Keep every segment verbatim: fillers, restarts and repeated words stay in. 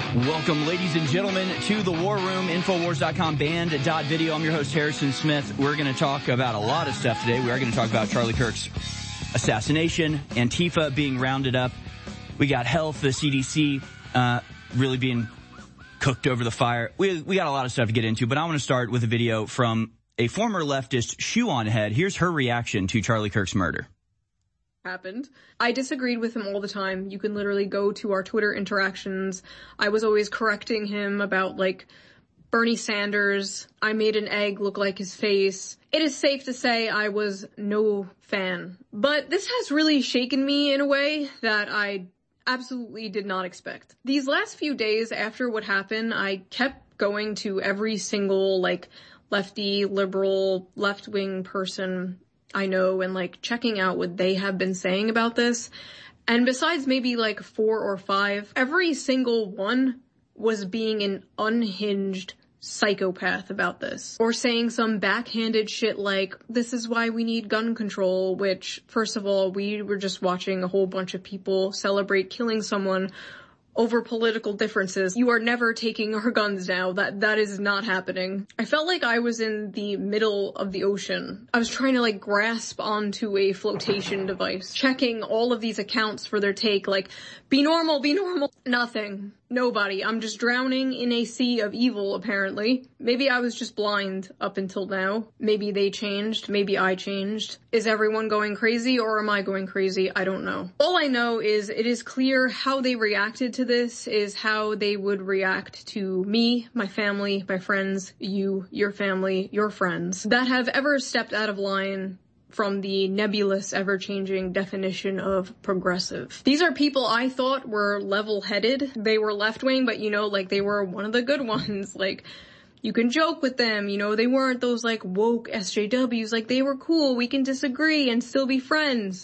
Welcome, ladies and gentlemen, to the War Room, Infowars dot com, band dot video. I'm your host, Harrison Smith. We're going to talk about a lot of stuff today. We are going to talk about Charlie Kirk's assassination, Antifa being rounded up. We got health, the C D C uh, really being cooked over the fire. We, we got a lot of stuff to get into, but I want to start with a video from a former leftist shoe-on head. Here's her reaction to Charlie Kirk's murder. Happened. I disagreed with him all the time. You can literally go to our Twitter interactions. I was always correcting him about, like, Bernie Sanders. I made an egg look like his face. It is safe to say I was no fan. But this has really shaken me in a way that I absolutely did not expect. These last few days after what happened, I kept going to every single, like, lefty, liberal, left-wing person I know and, like, checking out what they have been saying about this. And besides maybe, like, four or five, every single one was being an unhinged psychopath about this. Or saying some backhanded shit like, this is why we need gun control, which, first of all, we were just watching a whole bunch of people celebrate killing someone over political differences. You are never taking our guns now. That that is not happening. I felt like I was in the middle of the ocean. I was trying to, like, grasp onto a flotation device, checking all of these accounts for their take, like, be normal, be normal. Nothing. Nobody. I'm just drowning in a sea of evil, apparently. Maybe I was just blind up until now. Maybe they changed. Maybe I changed. Is everyone going crazy or am I going crazy? I don't know. All I know is it is clear how they reacted to this is how they would react to me, my family, my friends, you, your family, your friends that have ever stepped out of line from the nebulous, ever-changing definition of progressive. These are people I thought were level-headed. They were left-wing, but, you know, like, they were one of the good ones. Like, you can joke with them, you know, they weren't those, like, woke S J Ws. Like, they were cool, we can disagree and still be friends.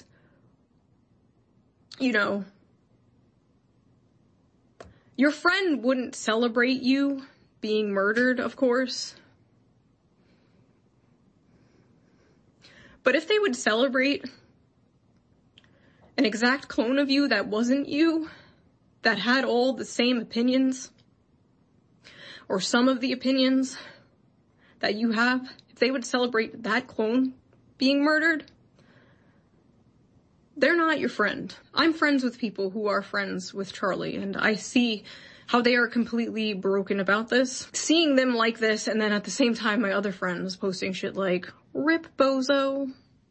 You know. Your friend wouldn't celebrate you being murdered, of course. But if they would celebrate an exact clone of you that wasn't you, that had all the same opinions, or some of the opinions that you have, if they would celebrate that clone being murdered, they're not your friend. I'm friends with people who are friends with Charlie, and I see how they are completely broken about this. Seeing them like this, and then at the same time my other friends posting shit like, rip bozo.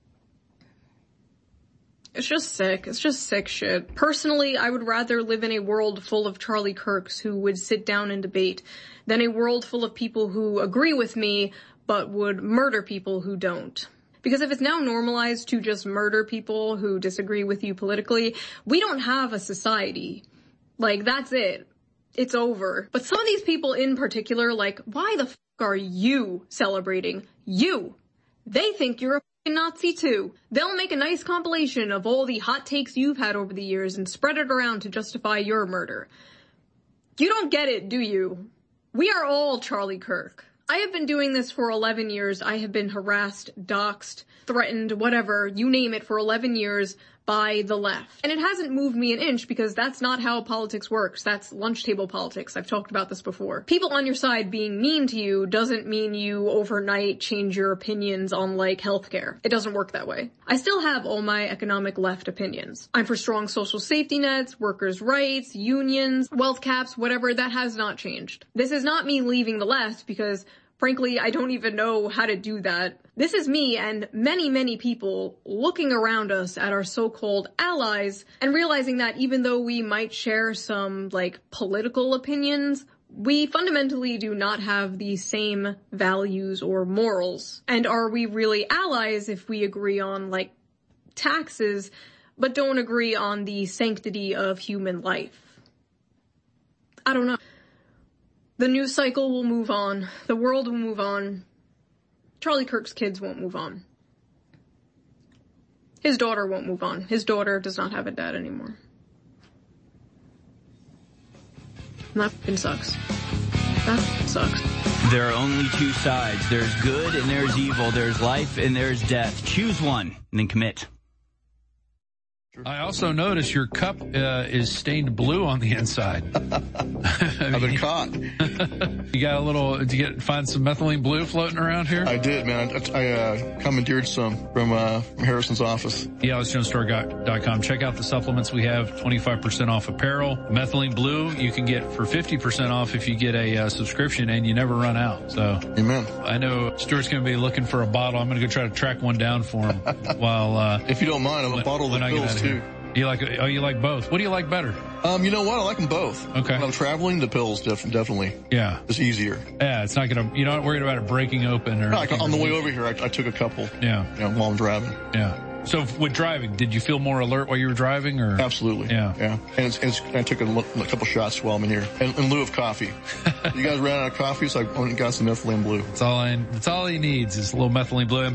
It's just sick. It's just sick shit. Personally, I would rather live in a world full of Charlie Kirks who would sit down and debate than a world full of people who agree with me but would murder people who don't. Because if it's now normalized to just murder people who disagree with you politically, we don't have a society. Like, that's it. It's over. But some of these people in particular, like, why the f*** are you celebrating? You! They think you're a f***ing Nazi too. They'll make a nice compilation of all the hot takes you've had over the years and spread it around to justify your murder. You don't get it, do you? We are all Charlie Kirk. I have been doing this for eleven years. I have been harassed, doxxed, threatened, whatever, you name it, for eleven years by the left. And it hasn't moved me an inch because that's not how politics works. That's lunch table politics. I've talked about this before. People on your side being mean to you doesn't mean you overnight change your opinions on, like, healthcare. It doesn't work that way. I still have all my economic left opinions. I'm for strong social safety nets, workers' rights, unions, wealth caps, whatever. That has not changed. This is not me leaving the left because, frankly, I don't even know how to do that. This is me and many, many people looking around us at our so-called allies and realizing that even though we might share some, like, political opinions, we fundamentally do not have the same values or morals. And are we really allies if we agree on, like, taxes, but don't agree on the sanctity of human life? I don't know. The news cycle will move on. The world will move on. Charlie Kirk's kids won't move on. His daughter won't move on. His daughter does not have a dad anymore. And that fucking sucks. That sucks. There are only two sides. There's good and there's evil. There's life and there's death. Choose one and then commit. I also noticed your cup uh, is stained blue on the inside. I mean, I've been caught. You got a little, did you get, find some methylene blue floating around here? I did, man. I, I uh, commandeered some from, uh, from Harrison's office. the alex jones store dot com. Check out the supplements we have, twenty-five percent off apparel. Methylene blue you can get for fifty percent off if you get a uh, subscription, and you never run out. So, amen. I know Stuart's going to be looking for a bottle. I'm going to go try to track one down for him while, uh, if you don't mind, I'm a bottle of the pills too. You like, oh, you like both. What do you like better? Um, you know what? I like them both. Okay. When I'm traveling, the pills def- definitely. Yeah. It's easier. Yeah, it's not gonna, you're not worried about it breaking open or. No, like on the way over here, I, I took a couple. Yeah. You know, while I'm driving. Yeah. So with driving, did you feel more alert while you were driving, or? Absolutely. Yeah. Yeah. And, it's, it's, I took a, a couple shots while I'm in here, in, in lieu of coffee. You guys ran out of coffee, so I only got some methylene blue. That's all I, that's all he needs is a little methylene blue.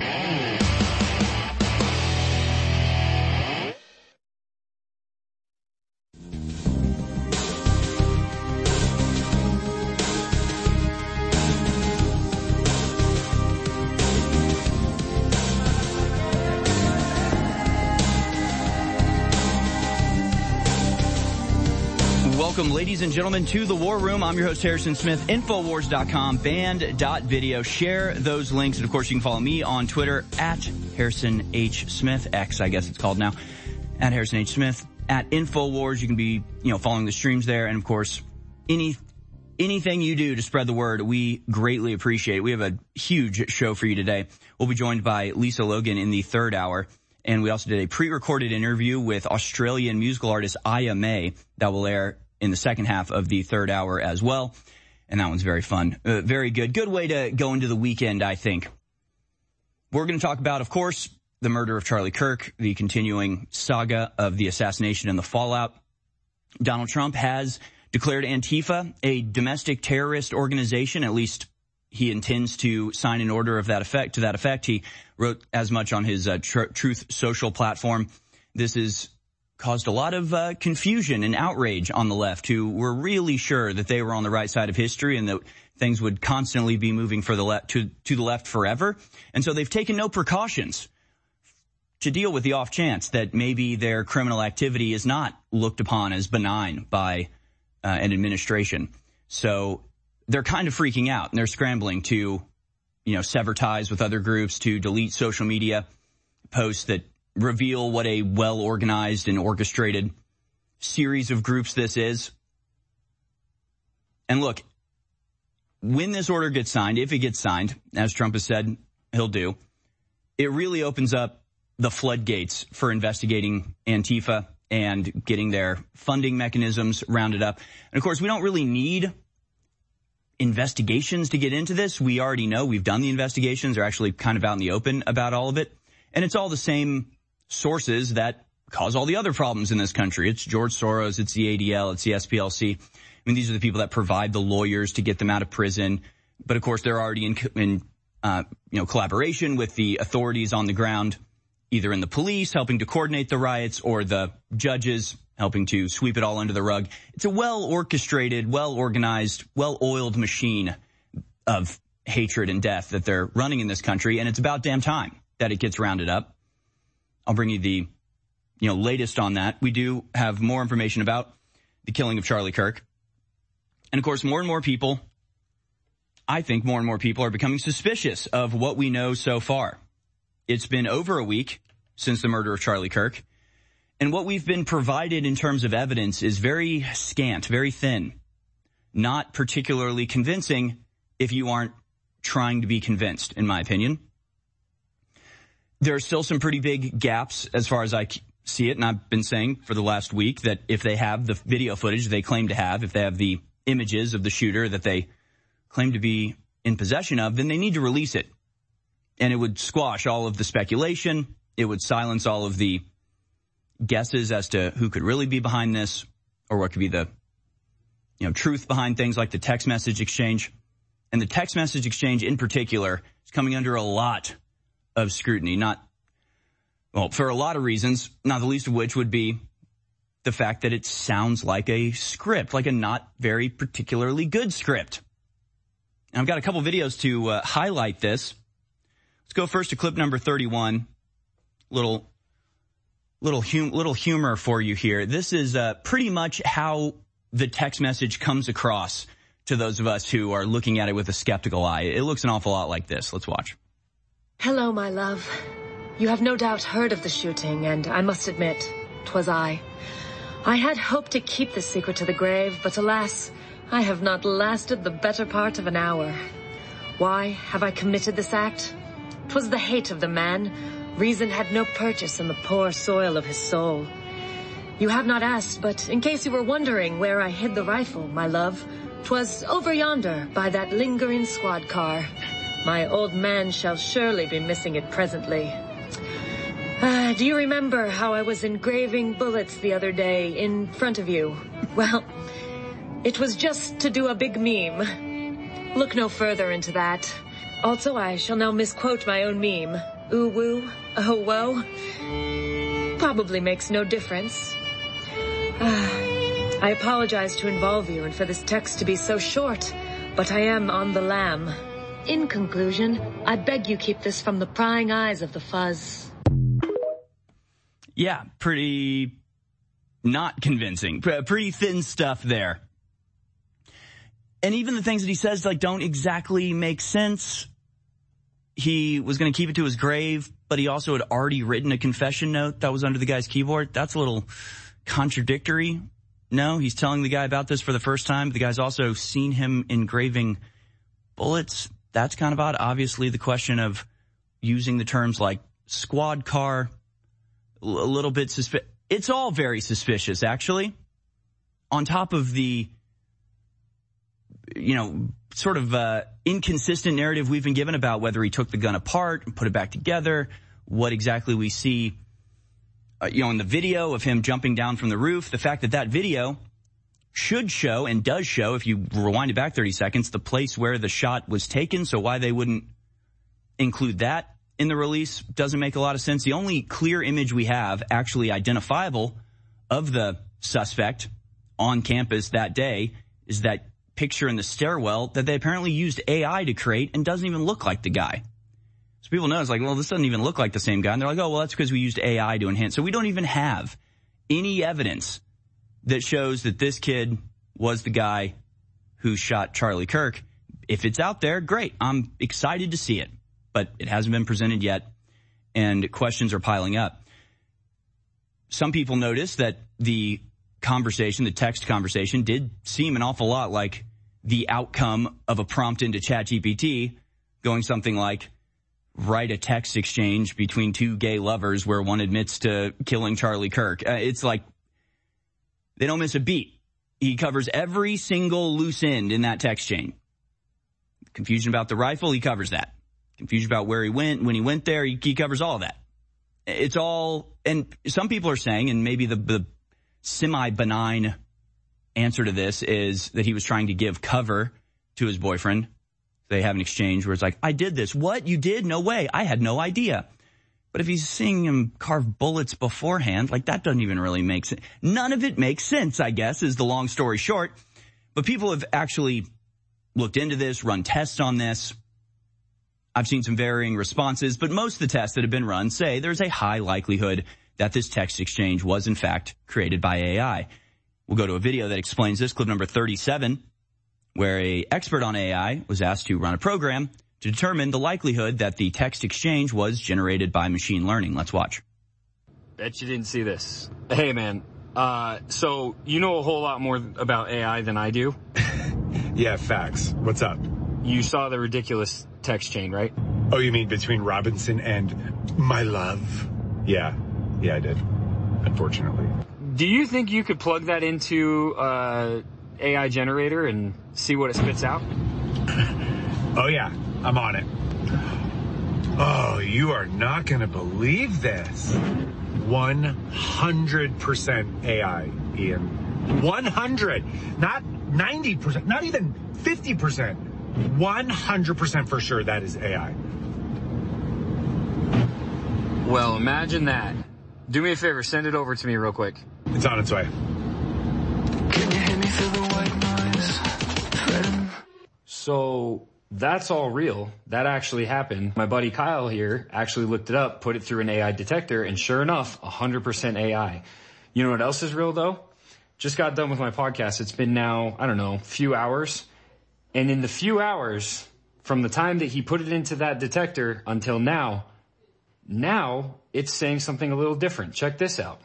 Welcome, ladies and gentlemen, to the War Room. I'm your host, Harrison Smith. Infowars dot com, band dot video. Share those links. And, of course, you can follow me on Twitter at Harrison H. Smith. X, I guess it's called now. At Harrison H. Smith. At Infowars. You can be, you know, following the streams there. And, of course, any anything you do to spread the word, we greatly appreciate it. We have a huge show for you today. We'll be joined by Lisa Logan in the third hour. And we also did a pre-recorded interview with Australian musical artist Aya May that will air in the second half of the third hour as well. And that one's very fun. Uh, very good. Good way to go into the weekend, I think. We're going to talk about, of course, the murder of Charlie Kirk, the continuing saga of the assassination and the fallout. Donald Trump has declared Antifa a domestic terrorist organization. At least he intends to sign an order of that effect, to that effect. He wrote as much on his uh, tr- Truth Social platform. This is caused a lot of uh, confusion and outrage on the left, who were really sure that they were on the right side of history and that things would constantly be moving for the left to, to the left forever. And so they've taken no precautions to deal with the off chance that maybe their criminal activity is not looked upon as benign by uh, an administration. So they're kind of freaking out, and they're scrambling to, you know, sever ties with other groups, to delete social media posts that reveal what a well-organized and orchestrated series of groups this is. And look, when this order gets signed, if it gets signed, as Trump has said he'll do, it really opens up the floodgates for investigating Antifa and getting their funding mechanisms rounded up. And of course, we don't really need investigations to get into this. We already know, we've done the investigations. They're actually kind of out in the open about all of it. And it's all the same sources that cause all the other problems in this country. It's George Soros, it's the A D L, it's the S P L C. I mean, these are the people that provide the lawyers to get them out of prison. But of course, they're already in, in uh, you know, collaboration with the authorities on the ground, either in the police helping to coordinate the riots or the judges helping to sweep it all under the rug. It's a well-orchestrated, well-organized, well-oiled machine of hatred and death that they're running in this country. And it's about damn time that it gets rounded up. I'll bring you the, you know, latest on that. We do have more information about the killing of Charlie Kirk. And of course, more and more people, I think more and more people are becoming suspicious of what we know so far. It's been over a week since the murder of Charlie Kirk. And what we've been provided in terms of evidence is very scant, very thin, not particularly convincing if you aren't trying to be convinced, in my opinion. There are still some pretty big gaps as far as I see it, and I've been saying for the last week that if they have the video footage they claim to have, if they have the images of the shooter that they claim to be in possession of, then they need to release it. And it would squash all of the speculation. It would silence all of the guesses as to who could really be behind this, or what could be the, you know, truth behind things like the text message exchange. And the text message exchange in particular is coming under a lot of scrutiny, not, well, for a lot of reasons, not the least of which would be the fact that it sounds like a script, like a not very particularly good script. And I've got a couple videos to uh, highlight this. Let's go first to clip number thirty-one, little Little hum- little humor for you here. This is uh, pretty much how the text message comes across to those of us who are looking at it with a skeptical eye. It looks an awful lot like this. Let's watch. Hello, my love. You have no doubt heard of the shooting, and I must admit, 'twas I. I had hoped to keep this secret to the grave, but alas, I have not lasted the better part of an hour. Why have I committed this act? 'Twas the hate of the man. Reason had no purchase in the poor soil of his soul. You have not asked, but in case you were wondering where I hid the rifle, my love, 'twas over yonder by that lingering squad car. My old man shall surely be missing it presently. Uh, do you remember how I was engraving bullets the other day in front of you? Well, it was just to do a big meme. Look no further into that. Also, I shall now misquote my own meme. Ooh woo, oh whoa. Probably makes no difference. Uh, I apologize to involve you and for this text to be so short, but I am on the lam. In conclusion, I beg you keep this from the prying eyes of the fuzz. Yeah, pretty not convincing. Pretty thin stuff there. And even the things that he says, like, don't exactly make sense. He was going to keep it to his grave, but he also had already written a confession note that was under the guy's keyboard. That's a little contradictory. No, he's telling the guy about this for the first time. The guy's also seen him engraving bullets. That's kind of odd. Obviously, the question of using the terms like squad car, a little bit suspicious. It's all very suspicious, actually. On top of the, you know, sort of uh, inconsistent narrative we've been given about whether he took the gun apart and put it back together, what exactly we see, uh, you know, in the video of him jumping down from the roof, the fact that that video should show and does show, if you rewind it back thirty seconds, the place where the shot was taken. So why they wouldn't include that in the release doesn't make a lot of sense. The only clear image we have actually identifiable of the suspect on campus that day is that picture in the stairwell that they apparently used A I to create and doesn't even look like the guy. So people know, it's like, well, this doesn't even look like the same guy. And they're like, oh, well, that's because we used A I to enhance. So we don't even have any evidence that shows that this kid was the guy who shot Charlie Kirk. If it's out there, great. I'm excited to see it, but it hasn't been presented yet, and questions are piling up. Some people notice that the conversation, the text conversation, did seem an awful lot like the outcome of a prompt into ChatGPT going something like, write a text exchange between two gay lovers where one admits to killing Charlie Kirk. Uh, it's like they don't miss a beat. He covers every single loose end in that text chain. Confusion about the rifle, he covers that. Confusion about where he went, when he went there, he, he covers all of that. It's all, and some people are saying, and maybe the, the semi-benign answer to this is that he was trying to give cover to his boyfriend. They have an exchange where it's like, I did this. What? You did? No way. I had no idea. But if he's seeing him carve bullets beforehand, like that doesn't even really make sense. None of it makes sense, I guess, is the long story short. But people have actually looked into this, run tests on this. I've seen some varying responses, but most of the tests that have been run say there's a high likelihood that this text exchange was, in fact, created by A I. We'll go to a video that explains this, clip number thirty-seven, where an expert on A I was asked to run a program to determine the likelihood that the text exchange was generated by machine learning. Let's watch. Bet you didn't see this. Hey, man. Uh, so you know a whole lot more about A I than I do? Yeah, facts. What's up? You saw the ridiculous text chain, right? Oh, you mean between Robinson and my love? Yeah. Yeah, I did. Unfortunately. Do you think you could plug that into uh A I generator and see what it spits out? Oh, yeah. I'm on it. Oh, you are not going to believe this. one hundred percent A I, Ian. one hundred. Not ninety percent. Not even fifty percent. one hundred percent for sure that is A I. Well, imagine that. Do me a favor. Send it over to me real quick. It's on its way. Can you hear me through the white noise? Friend. So, that's all real. That actually happened. My buddy Kyle here actually looked it up, put it through an A I detector, and sure enough, one hundred percent A I. You know what else is real though? Just got done with my podcast. It's been now, I don't know, a few hours. And in the few hours from the time that he put it into that detector until now, now it's saying something a little different. Check this out.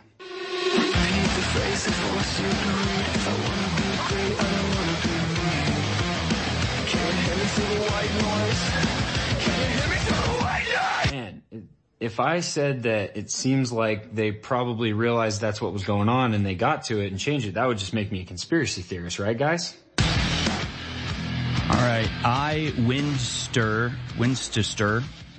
Man, if I said that it seems like they probably realized that's what was going on and they got to it and changed it, that would just make me a conspiracy theorist, right, guys? All right. I, Winster, Winchester,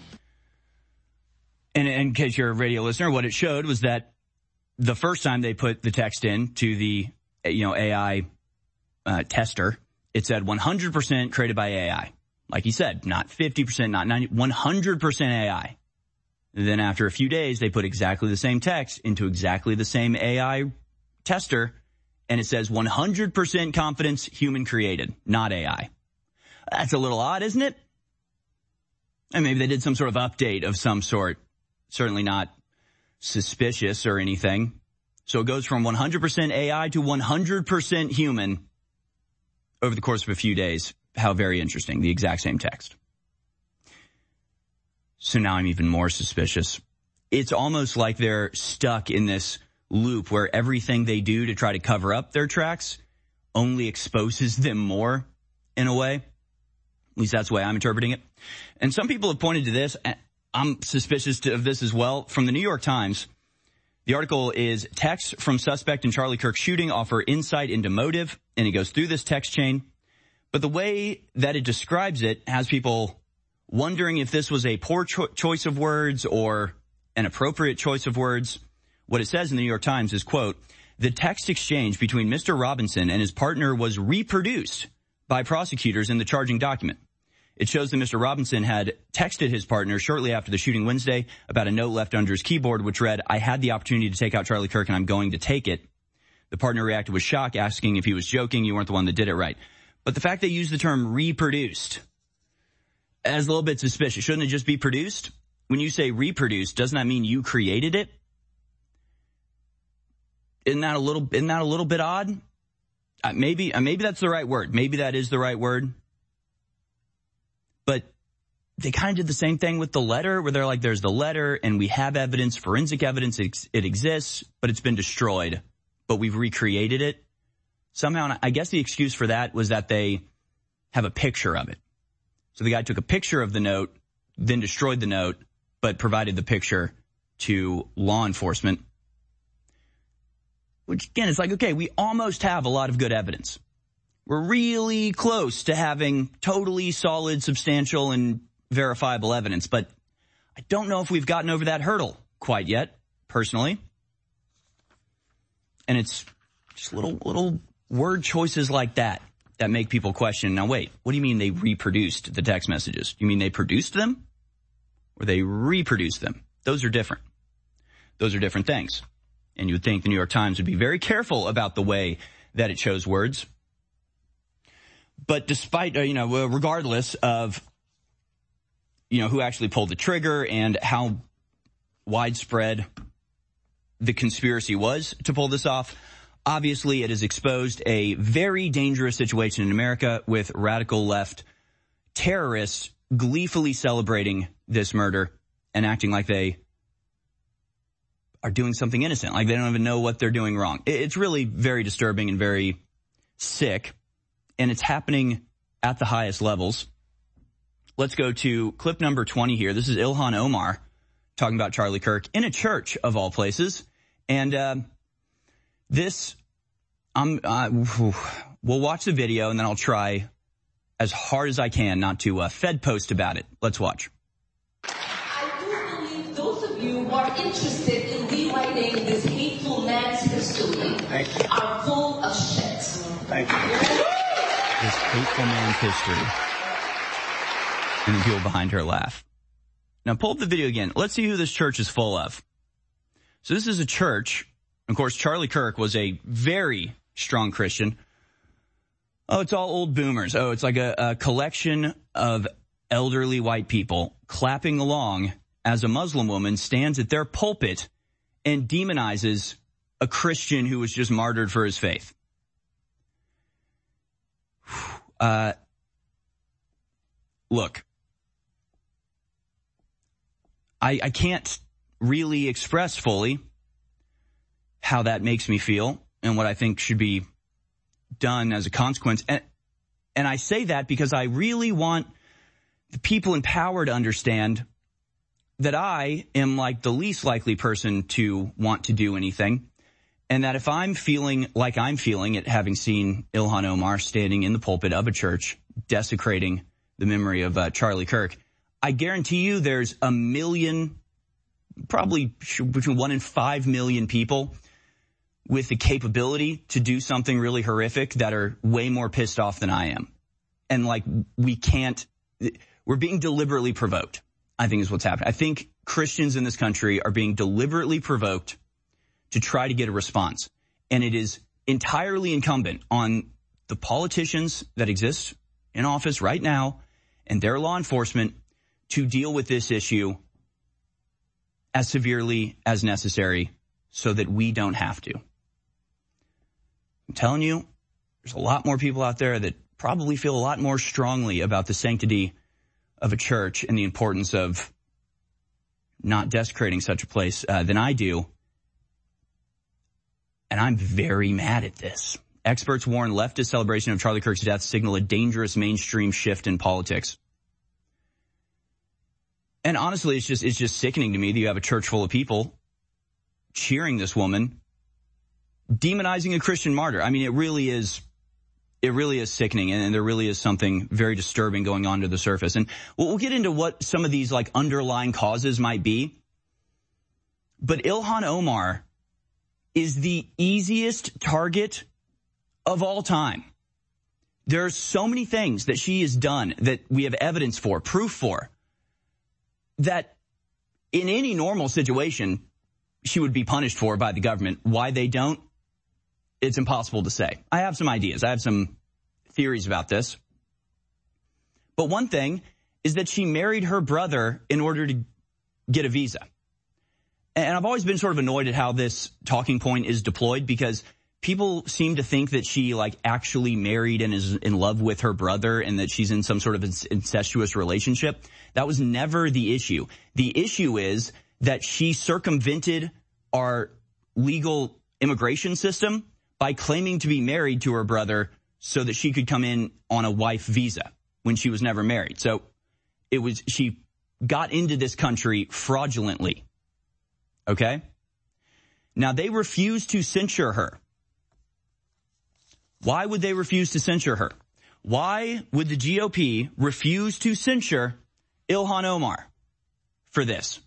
and in case you're a radio listener, what it showed was that the first time they put the text in to the, you know, A I uh, tester, it said one hundred percent created by A I. Like he said, not fifty percent, not ninety, one hundred percent A I. And then after a few days, they put exactly the same text into exactly the same A I tester, and it says one hundred percent confidence human created, not A I. That's a little odd, isn't it? And maybe they did some sort of update of some sort. Certainly not suspicious or anything. So it goes from one hundred percent A I to one hundred percent human over the course of a few days. How very interesting. The exact same text. So now I'm even more suspicious. It's almost like they're stuck in this loop where everything they do to try to cover up their tracks only exposes them more in a way. At least that's the way I'm interpreting it. And some people have pointed to this. I'm suspicious of this as well. From the New York Times, the article is texts from suspect in Charlie Kirk shooting offer insight into motive. And it goes through this text chain. But the way that it describes it has people wondering if this was a poor cho- choice of words or an appropriate choice of words. What it says in the New York Times is, quote, the text exchange between Mister Robinson and his partner was reproduced by prosecutors in the charging document. It shows that Mister Robinson had texted his partner shortly after the shooting Wednesday about a note left under his keyboard, which read, I had the opportunity to take out Charlie Kirk and I'm going to take it. The partner reacted with shock, asking if he was joking. You weren't the one that did it, right? But the fact they used the term reproduced is a little bit suspicious. Shouldn't it just be produced? When you say reproduced, doesn't that mean you created it? Isn't that a little, isn't that a little bit odd? Uh, maybe, uh, maybe that's the right word. Maybe that is the right word. But they kind of did the same thing with the letter where they're like, there's the letter and we have evidence, forensic evidence, it, it exists, but it's been destroyed, but we've recreated it. Somehow, I guess the excuse for that was that they have a picture of it. So the guy took a picture of the note, then destroyed the note, but provided the picture to law enforcement. Which, again, is like, okay, we almost have a lot of good evidence. We're really close to having totally solid, substantial, and verifiable evidence. But I don't know if we've gotten over that hurdle quite yet, personally. And it's just little, little word choices like that that make people question, now wait, what do you mean they reproduced the text messages? You mean they produced them? Or they reproduced them? Those are different. Those are different things. And you would think the New York Times would be very careful about the way that it chose words. But despite, uh, you know, regardless of, you know, who actually pulled the trigger and how widespread the conspiracy was to pull this off, obviously it has exposed a very dangerous situation in America with radical left terrorists gleefully celebrating this murder and acting like they are doing something innocent, like they don't even know what they're doing wrong. It's really very disturbing and very sick, and it's happening at the highest levels. Let's go to clip number twenty here. This is Ilhan Omar talking about Charlie Kirk in a church of all places. And uh, this, um, uh, we'll watch the video and then I'll try as hard as I can not to uh, Fed post about it. Let's watch. I do believe those of you who are interested in rewriting this hateful man's history are full of shit. Thank you. This hateful man's history. And the people behind her laugh. Now pull up the video again. Let's see who this church is full of. So this is a church. Of course, Charlie Kirk was a very strong Christian. Oh, it's all old boomers. Oh, it's like a, a collection of elderly white people clapping along as a Muslim woman stands at their pulpit and demonizes a Christian who was just martyred for his faith. Uh, look, I, I can't really express fully how that makes me feel and what I think should be done as a consequence. And, and I say that because I really want the people in power to understand that I am like the least likely person to want to do anything. And that if I'm feeling like I'm feeling at having seen Ilhan Omar standing in the pulpit of a church desecrating the memory of uh, Charlie Kirk, I guarantee you there's a million, probably between one and five million people with the capability to do something really horrific that are way more pissed off than I am. And like, we can't, we're being deliberately provoked, I think is what's happening. I think Christians in this country are being deliberately provoked to try to get a response. And it is entirely incumbent on the politicians that exist in office right now and their law enforcement to deal with this issue as severely as necessary so that we don't have to. I'm telling you, there's a lot more people out there that probably feel a lot more strongly about the sanctity of a church and the importance of not desecrating such a place uh, than I do. And I'm very mad at this. Experts warn leftist celebration of Charlie Kirk's death signal a dangerous mainstream shift in politics. And honestly, it's just it's just sickening to me that you have a church full of people cheering this woman, demonizing a Christian martyr. I mean, it really is, it really is sickening, and, and there really is something very disturbing going on to the surface. And we'll, we'll get into what some of these like underlying causes might be. But Ilhan Omar is the easiest target of all time. There are so many things that she has done that we have evidence for, proof for, that in any normal situation, she would be punished for by the government. Why they don't, it's impossible to say. I have some ideas. I have some theories about this. But one thing is that she married her brother in order to get a visa. And I've always been sort of annoyed at how this talking point is deployed, because people seem to think that she like actually married and is in love with her brother and that she's in some sort of incestuous relationship. That was never the issue. The issue is that she circumvented our legal immigration system by claiming to be married to her brother so that she could come in on a wife visa when she was never married. So it was, she got into this country fraudulently. Okay? Now, they refused to censure her. Why would they refuse to censure her? Why would the G O P refuse to censure Ilhan Omar for this?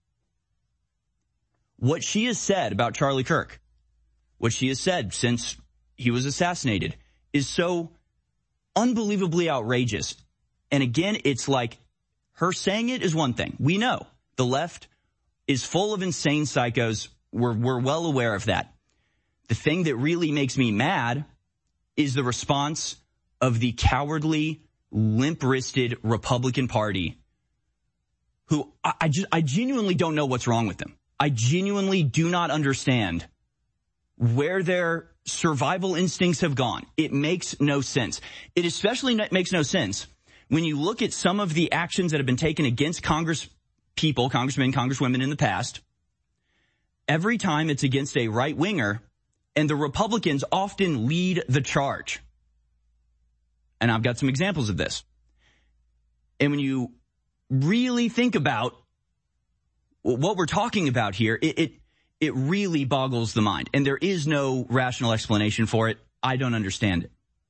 What she has said about Charlie Kirk, what she has said since he was assassinated, is so unbelievably outrageous. And again, it's like her saying it is one thing. We know the left is full of insane psychos. We're, we're well aware of that. The thing that really makes me mad is the response of the cowardly, limp-wristed Republican Party, who I, I, just, I genuinely don't know what's wrong with them. I genuinely do not understand where their survival instincts have gone. It makes no sense. It especially makes no sense when you look at some of the actions that have been taken against Congress people, congressmen, congresswomen in the past. Every time it's against a right-winger, and the Republicans often lead the charge. And I've got some examples of this. And when you really think about what we're talking about here, it, it, it really boggles the mind. And there is no rational explanation for it. I don't understand it.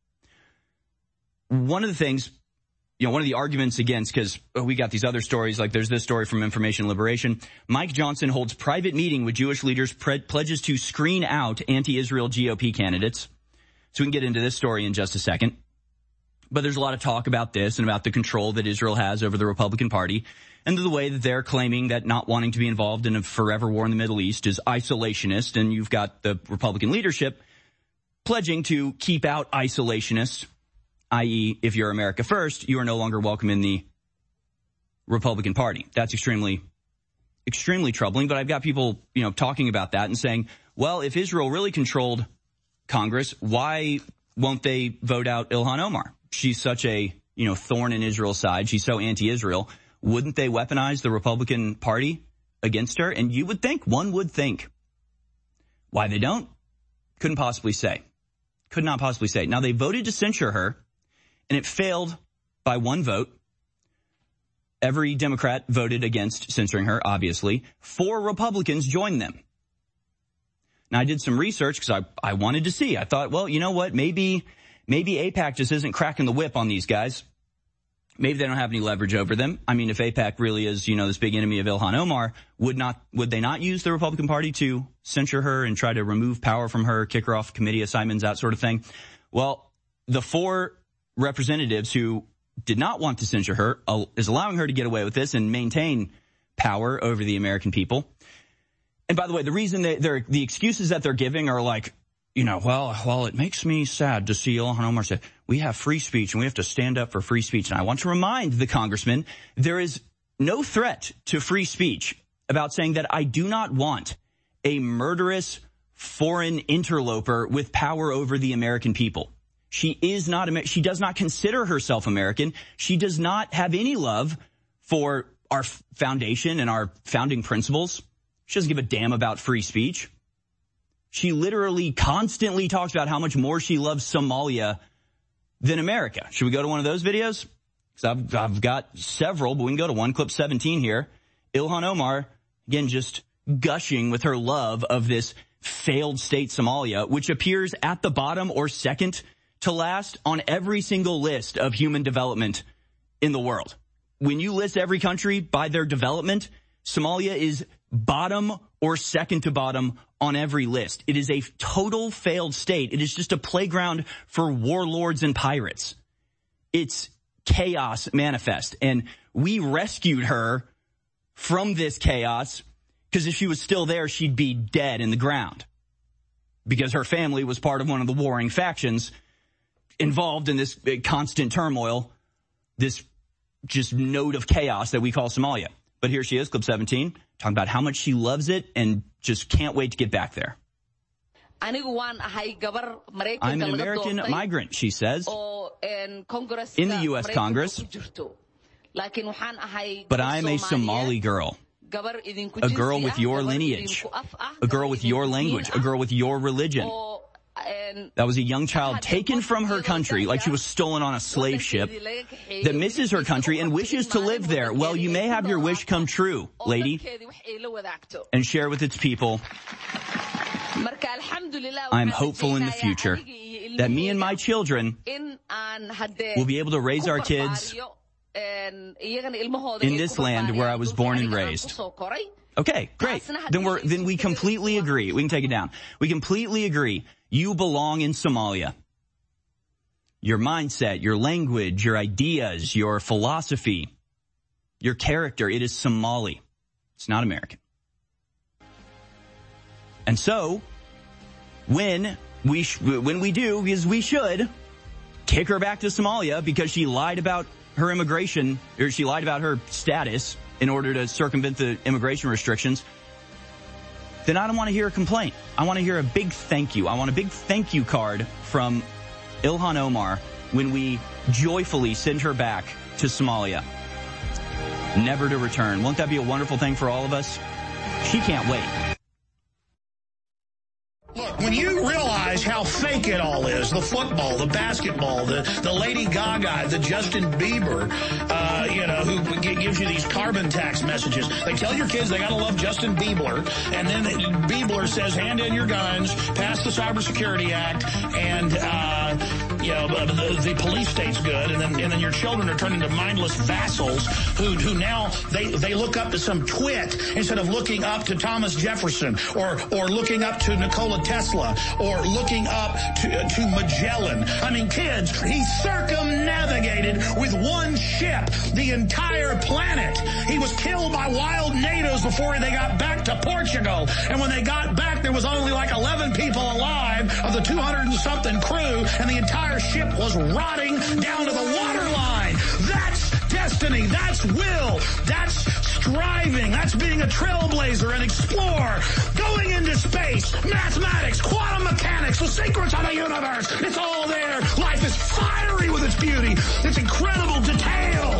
One of the things, you know, one of the arguments against, because we got these other stories, like there's this story from Information Liberation. Mike Johnson holds private meeting with Jewish leaders, pre- pledges to screen out anti-Israel G O P candidates. So we can get into this story in just a second. But there's a lot of talk about this and about the control that Israel has over the Republican Party and the way that they're claiming that not wanting to be involved in a forever war in the Middle East is isolationist. And you've got the Republican leadership pledging to keep out isolationists that is, if you're America First, you are no longer welcome in the Republican Party. That's extremely, extremely troubling. But I've got people, you know, talking about that and saying, well, if Israel really controlled Congress, why won't they vote out Ilhan Omar? She's such a, you know, thorn in Israel's side. She's so anti-Israel. Wouldn't they weaponize the Republican Party against her? And you would think, one would think. Why they don't? Couldn't possibly say. Could not possibly say. Now, they voted to censure her, and it failed by one vote. Every Democrat voted against censoring her, obviously. Four Republicans joined them. Now, I did some research because I, I wanted to see. I thought, well, you know what? Maybe, maybe AIPAC just isn't cracking the whip on these guys. Maybe they don't have any leverage over them. I mean, if AIPAC really is, you know, this big enemy of Ilhan Omar, would not, would they not use the Republican Party to censure her and try to remove power from her, kick her off committee assignments, that sort of thing? Well, the four representatives who did not want to censure her uh, is allowing her to get away with this and maintain power over the American people. And by the way, the reason they, they're, the excuses that they're giving are like, you know, well, well, it makes me sad to see Ilhan Omar say, we have free speech and we have to stand up for free speech. And I want to remind the congressman, there is no threat to free speech about saying that I do not want a murderous foreign interloper with power over the American people. She is not, she does not consider herself American. She does not have any love for our foundation and our founding principles. She doesn't give a damn about free speech. She literally constantly talks about how much more she loves Somalia than America. Should we go to one of those videos? Because I've, I've got several, but we can go to one, clip seventeen here. Ilhan Omar, again, just gushing with her love of this failed state Somalia, which appears at the bottom or second to last on every single list of human development in the world. When you list every country by their development, Somalia is bottom or second to bottom on every list. It is a total failed state. It is just a playground for warlords and pirates. It's chaos manifest. And we rescued her from this chaos because if she was still there, she'd be dead in the ground because her family was part of one of the warring factions involved in this constant turmoil, this just node of chaos that we call Somalia. But here she is, clip seventeen, talking about how much she loves it and just can't wait to get back there. I'm an American migrant, she says, in the U S Congress, but I'm a Somali girl, a girl with your lineage, a girl with your language, a girl with your religion. That was a young child taken from her country like she was stolen on a slave ship that misses her country and wishes to live there. Well, you may have your wish come true, lady, and share with its people. I'm hopeful in the future that me and my children will be able to raise our kids in this land where I was born and raised. Okay, great. Then we're, then we completely agree. We can take it down. We completely agree. You belong in Somalia. Your mindset, your language, your ideas, your philosophy, your character, it is Somali. It's not American. And so, when we, sh- when we do, is we should kick her back to Somalia because she lied about her immigration, or she lied about her status in order to circumvent the immigration restrictions, then I don't want to hear a complaint. I want to hear a big thank you. I want a big thank you card from Ilhan Omar when we joyfully send her back to Somalia, never to return. Won't that be a wonderful thing for all of us? She can't wait. Look, when you realize how fake it all is, the football, the basketball, the, the Lady Gaga, the Justin Bieber, uh, you know, who gives you these carbon tax messages. They tell your kids they gotta love Justin Bieber, and then Bieber says, hand in your guns, pass the Cybersecurity Act, and, uh, you know, the, the police state's good, and then, and then your children are turned into mindless vassals who, who now they, they look up to some twit instead of looking up to Thomas Jefferson or, or looking up to Nikola Tesla or looking up to, to Magellan. I mean, kids, he circumnavigated with one ship the entire planet. He was killed by wild natives before they got back to Portugal. And when they got back, there was only like eleven people alive percent of the two hundred and something crew, and the entire ship was rotting down to the waterline. That's destiny. That's will. That's striving. That's being a trailblazer and explorer. Going into space. Mathematics. Quantum mechanics. The secrets of the universe. It's all there. Life is fiery with its beauty. Its incredible detail.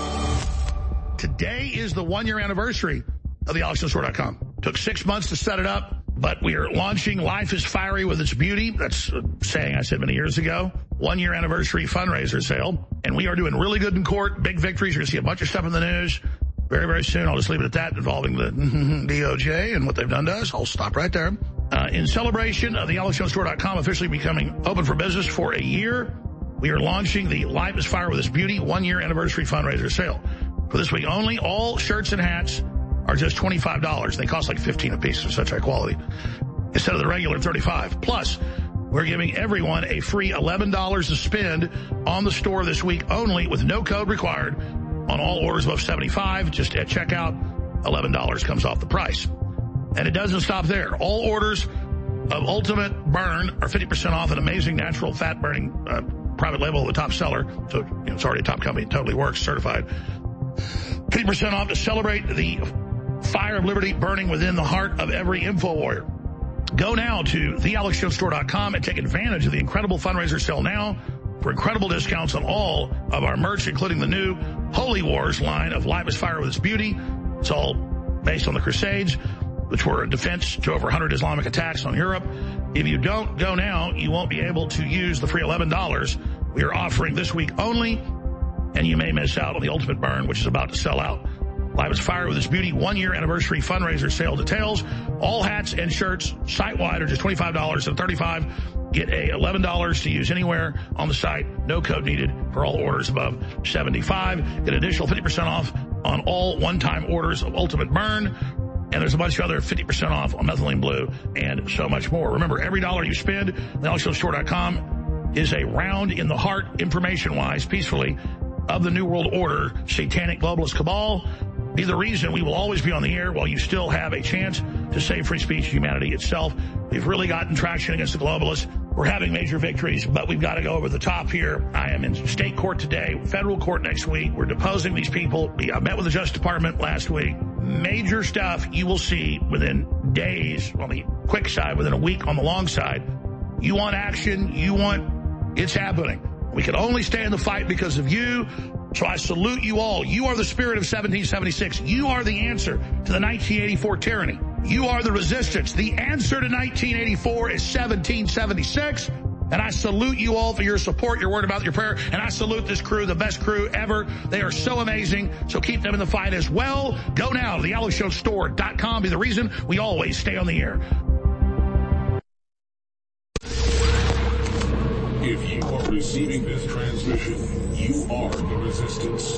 Today is the one-year anniversary of the Alex Jones Store dot com. Took six months to set it up, but we are launching Life is Fiery with Its Beauty. That's a saying I said many years ago. One-year anniversary fundraiser sale. And we are doing really good in court. Big victories. You're going to see a bunch of stuff in the news very, very soon. I'll just leave it at that, involving the D O J and what they've done to us. I'll stop right there. Uh, in celebration of the Alex Jones Store dot com officially becoming open for business for a year, we are launching the Life is Fire with Its Beauty one-year anniversary fundraiser sale. For this week only, all shirts and hats are just twenty-five dollars. They cost like fifteen dollars a piece. They're such high quality. Instead of the regular thirty-five dollars. Plus, we're giving everyone a free eleven dollars to spend on the store this week only, with no code required on all orders above seventy-five dollars. Just at checkout, eleven dollars comes off the price. And it doesn't stop there. All orders of Ultimate Burn are fifty percent off an amazing natural fat burning uh, private label, the top seller. So you know, it's already a top company. It totally works, certified. fifty percent off to celebrate the fire of liberty burning within the heart of every info warrior. Go now to the Alex Jones Store dot com and take advantage of the incredible fundraiser sale now for incredible discounts on all of our merch, including the new Holy Wars line of Life is Fire with Its Beauty. It's all based on the Crusades, which were a defense to over one hundred Islamic attacks on Europe. If you don't go now, you won't be able to use the free eleven dollars we are offering this week only, and you may miss out on the Ultimate Burn, which is about to sell out. Life is Fire with Its Beauty one-year anniversary fundraiser sale details. All hats and shirts site-wide are just twenty-five dollars and thirty-five dollars. Get a eleven dollars to use anywhere on the site. No code needed for all orders above seventy-five dollars. Get an additional fifty percent off on all one-time orders of Ultimate Burn. And there's a bunch of other fifty percent off on Methylene Blue and so much more. Remember, every dollar you spend on Alex Jones Store dot com is a round in the heart, information-wise, peacefully, of the New World Order, satanic globalist cabal. Be the reason we will always be on the air while you still have a chance to save free speech, humanity itself. We've really gotten traction against the globalists. We're having major victories, but we've got to go over the top here. I am in state court today, federal court next week. We're deposing these people. I met with the Justice Department last week. Major stuff you will see within days on the quick side, within a week on the long side. You want action, you want, it's happening. We can only stay in the fight because of you. So I salute you all. You are the spirit of seventeen seventy-six. You are the answer to the nineteen eighty-four tyranny. You are the resistance. The answer to nineteen eighty-four is seventeen seventy-six. And I salute you all for your support, your word about your prayer. And I salute this crew, the best crew ever. They are so amazing. So keep them in the fight as well. Go now to the Alex Jones Store dot com. Be the reason we always stay on the air. If you are receiving this transmission, you are the resistance.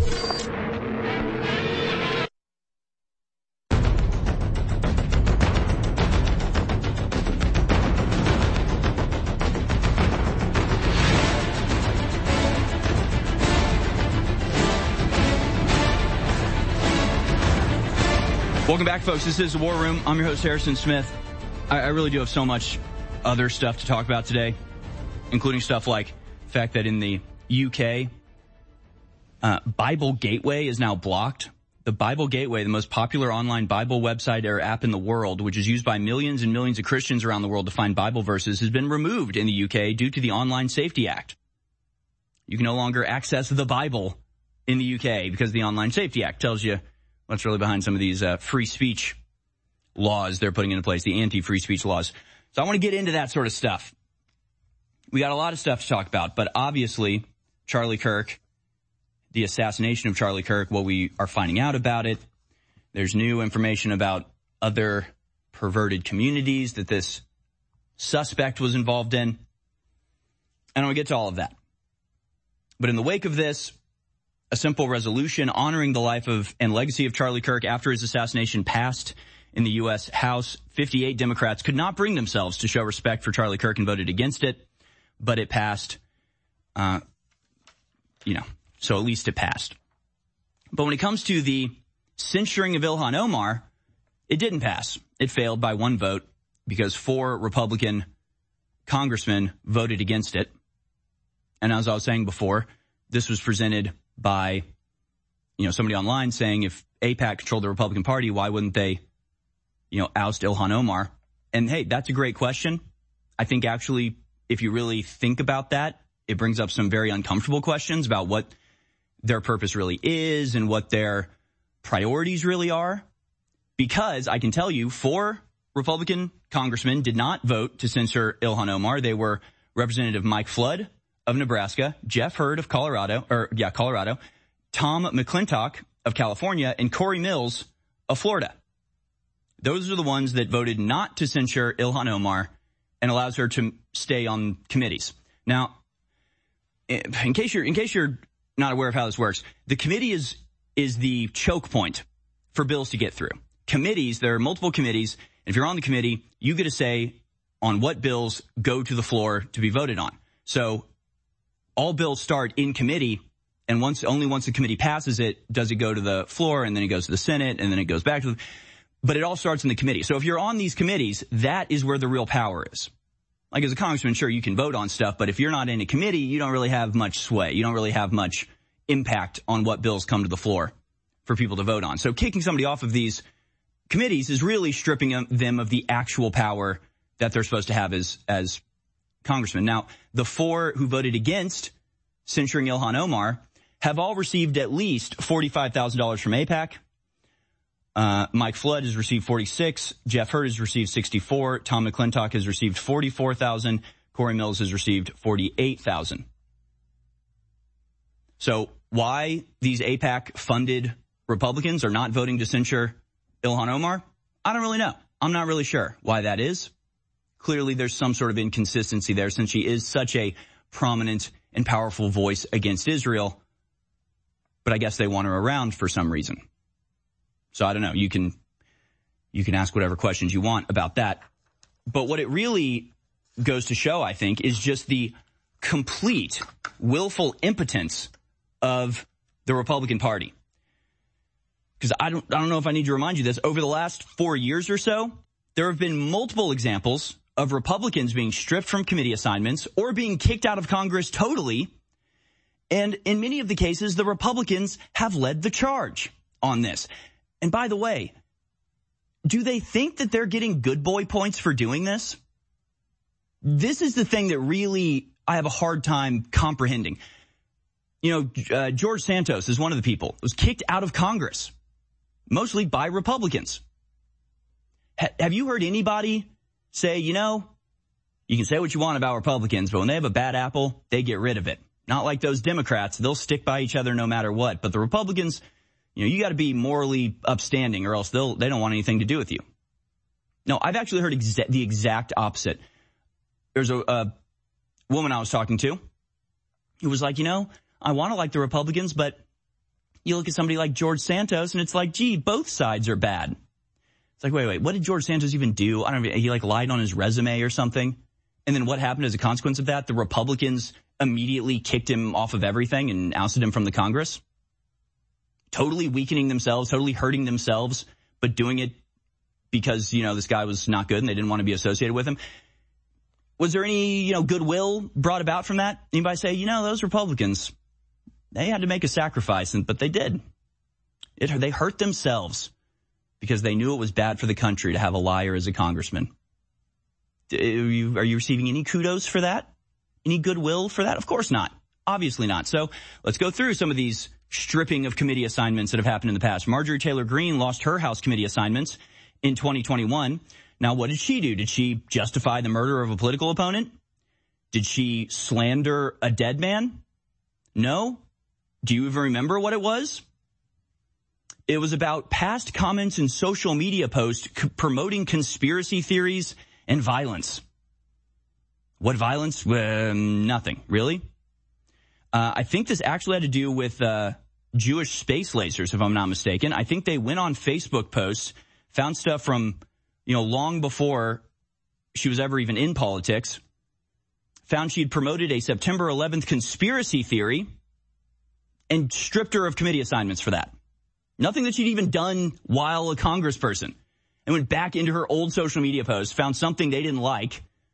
Welcome back, folks. This is The War Room. I'm your host, Harrison Smith. I, I really do have so much other stuff to talk about today, including stuff like the fact that in the U K, uh, Bible Gateway is now blocked. The Bible Gateway, the most popular online Bible website or app in the world, which is used by millions and millions of Christians around the world to find Bible verses, has been removed in the U K due to the Online Safety Act. You can no longer access the Bible in the U K because the Online Safety Act tells you what's really behind some of these uh, free speech laws they're putting into place, the anti-free speech laws. So I want to get into that sort of stuff. We got a lot of stuff to talk about, but obviously Charlie Kirk, the assassination of Charlie Kirk, what we are finding out about it. There's new information about other perverted communities that this suspect was involved in. And I want to get to all of that. But in the wake of this, a simple resolution honoring the life of and legacy of Charlie Kirk after his assassination passed in the U S House. fifty-eight Democrats could not bring themselves to show respect for Charlie Kirk and voted against it, but it passed. Uh, you know, so at least it passed. But when it comes to the censuring of Ilhan Omar, it didn't pass. It failed by one vote because four Republican congressmen voted against it. And as I was saying before, this was presented by, you know, somebody online saying if AIPAC controlled the Republican Party, why wouldn't they, you know, oust Ilhan Omar? And hey, that's a great question. I think actually, if you really think about that, it brings up some very uncomfortable questions about what their purpose really is and what their priorities really are. Because I can tell you, four Republican congressmen did not vote to censor Ilhan Omar. They were Representative Mike Flood of Nebraska, Jeff Hurd of Colorado, or yeah, Colorado, Tom McClintock of California, and Corey Mills of Florida. Those are the ones that voted not to censure Ilhan Omar and allows her to stay on committees. Now, in case you're in case you're not aware of how this works, the committee is is the choke point for bills to get through. Committees, there are multiple committees. And if you're on the committee, you get a say on what bills go to the floor to be voted on. So all bills start in committee, and once only once the committee passes it does it go to the floor, and then it goes to the Senate, and then it goes back to the, but it all starts in the committee. So if you're on these committees, that is where the real power is. Like as a congressman, sure, you can vote on stuff, but if you're not in a committee, you don't really have much sway. You don't really have much impact on what bills come to the floor for people to vote on. So kicking somebody off of these committees is really stripping them of the actual power that they're supposed to have as, as congressmen. Now, the four who voted against censuring Ilhan Omar have all received at least forty-five thousand dollars from AIPAC. Uh, Mike Flood has received forty-six. Jeff Hurd has received sixty-four. Tom McClintock has received forty-four thousand. Corey Mills has received forty-eight thousand. So why these AIPAC-funded Republicans are not voting to censure Ilhan Omar? I don't really know. I'm not really sure why that is. Clearly, there's some sort of inconsistency there since she is such a prominent and powerful voice against Israel. But I guess they want her around for some reason. So I don't know. You can you can ask whatever questions you want about that. But what it really goes to show, I think, is just the complete willful impotence of the Republican Party. Because I don't I don't know if I need to remind you this. Over the last four years or so, there have been multiple examples of Republicans being stripped from committee assignments or being kicked out of Congress totally. And in many of the cases, the Republicans have led the charge on this. And by the way, do they think that they're getting good boy points for doing this? This is the thing that really I have a hard time comprehending. You know, uh, George Santos is one of the people who was kicked out of Congress, mostly by Republicans. Ha- have you heard anybody say, you know, you can say what you want about Republicans, but when they have a bad apple, they get rid of it. Not like those Democrats. They'll stick by each other no matter what. But the Republicans, you know, you got to be morally upstanding or else they'll, they don't want anything to do with you. No, I've actually heard exa- the exact opposite. There's a, a woman I was talking to who was like, you know, I want to like the Republicans, but you look at somebody like George Santos and it's like, gee, both sides are bad. It's like, wait, wait, what did George Santos even do? I don't know. He like lied on his resume or something. And then what happened as a consequence of that? The Republicans immediately kicked him off of everything and ousted him from the Congress. Totally weakening themselves, totally hurting themselves, but doing it because, you know, this guy was not good and they didn't want to be associated with him. Was there any, you know, goodwill brought about from that? Anybody say, you know, those Republicans, they had to make a sacrifice, and but they did. It, they hurt themselves because they knew it was bad for the country to have a liar as a congressman. Are you, are you receiving any kudos for that? Any goodwill for that? Of course not. Obviously not. So let's go through some of these stripping of committee assignments that have happened in the past. Marjorie Taylor Greene lost her House committee assignments in twenty twenty-one. Now, what did she do? Did she justify the murder of a political opponent? Did she slander a dead man? No. Do you even remember what it was? It was about past comments in social media posts c- promoting conspiracy theories and violence. What violence? Uh, nothing, really. Uh, I think this actually had to do with uh, Jewish space lasers, if I'm not mistaken. I think they went on Facebook posts, found stuff from, you know, long before she was ever even in politics, found she'd promoted a September eleventh conspiracy theory and stripped her of committee assignments for that. Nothing that she'd even done while a congressperson. And went back into her old social media posts, found something they didn't like,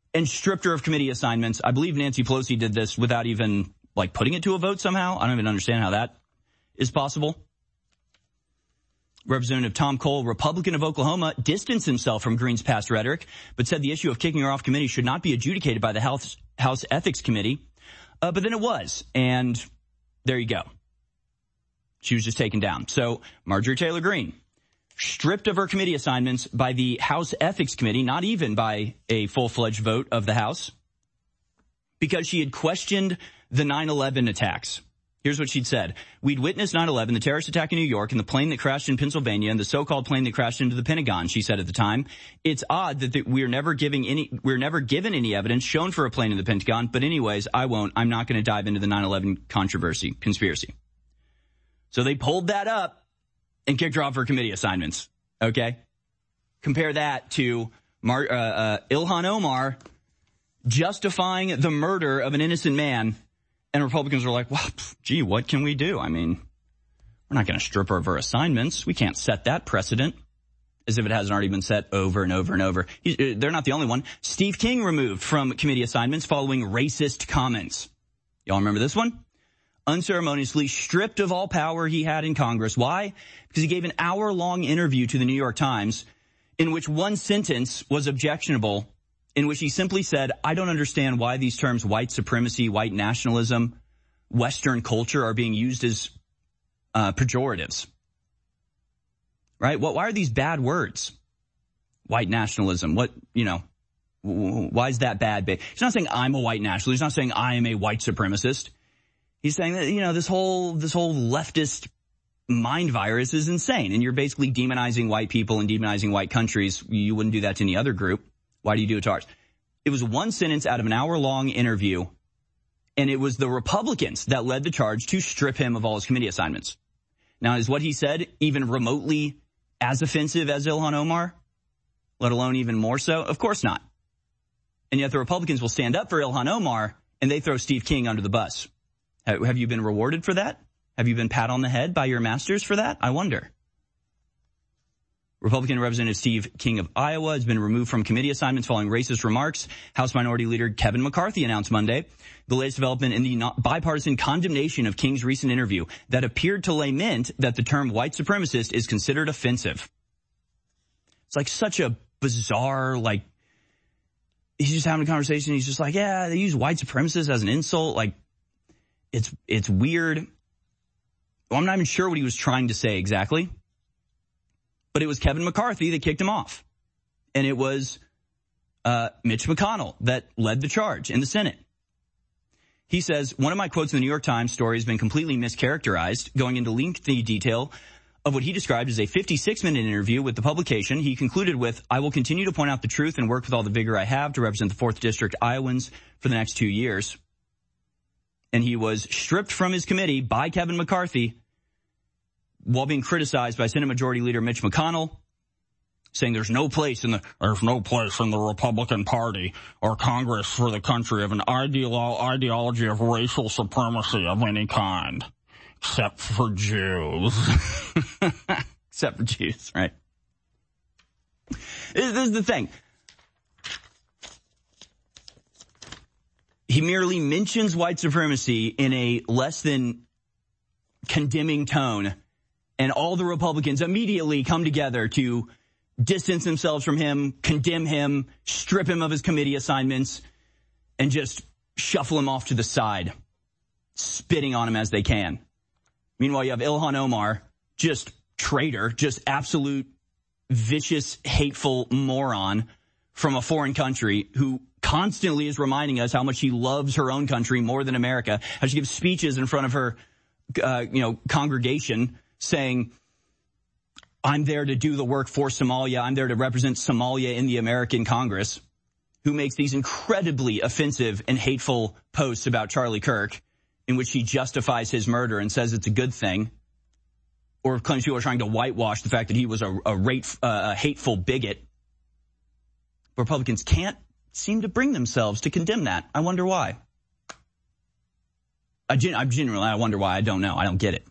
and stripped her of committee assignments. I believe Nancy Pelosi did this without even, like, putting it to a vote somehow. I don't even understand how that is possible. Representative Tom Cole, Republican of Oklahoma, distanced himself from Greene's past rhetoric, but said the issue of kicking her off committee should not be adjudicated by the House, House Ethics Committee. Uh, but then it was, and there you go. She was just taken down. So Marjorie Taylor Greene, stripped of her committee assignments by the House Ethics Committee, not even by a full-fledged vote of the House, because she had questioned the nine eleven attacks. Here's what she'd said. We'd witnessed nine eleven, the terrorist attack in New York, and the plane that crashed in Pennsylvania, and the so-called plane that crashed into the Pentagon, she said at the time. It's odd that the, we're never giving any, we're never given any evidence shown for a plane in the Pentagon, but anyways, I won't. I'm not going to dive into the nine eleven controversy, conspiracy. So they pulled that up and kicked her off her committee assignments. Okay? Compare that to Mar, uh, uh, Ilhan Omar justifying the murder of an innocent man. And Republicans are like, well, gee, what can we do? I mean, we're not going to strip her of her assignments. We can't set that precedent, as if it hasn't already been set over and over and over. He, they're not the only one. Steve King removed from committee assignments following racist comments. Y'all remember this one? Unceremoniously stripped of all power he had in Congress. Why? Because he gave an hour-long interview to the New York Times in which one sentence was objectionable, in which he simply said, I don't understand why these terms white supremacy, white nationalism, Western culture are being used as uh, pejoratives. Right? What? Why are these bad words? White nationalism. What, you know, why is that bad? He's not saying I'm a white nationalist. He's not saying I am a white supremacist. He's saying that, you know, this whole, this whole leftist mind virus is insane. And you're basically demonizing white people and demonizing white countries. You wouldn't do that to any other group. Why do you do it to ours? It was one sentence out of an hour-long interview, and it was the Republicans that led the charge to strip him of all his committee assignments. Now, is what he said even remotely as offensive as Ilhan Omar, let alone even more so? Of course not. And yet the Republicans will stand up for Ilhan Omar, and they throw Steve King under the bus. Have you been rewarded for that? Have you been pat on the head by your masters for that? I wonder. Republican Representative Steve King of Iowa has been removed from committee assignments following racist remarks. House Minority Leader Kevin McCarthy announced Monday the latest development in the bipartisan condemnation of King's recent interview that appeared to lament that the term white supremacist is considered offensive. It's like such a bizarre, like, he's just having a conversation. He's just like, yeah, they use white supremacist as an insult. Like, it's, it's weird. Well, I'm not even sure what he was trying to say exactly. But it was Kevin McCarthy that kicked him off. And it was uh Mitch McConnell that led the charge in the Senate. He says, one of my quotes in the New York Times story has been completely mischaracterized, going into lengthy detail of what he described as a fifty-six minute interview with the publication. He concluded with, I will continue to point out the truth and work with all the vigor I have to represent the fourth District Iowans for the next two years. And he was stripped from his committee by Kevin McCarthy while being criticized by Senate Majority Leader Mitch McConnell, saying there's no place in the there's no place in the Republican Party or Congress for the country of an ideolo- ideology of racial supremacy of any kind, except for Jews. Except for Jews, right? This, this is the thing. He merely mentions white supremacy in a less than condemning tone, and all the Republicans immediately come together to distance themselves from him, condemn him, strip him of his committee assignments, and just shuffle him off to the side, spitting on him as they can. Meanwhile, you have Ilhan Omar, just traitor, just absolute vicious, hateful moron from a foreign country who constantly is reminding us how much she loves her own country more than America, how she gives speeches in front of her, uh, you know, congregation saying, I'm there to do the work for Somalia. I'm there to represent Somalia in the American Congress, who makes these incredibly offensive and hateful posts about Charlie Kirk in which he justifies his murder and says it's a good thing, or claims people are trying to whitewash the fact that he was a, a, rate, uh, a hateful bigot. Republicans can't seem to bring themselves to condemn that. I wonder why. I, gen- I genuinely, I wonder why. I don't know. I don't get it.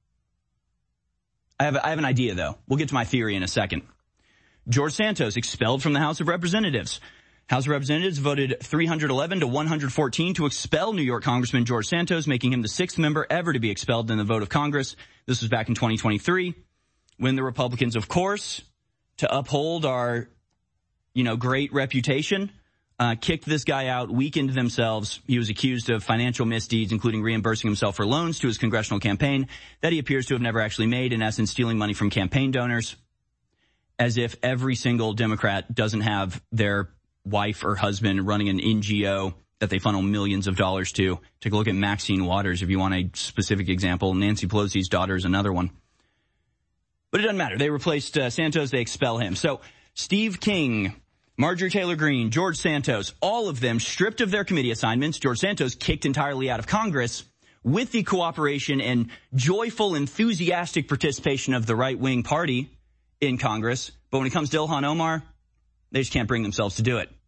I have, I have an idea, though. We'll get to my theory in a second. George Santos expelled from the House of Representatives. House of Representatives voted three hundred eleven to one hundred fourteen to expel New York Congressman George Santos, making him the sixth member ever to be expelled in the vote of Congress. This was back in twenty twenty-three, when the Republicans, of course, to uphold our, you know, great reputation, uh, kicked this guy out, weakened themselves. He was accused of financial misdeeds, including reimbursing himself for loans to his congressional campaign that he appears to have never actually made, in essence, stealing money from campaign donors, as if every single Democrat doesn't have their wife or husband running an N G O that they funnel millions of dollars to. Take a look at Maxine Waters if you want a specific example. Nancy Pelosi's daughter is another one. But it doesn't matter. They replaced uh, Santos. They expel him. So Steve King, Marjorie Taylor Greene, George Santos, all of them stripped of their committee assignments. George Santos kicked entirely out of Congress with the cooperation and joyful, enthusiastic participation of the right-wing party in Congress. But when it comes to Ilhan Omar, they just can't bring themselves to do it.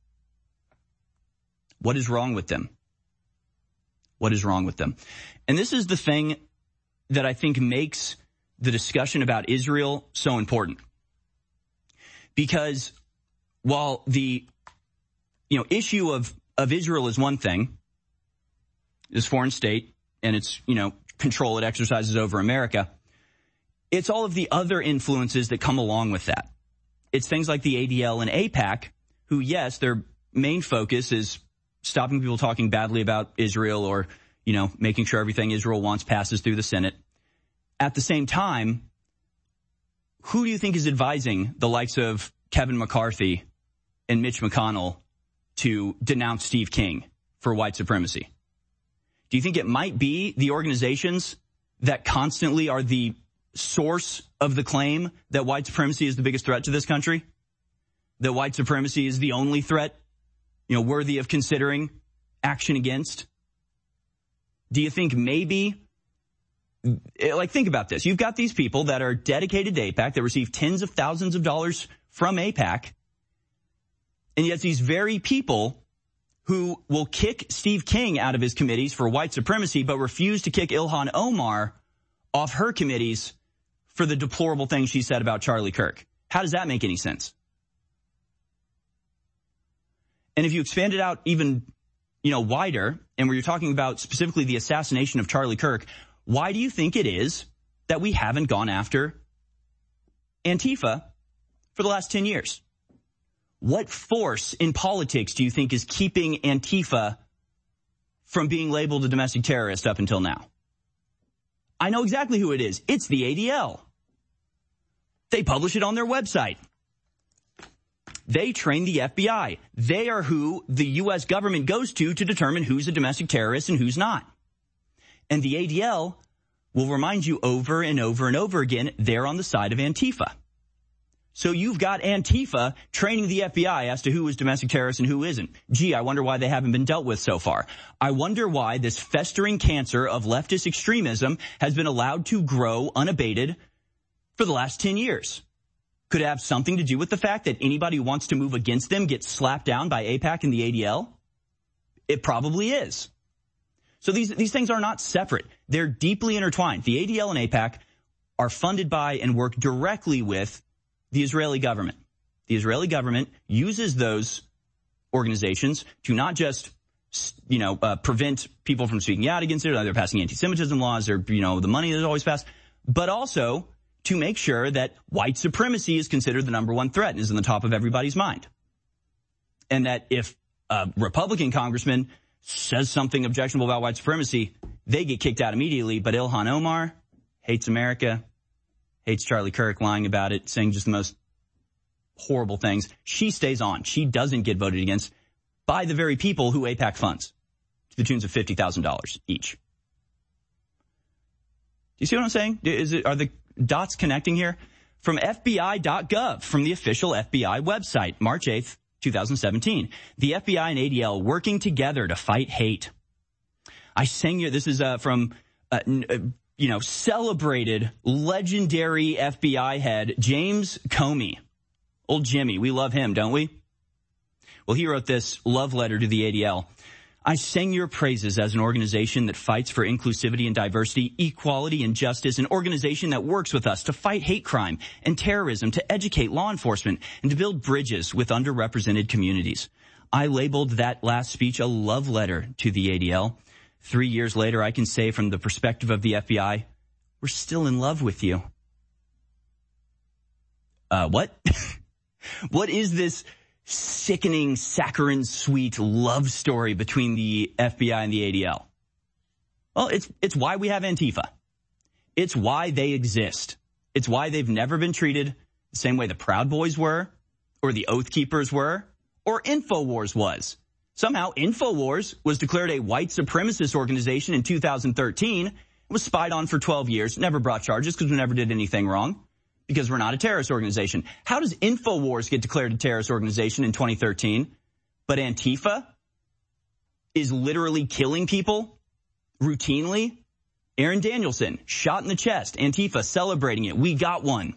What is wrong with them? What is wrong with them? And this is the thing that I think makes the discussion about Israel so important. Because while the, you know, issue of, of Israel is one thing, this foreign state and its, you know, control it exercises over America, it's all of the other influences that come along with that. It's things like the A D L and AIPAC, who, yes, their main focus is stopping people talking badly about Israel or, you know, making sure everything Israel wants passes through the Senate. At the same time, who do you think is advising the likes of Kevin McCarthy and Mitch McConnell to denounce Steve King for white supremacy? Do you think it might be the organizations that constantly are the source of the claim that white supremacy is the biggest threat to this country? That white supremacy is the only threat, you know, worthy of considering action against? Do you think maybe, like, think about this. You've got these people that are dedicated to AIPAC, that receive tens of thousands of dollars from AIPAC, and yet these very people who will kick Steve King out of his committees for white supremacy, but refuse to kick Ilhan Omar off her committees for the deplorable things she said about Charlie Kirk. How does that make any sense? And if you expand it out even, you know, wider, and where you're talking about specifically the assassination of Charlie Kirk, why do you think it is that we haven't gone after Antifa for the last ten years? What force in politics do you think is keeping Antifa from being labeled a domestic terrorist up until now? I know exactly who it is. It's the A D L. They publish it on their website. They train the F B I. They are who the U S government goes to to determine who's a domestic terrorist and who's not. And the A D L will remind you over and over and over again, they're on the side of Antifa. So you've got Antifa training the F B I as to who is domestic terrorist and who isn't. Gee, I wonder why they haven't been dealt with so far. I wonder why this festering cancer of leftist extremism has been allowed to grow unabated for the last ten years. Could it have something to do with the fact that anybody who wants to move against them gets slapped down by AIPAC and the A D L? It probably is. So these, these things are not separate. They're deeply intertwined. The A D L and AIPAC are funded by and work directly with the Israeli government. The Israeli government uses those organizations to not just, you know, uh, prevent people from speaking out against it, or they're passing anti-Semitism laws, or, you know, the money is always passed, but also to make sure that white supremacy is considered the number one threat and is in the top of everybody's mind. And that if a Republican congressman says something objectionable about white supremacy, they get kicked out immediately. But Ilhan Omar hates America, hates Charlie Kirk, lying about it, saying just the most horrible things. She stays on. She doesn't get voted against by the very people who AIPAC funds to the tunes of fifty thousand dollars each. Do you see what I'm saying? Is it, are the dots connecting here? From F B I dot gov, from the official F B I website, March eighth, twenty seventeen. The F B I and A D L working together to fight hate. I sang you, this is uh, from, uh, uh, you know, celebrated, legendary F B I head, James Comey. Old Jimmy, we love him, don't we? Well, he wrote this love letter to the A D L. I sing your praises as an organization that fights for inclusivity and diversity, equality and justice, an organization that works with us to fight hate crime and terrorism, to educate law enforcement, and to build bridges with underrepresented communities. I labeled that last speech a love letter to the A D L. Three years later, I can say from the perspective of the F B I, we're still in love with you. Uh, what? What is this sickening, saccharine, sweet love story between the F B I and the A D L? Well, it's, it's why we have Antifa. It's why they exist. It's why they've never been treated the same way the Proud Boys were, or the Oath Keepers were, or InfoWars was. Somehow, InfoWars was declared a white supremacist organization in two thousand thirteen, was spied on for twelve years, never brought charges because we never did anything wrong, because we're not a terrorist organization. How does InfoWars get declared a terrorist organization in twenty thirteen, but Antifa is literally killing people routinely? Aaron Danielson, shot in the chest, Antifa celebrating it. We got one.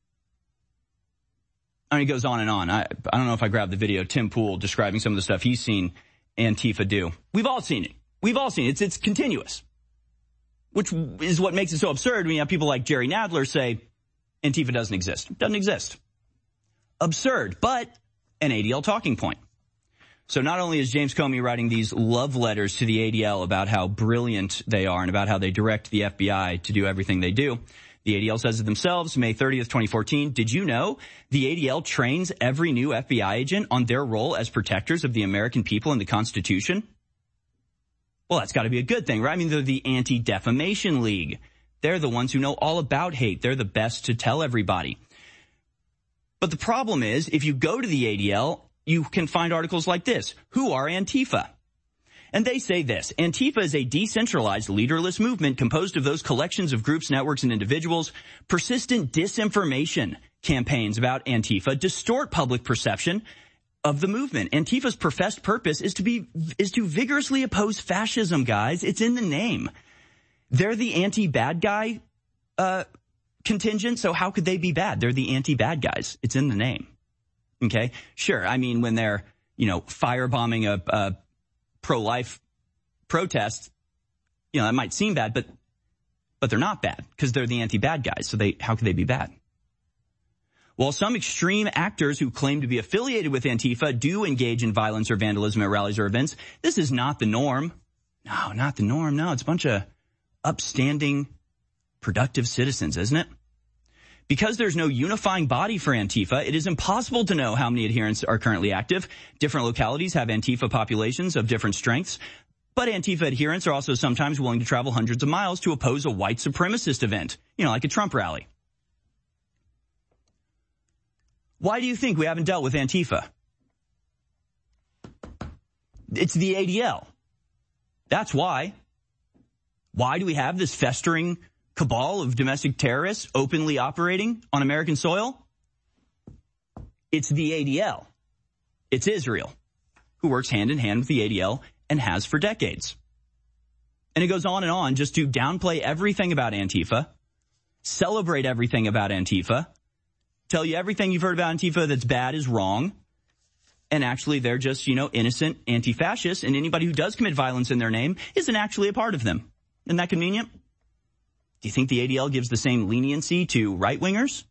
I mean, it goes on and on. I, I don't know if I grabbed the video. Tim Pool describing some of the stuff he's seen Antifa do. We've all seen it. We've all seen it. It's, it's continuous, which is what makes it so absurd when you have people like Jerry Nadler say Antifa doesn't exist. It doesn't exist. Absurd, but an A D L talking point. So not only is James Comey writing these love letters to the A D L about how brilliant they are and about how they direct the F B I to do everything they do, the A D L says it themselves, May thirtieth, twenty fourteen, did you know the A D L trains every new F B I agent on their role as protectors of the American people and the Constitution? Well, that's got to be a good thing, right? I mean, they're the Anti-Defamation League. They're the ones who know all about hate. They're the best to tell everybody. But the problem is, if you go to the A D L, you can find articles like this. Who are Antifa? And they say this: Antifa is a decentralized, leaderless movement composed of those collections of groups, networks, and individuals. Persistent disinformation campaigns about Antifa distort public perception of the movement. Antifa's professed purpose is to be, is to vigorously oppose fascism, guys. It's in the name. They're the anti-bad guy, uh, contingent, so how could they be bad? They're the anti-bad guys. It's in the name. Okay? Sure, I mean, when they're, you know, firebombing a, a pro-life protest, you know, that might seem bad, but but they're not bad because they're the anti-bad guys. So they, how could they be bad? While some extreme actors who claim to be affiliated with Antifa do engage in violence or vandalism at rallies or events, this is not the norm. No, not the norm. No, it's a bunch of upstanding, productive citizens, isn't it? Because there's no unifying body for Antifa, it is impossible to know how many adherents are currently active. Different localities have Antifa populations of different strengths, but Antifa adherents are also sometimes willing to travel hundreds of miles to oppose a white supremacist event, you know, like a Trump rally. Why do you think we haven't dealt with Antifa? It's the A D L. That's why. Why do we have this festering cabal of domestic terrorists openly operating on American soil? It's the A D L. It's Israel, who works hand in hand with the A D L and has for decades. And it goes on and on just to downplay everything about Antifa, celebrate everything about Antifa, tell you everything you've heard about Antifa that's bad is wrong, and actually they're just, you know, innocent anti-fascists, and anybody who does commit violence in their name isn't actually a part of them. Isn't that convenient? Do you think the A D L gives the same leniency to right-wingers?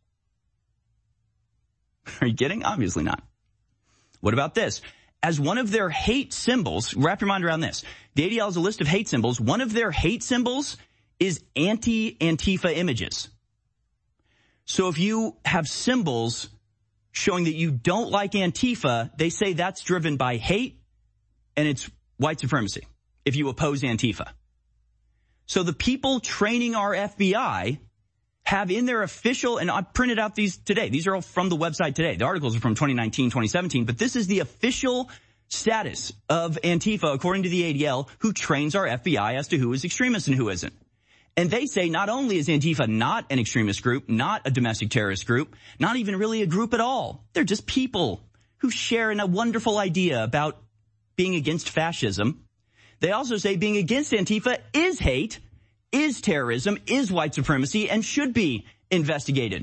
Are you kidding? Obviously not. What about this? As one of their hate symbols, wrap your mind around this. The A D L has a list of hate symbols. One of their hate symbols is anti-Antifa images. So if you have symbols showing that you don't like Antifa, they say that's driven by hate and it's white supremacy if you oppose Antifa. So the people training our F B I have in their official, and I printed out these today. These are all from the website today. The articles are from twenty nineteen, twenty seventeen, but this is the official status of Antifa according to the A D L, who trains our F B I as to who is extremist and who isn't. And they say not only is Antifa not an extremist group, not a domestic terrorist group, not even really a group at all. They're just people who share in a wonderful idea about being against fascism. They also say being against Antifa is hate, is terrorism, is white supremacy, and should be investigated.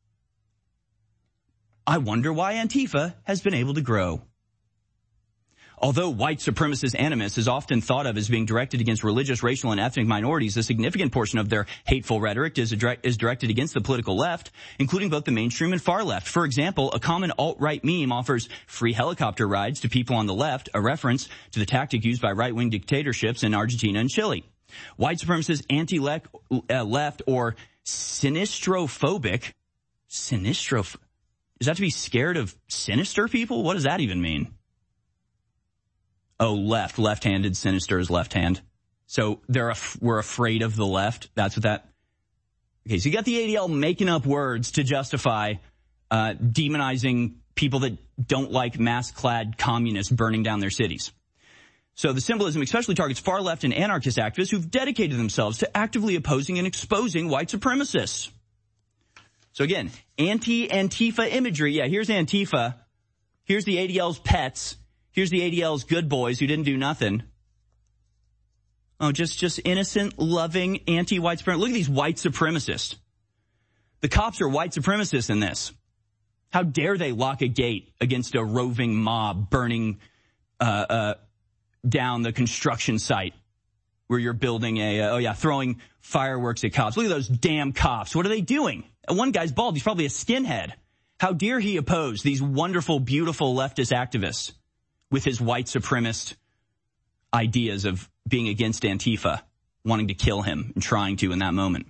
I wonder why Antifa has been able to grow. Although white supremacist animus is often thought of as being directed against religious, racial, and ethnic minorities, a significant portion of their hateful rhetoric is, is directed against the political left, including both the mainstream and far left. For example, a common alt-right meme offers free helicopter rides to people on the left, a reference to the tactic used by right-wing dictatorships in Argentina and Chile. White supremacist anti-left or sinistrophobic, sinistro, is that to be scared of sinister people? What does that even mean? Oh, left, left-handed, sinister is left hand. So they're af- we're afraid of the left. That's what that. Okay, so you got the A D L making up words to justify uh, demonizing people that don't like mask-clad communists burning down their cities. So the symbolism especially targets far-left and anarchist activists who've dedicated themselves to actively opposing and exposing white supremacists. So again, anti-Antifa imagery. Yeah, here's Antifa. Here's the A D L's pets. Here's the A D L's good boys who didn't do nothing. Oh, just, just innocent, loving, anti-white supremacists. Look at these white supremacists. The cops are white supremacists in this. How dare they lock a gate against a roving mob burning uh, uh, down the construction site where you're building a, uh, oh yeah, throwing fireworks at cops. Look at those damn cops. What are they doing? One guy's bald. He's probably a skinhead. How dare he oppose these wonderful, beautiful leftist activists with his white supremacist ideas of being against Antifa, wanting to kill him and trying to in that moment.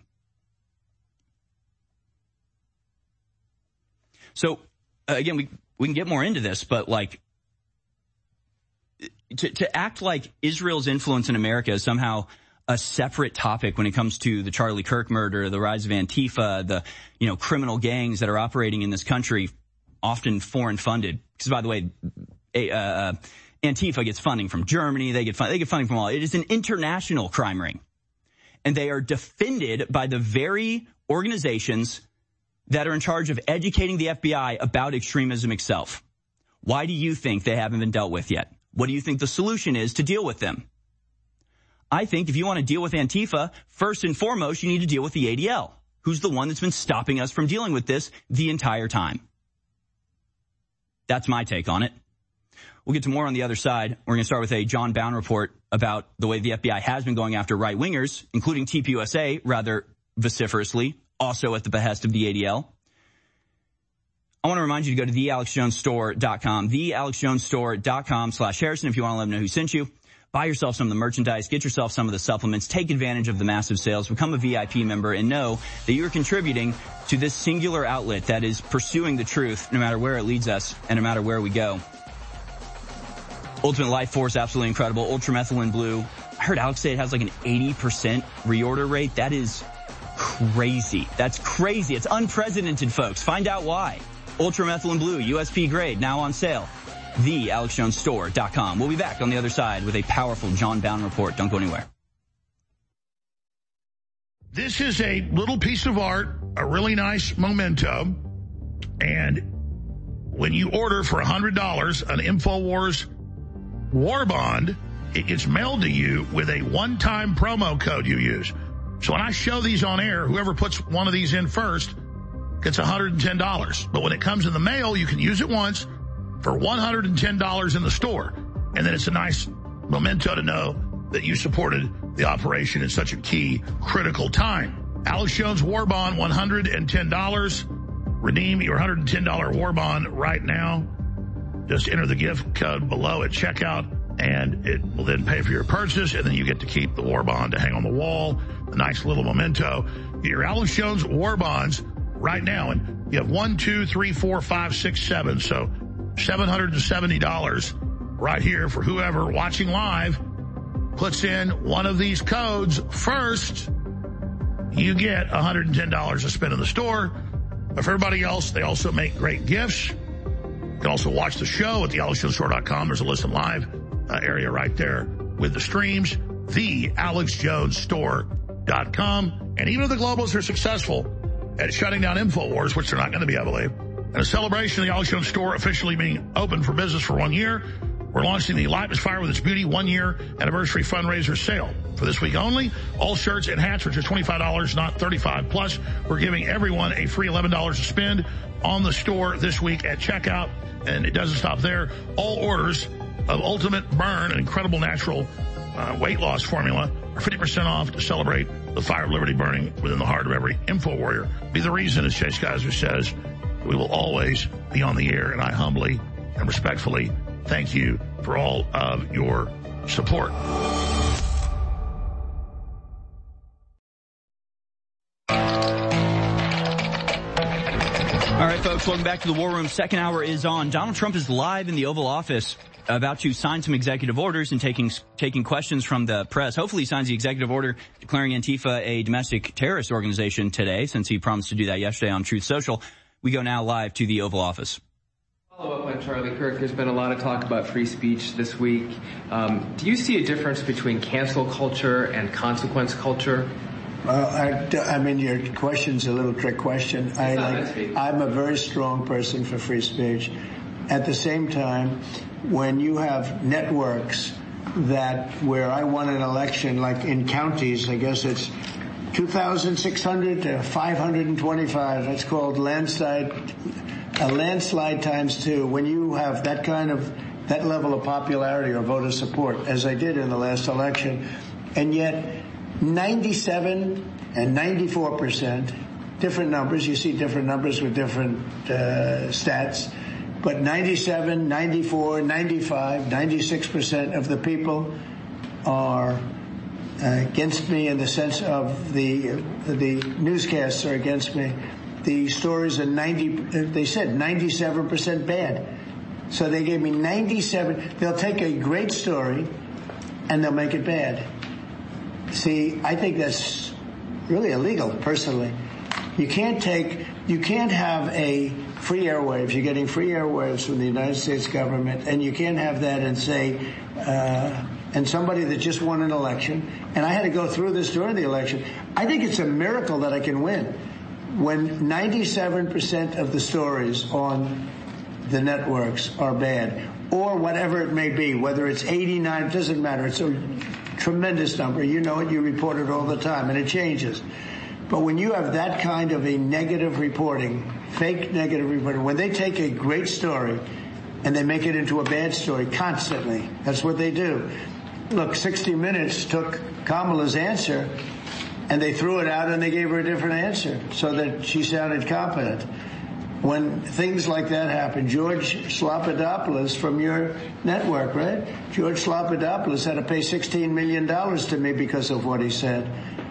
So, uh, again, we we can get more into this, but like, to, to act like Israel's influence in America is somehow a separate topic when it comes to the Charlie Kirk murder, the rise of Antifa, the, you know, criminal gangs that are operating in this country, often foreign funded. Because, by the way, a, uh, Antifa gets funding from Germany. They get fun- they get funding from all. It is an international crime ring, and they are defended by the very organizations that are in charge of educating the F B I about extremism itself. Why do you think they haven't been dealt with yet? What do you think the solution is to deal with them? I think if you want to deal with Antifa, first and foremost, you need to deal with the A D L, who's the one that's been stopping us from dealing with this the entire time. That's my take on it. We'll get to more on the other side. We're going to start with a John Bound report about the way the F B I has been going after right-wingers, including T P U S A, rather vociferously, also at the behest of the A D L. I want to remind you to go to the alex jones store dot com, the alex jones store dot com slash Harrison if you want to let them know who sent you. Buy yourself some of the merchandise, get yourself some of the supplements, take advantage of the massive sales, become a V I P member, and know that you're contributing to this singular outlet that is pursuing the truth no matter where it leads us and no matter where we go. Ultimate Life Force, absolutely incredible. Ultramethylene Blue. I heard Alex say it has like an eighty percent reorder rate. That is crazy. That's crazy. It's unprecedented, folks. Find out why. Ultramethylene Blue, U S P grade, now on sale. the alex jones store dot com. We'll be back on the other side with a powerful John Bound report. Don't go anywhere. This is a little piece of art, a really nice memento. And when you order for one hundred dollars an InfoWars War Bond, it gets mailed to you with a one-time promo code you use. So when I show these on air, whoever puts one of these in first gets one hundred ten dollars. But when it comes in the mail, you can use it once for one hundred ten dollars in the store. And then it's a nice memento to know that you supported the operation in such a key, critical time. Alex Jones War Bond, one hundred ten dollars. Redeem your one hundred ten dollars War Bond right now. Just enter the gift code below at checkout, and it will then pay for your purchase, and then you get to keep the War Bond to hang on the wall. A nice little memento. Get your Alex Jones War Bonds right now, and you have one, two, three, four, five, six, seven. So seven hundred seventy dollars right here for whoever watching live puts in one of these codes first. You get one hundred ten dollars to spend in the store. But for everybody else, they also make great gifts. You can also watch the show at the alex jones store dot com. There's a listen live uh, area right there with the streams. the alex jones store dot com. And even if the globalists are successful at shutting down InfoWars, which they're not going to be, I believe, in a celebration of the Alex Jones Store officially being open for business for one year, we're launching the Light is Fire with Its Beauty one-year anniversary fundraiser sale. For this week only, all shirts and hats are just twenty-five dollars, not thirty-five dollars. Plus, we're giving everyone a free eleven dollars to spend on the store this week at checkout. And it doesn't stop there. All orders of Ultimate Burn, an incredible natural uh, weight loss formula, are fifty percent off to celebrate the fire of liberty burning within the heart of every info warrior. Be the reason, as Chase Geiser says, we will always be on the air, and I humbly and respectfully thank you for all of your support. All right, folks, welcome back to the War Room. Second hour is on. Donald Trump is live in the Oval Office, about to sign some executive orders and taking taking questions from the press. Hopefully he signs the executive order declaring Antifa a domestic terrorist organization today, since he promised to do that yesterday on Truth Social. We go now live to the Oval Office. Follow up on Charlie Kirk. There's been a lot of talk about free speech this week. Um, do you see a difference between cancel culture and consequence culture? Well, I, I mean, your question's a little trick question. I like, I'm a very strong person for free speech. At the same time, when you have networks that where I won an election, like in counties, I guess it's two thousand six hundred to five hundred twenty-five. That's called landslide, a landslide times two. When you have that kind of, that level of popularity or voter support, as I did in the last election, and yet ninety-seven and ninety-four percent, different numbers. You see different numbers with different uh, stats. But ninety-seven, ninety-four, ninety-five, ninety-six percent of the people are uh, against me in the sense of the the newscasts are against me. The stories are ninety. They said ninety-seven percent bad. So they gave me ninety-seven. They'll take a great story and they'll make it bad. See, I think that's really illegal, personally. You can't take, you can't have a free airwaves. You're getting free airwaves from the United States government, and you can't have that and say, uh, and somebody that just won an election, and I had to go through this during the election. I think it's a miracle that I can win. When ninety-seven percent of the stories on the networks are bad, or whatever it may be, whether it's eighty-nine, it doesn't matter. It's a tremendous number. You know it, you report it all the time, and it changes. But when you have that kind of a negative reporting, fake negative reporting, when they take a great story and they make it into a bad story constantly, that's what they do. Look, sixty minutes took Kamala's answer and they threw it out and they gave her a different answer so that she sounded competent. When things like that happen, George Slopadopoulos from your network, right? George Slopadopoulos had to pay sixteen million dollars to me because of what he said.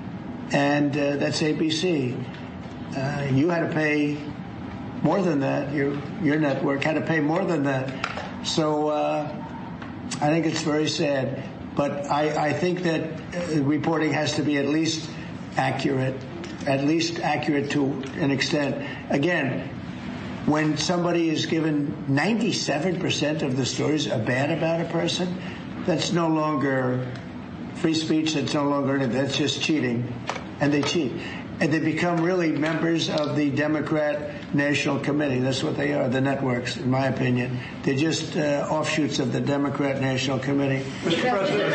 And uh, that's A B C. Uh, you had to pay more than that. Your your network had to pay more than that. So uh, I think it's very sad. But I, I think that uh, reporting has to be at least accurate, at least accurate to an extent. Again, when somebody is given ninety-seven percent of the stories are bad about a person, that's no longer free speech. That's no longer anything. That's just cheating. And they cheat. And they become really members of the Democrat National Committee. That's what they are, the networks, in my opinion. They're just uh, offshoots of the Democrat National Committee. Mister President.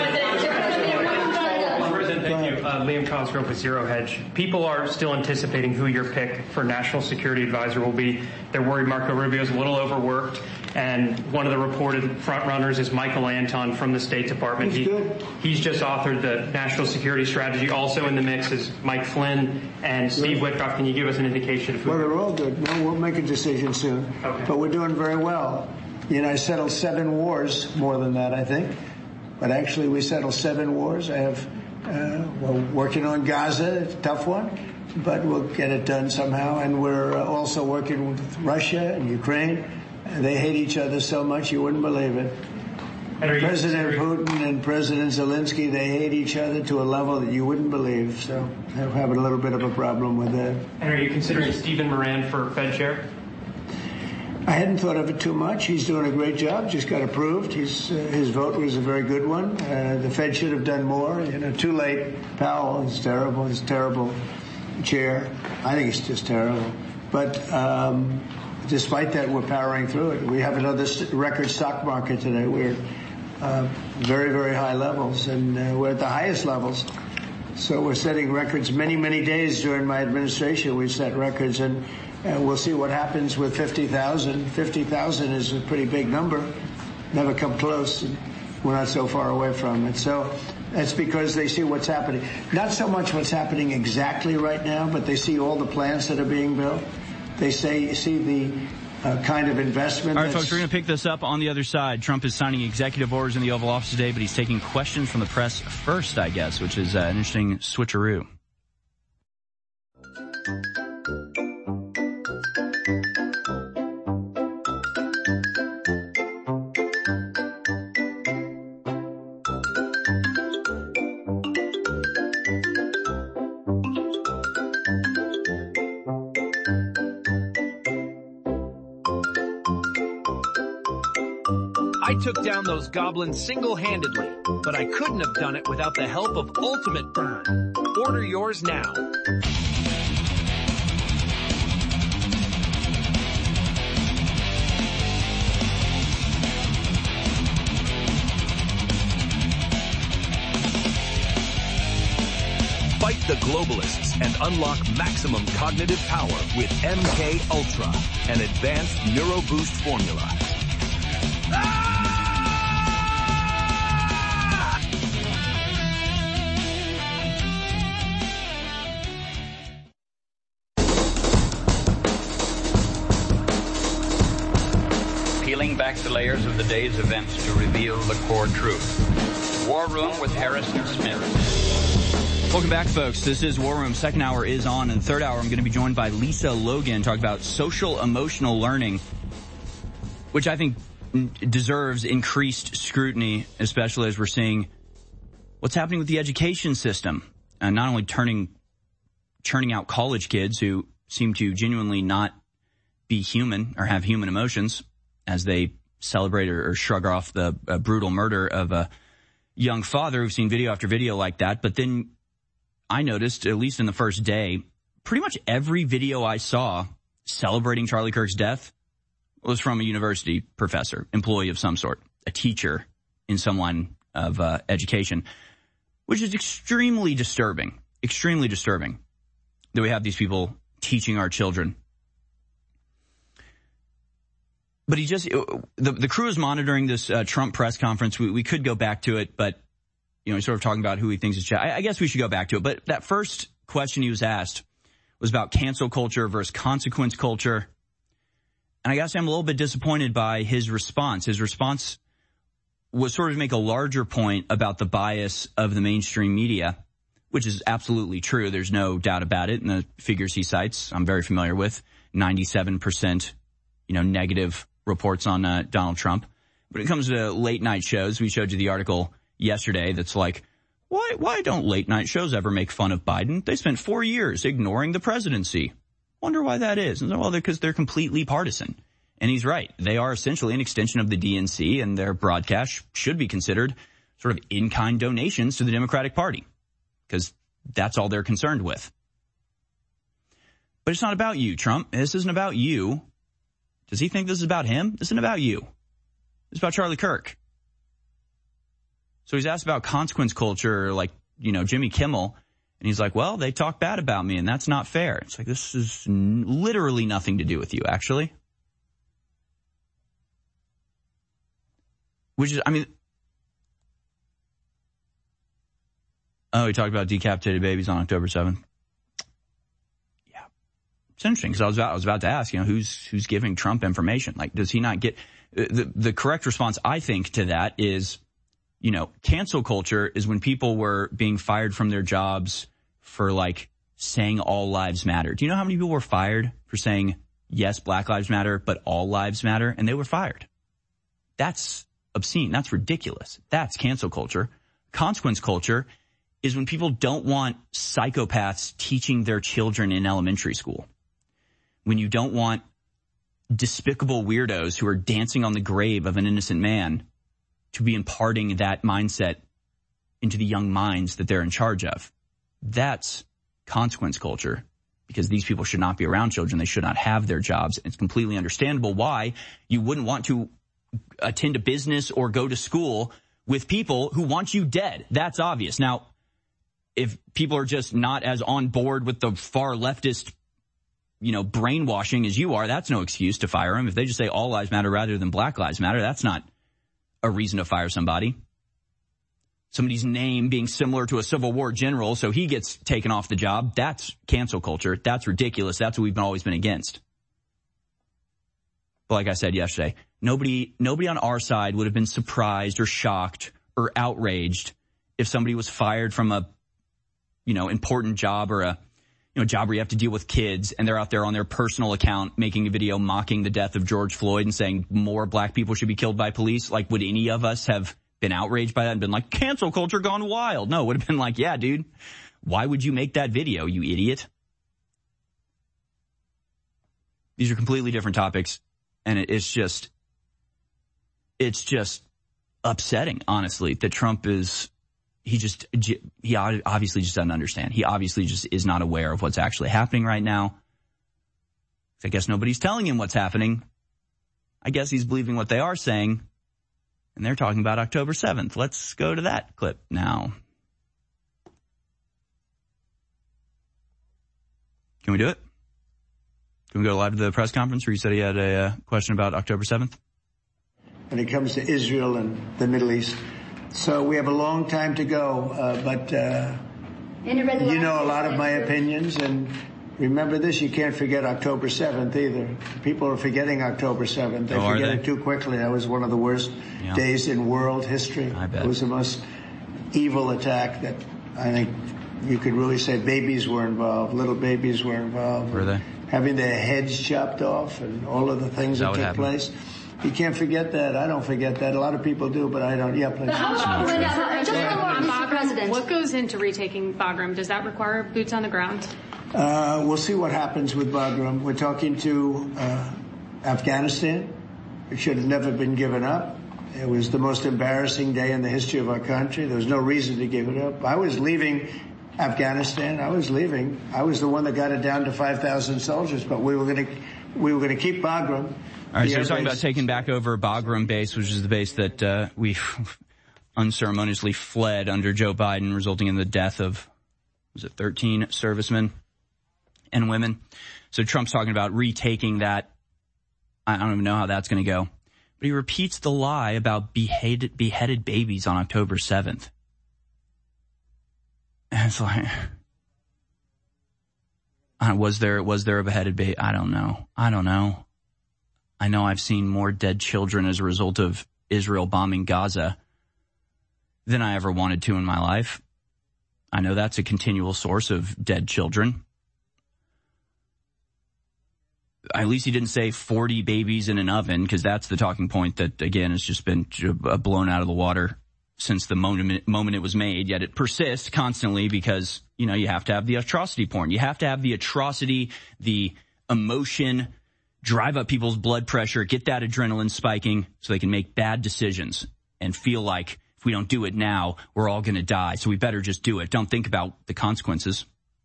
Thank you. Uh, Liam Consgrove with Zero Hedge. People are still anticipating who your pick for National Security Advisor will be. They're worried Marco Rubio is a little overworked, and one of the reported frontrunners is Michael Anton from the State Department. He's he, good. He's just authored the National Security Strategy. Also in the mix is Mike Flynn and Steve Witkoff. Can you give us an indication of who? Well, they're all good. No, we'll make a decision soon. Okay. But we're doing very well. You know, I settled seven wars, more than that, I think. But actually, we settled seven wars. I have... Uh, we're working on Gaza, it's a tough one, but we'll get it done somehow. And we're uh, also working with Russia and Ukraine. They hate each other so much you wouldn't believe it. President Putin and President Zelensky, they hate each other to a level that you wouldn't believe. So I'm having a little bit of a problem with that. And are you considering Stephen Moran for Fed chair? I hadn't thought of it too much. He's doing a great job. Just got approved. He's, uh, his vote was a very good one. Uh, the Fed should have done more. You know, too late. Powell is terrible. He's terrible chair. I think it's just terrible. But um, despite that, we're powering through it. We have another record stock market today. We're uh, very, very high levels, and uh, we're at the highest levels. So we're setting records. Many, many days during my administration, we've set records, and Uh, we'll see what happens with fifty thousand. fifty thousand is a pretty big number. never come close. And we're not so far away from it. So that's because they see what's happening. Not so much what's happening exactly right now, but they see all the plants that are being built. They say see the uh, kind of investment. All right, folks, we're going to pick this up on the other side. Trump is signing executive orders in the Oval Office today, but he's taking questions from the press first, I guess, which is uh, an interesting switcheroo. I took down those goblins single-handedly, but I couldn't have done it without the help of Ultimate Burn. Order yours now. Fight the globalists and unlock maximum cognitive power with M K Ultra, an advanced NeuroBoost formula. Ah! Peeling back the layers of the day's events to reveal the core truth. War Room with Harrison Smith. Welcome back, folks. This is War Room. Second hour is on, and third hour I'm going to be joined by Lisa Logan, talking about social emotional learning, which I think deserves increased scrutiny, especially as we're seeing what's happening with the education system, and not only turning, churning out college kids who seem to genuinely not be human or have human emotions as they celebrate or, or shrug off the uh, brutal murder of a young father. We've seen video after video like that, but then I noticed, at least in the first day, pretty much every video I saw celebrating Charlie Kirk's death was from a university professor, employee of some sort, a teacher in some line of uh, education, which is extremely disturbing, extremely disturbing that we have these people teaching our children. But he just, the, the crew is monitoring this uh, Trump press conference. We, we could go back to it, but, you know, he's sort of talking about who he thinks is, I, I guess we should go back to it. But that first question he was asked was about cancel culture versus consequence culture. And I guess I'm a little bit disappointed by his response. His response was sort of to make a larger point about the bias of the mainstream media, which is absolutely true. There's no doubt about it. And the figures he cites, I'm very familiar with, ninety-seven percent, you know, negative reports on uh, Donald Trump. When it comes to late night shows, we showed you the article yesterday that's like, why, why don't late night shows ever make fun of Biden? They spent four years ignoring the presidency. Wonder why that is. And well, because they're, they're completely partisan. And he's right. They are essentially an extension of the D N C, and their broadcast should be considered sort of in-kind donations to the Democratic Party, because that's all they're concerned with. But it's not about you, Trump. This isn't about you. Does he think this is about him? This isn't about you. It's about Charlie Kirk. So he's asked about consequence culture, like, you know, Jimmy Kimmel. And he's like, well, they talk bad about me, and that's not fair. It's like, this is n- literally nothing to do with you, actually. Which is, I mean, oh, he talked about decapitated babies on October seventh. Yeah. It's interesting, because I was about, I was about to ask, you know, who's, who's giving Trump information? Like, does he not get, the, the correct response, I think, to that is, you know, cancel culture is when people were being fired from their jobs for, like, saying all lives matter. Do you know how many people were fired for saying, yes, Black Lives Matter, but all lives matter? And they were fired. That's obscene. That's ridiculous. That's cancel culture. Consequence culture is when people don't want psychopaths teaching their children in elementary school. When you don't want despicable weirdos who are dancing on the grave of an innocent man to be imparting that mindset into the young minds that they're in charge of. That's consequence culture, because these people should not be around children. They should not have their jobs. It's completely understandable why you wouldn't want to attend a business or go to school with people who want you dead. That's obvious. Now, if people are just not as on board with the far leftist, you know, brainwashing as you are, that's no excuse to fire them. If they just say all lives matter rather than Black Lives Matter, that's not a reason to fire somebody. Somebody's name being similar to a Civil War general, so he gets taken off the job. That's cancel culture. That's ridiculous. That's what we've always been against. But like I said yesterday, nobody, nobody on our side would have been surprised or shocked or outraged if somebody was fired from a, you know, important job or a, you know, job where you have to deal with kids and they're out there on their personal account making a video mocking the death of George Floyd and saying more black people should be killed by police. Like, would any of us have been outraged by that and been like, cancel culture gone wild? No, it would have been like, yeah, dude, why would you make that video, you idiot? These are completely different topics, and it's just, it's just upsetting, honestly, that Trump is, he just, he obviously just doesn't understand. He obviously just is not aware of what's actually happening right now. I guess nobody's telling him what's happening. I guess he's believing what they are saying. And they're talking about October seventh. Let's go to that clip now. Can we do it? Can we go live to the press conference where you said he had a uh, question about October seventh? When it comes to Israel and the Middle East. So we have a long time to go, uh, but uh, you know a lot of my opinions. And remember this, you can't forget October seventh either. People are forgetting October seventh. They oh, forget they? it too quickly. That was one of the worst yeah. days in world history. I bet. It was the most evil attack that I think you could really say babies were involved, little babies were involved. Were they? Having their heads chopped off and all of the things that, that took happened? place. You can't forget that. I don't forget that. A lot of people do, but I don't. Yeah, please. But how about when, uh, just yeah. on Mister President? What goes into retaking Bagram? Does that require boots on the ground? Uh, we'll see what happens with Bagram. We're talking to uh, Afghanistan. It should have never been given up. It was the most embarrassing day in the history of our country. There was no reason to give it up. I was leaving Afghanistan. I was leaving. I was the one that got it down to five thousand soldiers, but we were going to we were going to keep Bagram. All right, so you're talking about taking back over Bagram base, which is the base that uh, we unceremoniously fled under Joe Biden, resulting in the death of, was it thirteen servicemen and women? So Trump's talking about retaking that. I don't even know how that's going to go. But he repeats the lie about beheaded, beheaded babies on October seventh. And it's like, uh, was there, was there a beheaded baby? I don't know. I don't know. I know I've seen more dead children as a result of Israel bombing Gaza than I ever wanted to in my life. I know that's a continual source of dead children. At least he didn't say forty babies in an oven, because that's the talking point that, again, has just been blown out of the water since the moment, moment it was made. Yet it persists constantly because, you know, you have to have the atrocity porn. You have to have the atrocity, the emotion, drive up people's blood pressure, get that adrenaline spiking so they can make bad decisions and feel like if we don't do it now, we're all going to die. So we better just do it. Don't think about the consequences.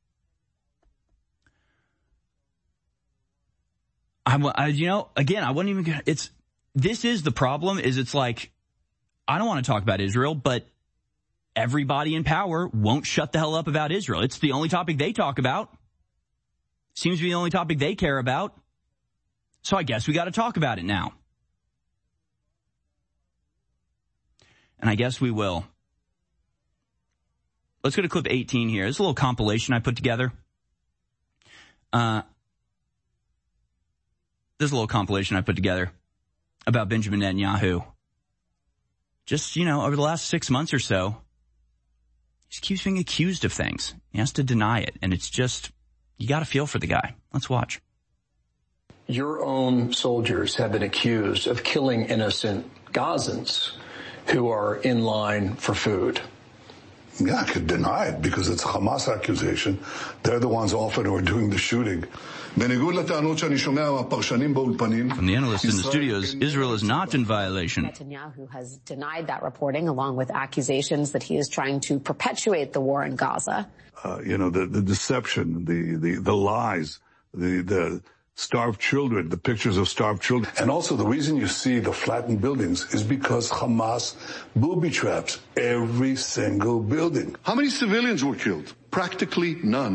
I, I you know, again, I wouldn't even get, it's, this is the problem is it's like, I don't want to talk about Israel, but everybody in power won't shut the hell up about Israel. It's the only topic they talk about. Seems to be the only topic they care about. So I guess we got to talk about it now. And I guess we will. Let's go to clip eighteen here. This is a little compilation I put together. Uh, this is a little compilation I put together about Benjamin Netanyahu. Just, you know, over the last six months or so, he keeps being accused of things. He has to deny it. And it's just, you got to feel for the guy. Let's watch. Your own soldiers have been accused of killing innocent Gazans who are in line for food. Yeah, I could deny it because it's a Hamas accusation. They're the ones often who are doing the shooting. From the analysts in the studios, Israel is not in violation. Netanyahu has denied that reporting, along with accusations that he is trying to perpetuate the war in Gaza. Uh, you know, the, the deception, the, the, the lies, the, the starved children, the pictures of starved children. And also the reason you see the flattened buildings is because Hamas booby traps every single building. How many civilians were killed? Practically none.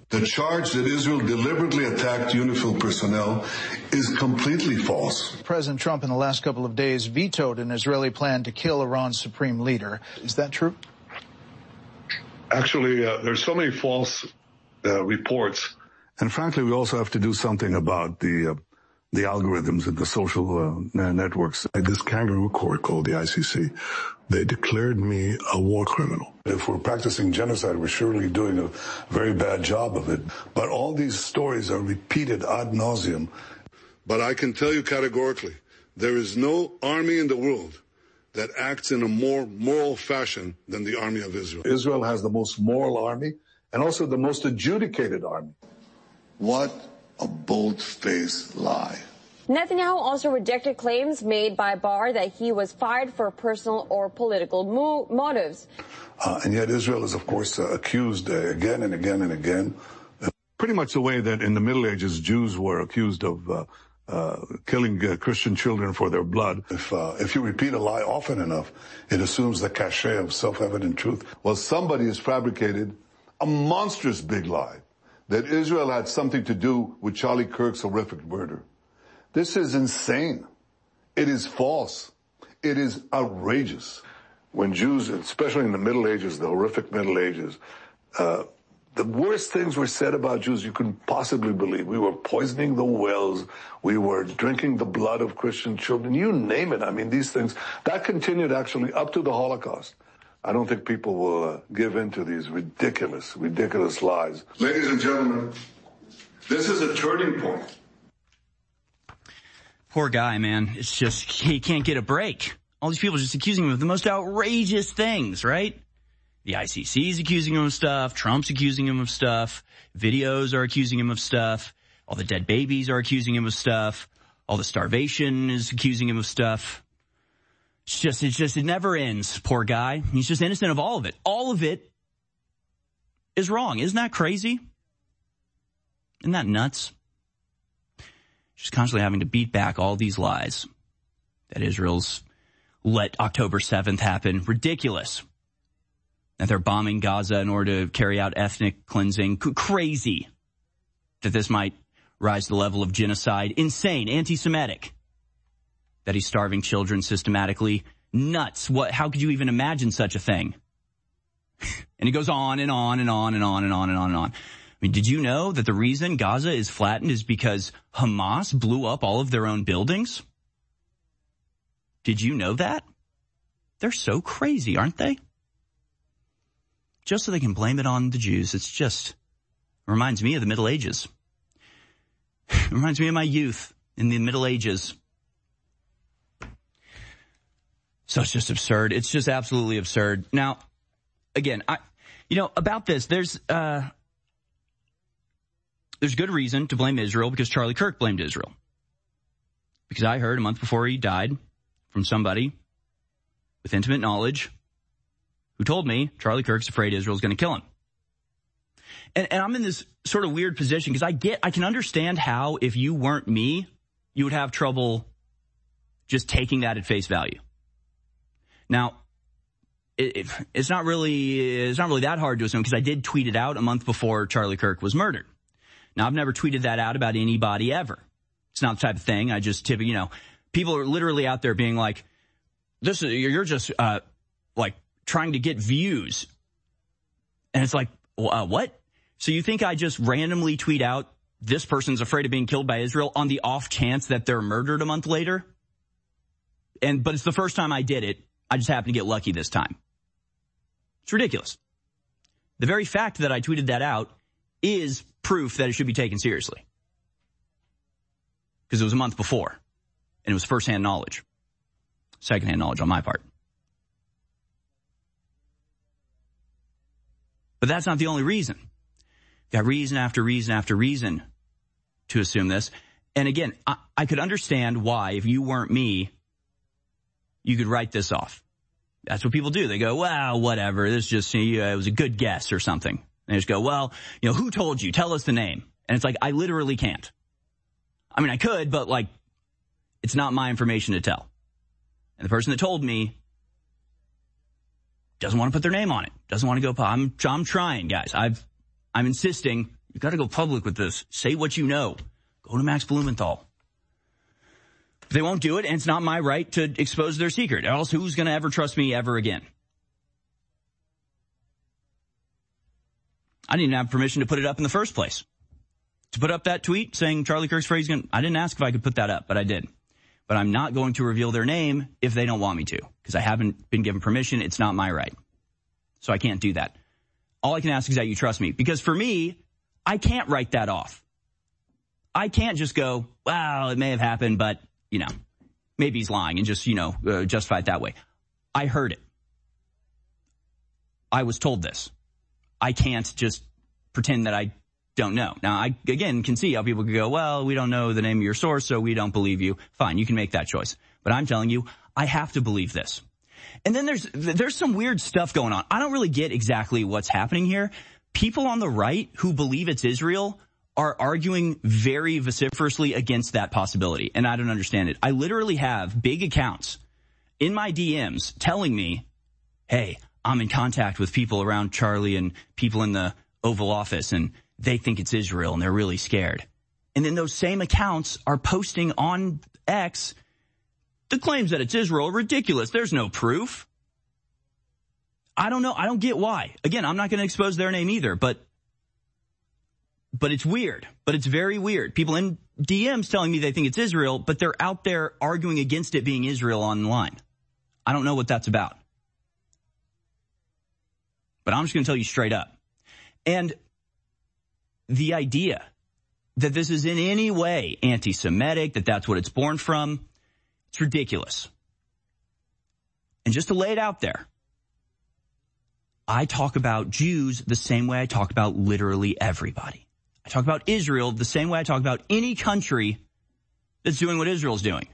The charge that Israel deliberately attacked UNIFIL personnel is completely false. President Trump in the last couple of days vetoed an Israeli plan to kill Iran's supreme leader. Is that true? Actually, uh, there's so many false uh, reports. And frankly, we also have to do something about the uh, the algorithms and the social uh, networks. This kangaroo court called the I C C, they declared me a war criminal. If we're practicing genocide, we're surely doing a very bad job of it. But all these stories are repeated ad nauseum. But I can tell you categorically, there is no army in the world that acts in a more moral fashion than the army of Israel. Israel has the most moral army and also the most adjudicated army. What a bold-faced lie. Netanyahu also rejected claims made by Barr that he was fired for personal or political mo- motives. Uh, and yet Israel is, of course, uh, accused uh, again and again and again. Uh, pretty much the way that in the Middle Ages Jews were accused of uh, uh, killing uh, Christian children for their blood. If uh, if you repeat a lie often enough, it assumes the cachet of self-evident truth. Well, somebody has fabricated a monstrous big lie that Israel had something to do with Charlie Kirk's horrific murder. This is insane. It is false. It is outrageous. When Jews, especially in the Middle Ages, the horrific Middle Ages, uh, the worst things were said about Jews you couldn't possibly believe. We were poisoning the wells. We were drinking the blood of Christian children. You name it. I mean, these things, that continued actually up to the Holocaust. I don't think people will uh, give in to these ridiculous, ridiculous lies. Ladies and gentlemen, this is a turning point. Poor guy, man. It's just, he can't get a break. All these people are just accusing him of the most outrageous things, right? The I C C is accusing him of stuff. Trump's accusing him of stuff. Videos are accusing him of stuff. All the dead babies are accusing him of stuff. All the starvation is accusing him of stuff. It's just, it's just, it never ends, poor guy. He's just innocent of all of it. All of it is wrong. Isn't that crazy? Isn't that nuts? Just constantly having to beat back all these lies that Israel's let October seventh happen. Ridiculous. That they're bombing Gaza in order to carry out ethnic cleansing. C- crazy that this might rise to the level of genocide. Insane. Anti-Semitic. That he's starving children systematically. Nuts. What? How could you even imagine such a thing? And it goes on and on and on and on and on and on and on. I mean, did you know that the reason Gaza is flattened is because Hamas blew up all of their own buildings? Did you know that? They're so crazy, aren't they? Just so they can blame it on the Jews. It's just, it reminds me of the Middle Ages. It reminds me of my youth in the Middle Ages. So it's just absurd. It's just absolutely absurd. Now, again, I, you know, about this, there's, uh, there's good reason to blame Israel because Charlie Kirk blamed Israel. Because I heard a month before he died from somebody with intimate knowledge who told me Charlie Kirk's afraid Israel's going to kill him. And, and I'm in this sort of weird position because I get, I can understand how if you weren't me, you would have trouble just taking that at face value. Now, it, it, it's not really, it's not really that hard to assume because I did tweet it out a month before Charlie Kirk was murdered. Now, I've never tweeted that out about anybody ever. It's not the type of thing. I just typically, you know, people are literally out there being like, this is, you're just, uh, like trying to get views. And it's like, uh, what? So you think I just randomly tweet out, this person's afraid of being killed by Israel on the off chance that they're murdered a month later? And, but it's the first time I did it. I just happened to get lucky this time. It's ridiculous. The very fact that I tweeted that out is proof that it should be taken seriously. Because it was a month before. And it was firsthand knowledge. Secondhand knowledge on my part. But that's not the only reason. Got reason after reason after reason to assume this. And again, I, I could understand why, if you weren't me, you could write this off. That's what people do. They go, well, whatever. This just, you know, it was a good guess or something. And they just go, well, you know, who told you? Tell us the name. And it's like, I literally can't. I mean, I could, but like, it's not my information to tell. And the person that told me doesn't want to put their name on it. Doesn't want to go, I'm, I'm trying, guys. I've, I'm insisting You got to go public with this. Say what you know. Go to Max Blumenthal. They won't do it, and it's not my right to expose their secret. Else, who's going to ever trust me ever again? I didn't even have permission to put it up in the first place. To put up that tweet saying Charlie Kirk's phrase, I didn't ask if I could put that up, but I did. But I'm not going to reveal their name if they don't want me to, because I haven't been given permission. It's not my right. So I can't do that. All I can ask is that you trust me, because for me, I can't write that off. I can't just go, well, it may have happened, but, you know, maybe he's lying and just, you know, uh, justify it that way. I heard it. I was told this. I can't just pretend that I don't know. Now, I, again, can see how people could go, well, we don't know the name of your source, so we don't believe you. Fine, you can make that choice. But I'm telling you, I have to believe this. And then there's there's some weird stuff going on. I don't really get exactly what's happening here. People on the right who believe it's Israel are arguing very vociferously against that possibility, and I don't understand it. I literally have big accounts in my D Ms telling me, hey, I'm in contact with people around Charlie and people in the Oval Office, and they think it's Israel, and they're really scared. And then those same accounts are posting on X the claims that it's Israel are ridiculous. There's no proof. I don't know. I don't get why. Again, I'm not going to expose their name either, but but it's weird. But it's very weird. People in D Ms telling me they think it's Israel, but they're out there arguing against it being Israel online. I don't know what that's about. But I'm just going to tell you straight up. And the idea that this is in any way anti-Semitic, that that's what it's born from, it's ridiculous. And just to lay it out there, I talk about Jews the same way I talk about literally everybody. I talk about Israel the same way I talk about any country that's doing what Israel's doing.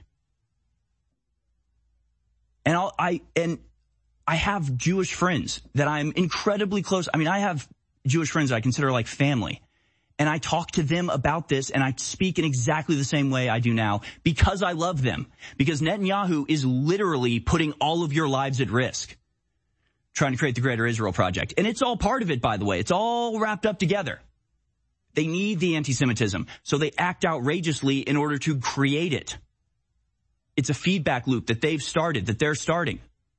And I'll, I and I have Jewish friends that I'm incredibly close. I mean, I have Jewish friends that I consider like family. And I talk to them about this, and I speak in exactly the same way I do now because I love them. Because Netanyahu is literally putting all of your lives at risk trying to create the Greater Israel Project. And it's all part of it, by the way. It's all wrapped up together. They need the anti-Semitism, so they act outrageously in order to create it. It's a feedback loop that they've started, that they're starting.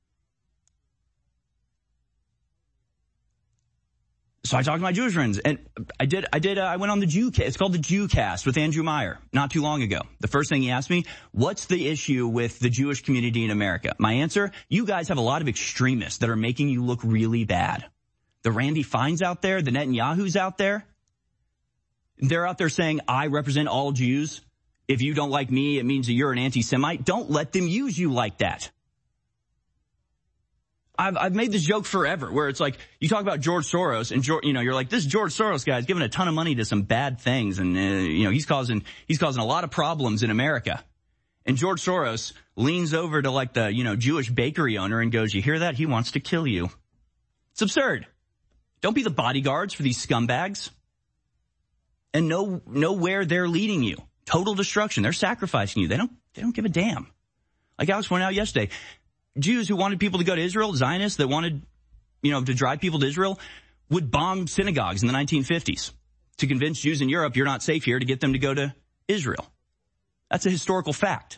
So I talked to my Jewish friends, and I did, I did, uh, I went on the Jew cast. It's called the Jew Cast with Andrew Meyer not too long ago. The first thing he asked me, what's the issue with the Jewish community in America? My answer, you guys have a lot of extremists that are making you look really bad. The Randy Fines out there, the Netanyahus out there, they're out there saying, I represent all Jews. If you don't like me, it means that you're an anti-Semite. Don't let them use you like that. I've, I've made this joke forever where it's like you talk about George Soros and, George, you know, you're like, this George Soros guy is giving a ton of money to some bad things. And, uh, you know, he's causing, he's causing a lot of problems in America. And George Soros leans over to like the, you know, Jewish bakery owner and goes, you hear that? He wants to kill you. It's absurd. Don't be the bodyguards for these scumbags. And know, know where they're leading you. Total destruction. They're sacrificing you. They don't, they don't give a damn. Like Alex pointed out yesterday. Jews who wanted people to go to Israel, Zionists that wanted, you know, to drive people to Israel, would bomb synagogues in the nineteen fifties to convince Jews in Europe you're not safe here, to get them to go to Israel. That's a historical fact.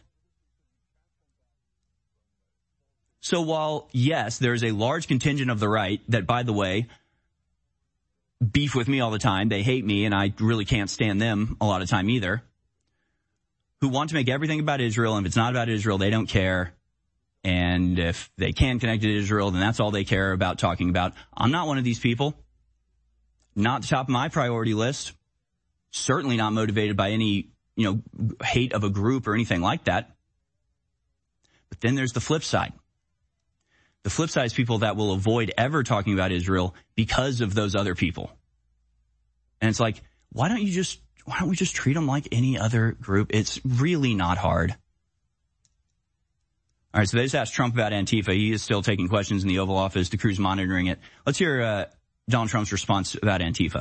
So while, yes, there is a large contingent of the right that, by the way, beef with me all the time, they hate me, and I really can't stand them a lot of time either, who want to make everything about Israel, and if it's not about Israel, they don't care. And if they can connect to Israel, then that's all they care about talking about. I'm not one of these people. Not the top of my priority list. Certainly not motivated by any, you know, hate of a group or anything like that. But then there's the flip side. The flip side is people that will avoid ever talking about Israel because of those other people. And it's like, why don't you just, why don't we just treat them like any other group? It's really not hard. All right, so they just asked Trump about Antifa. He is still taking questions in the Oval Office. The crew's monitoring it. Let's hear uh, Donald Trump's response about Antifa.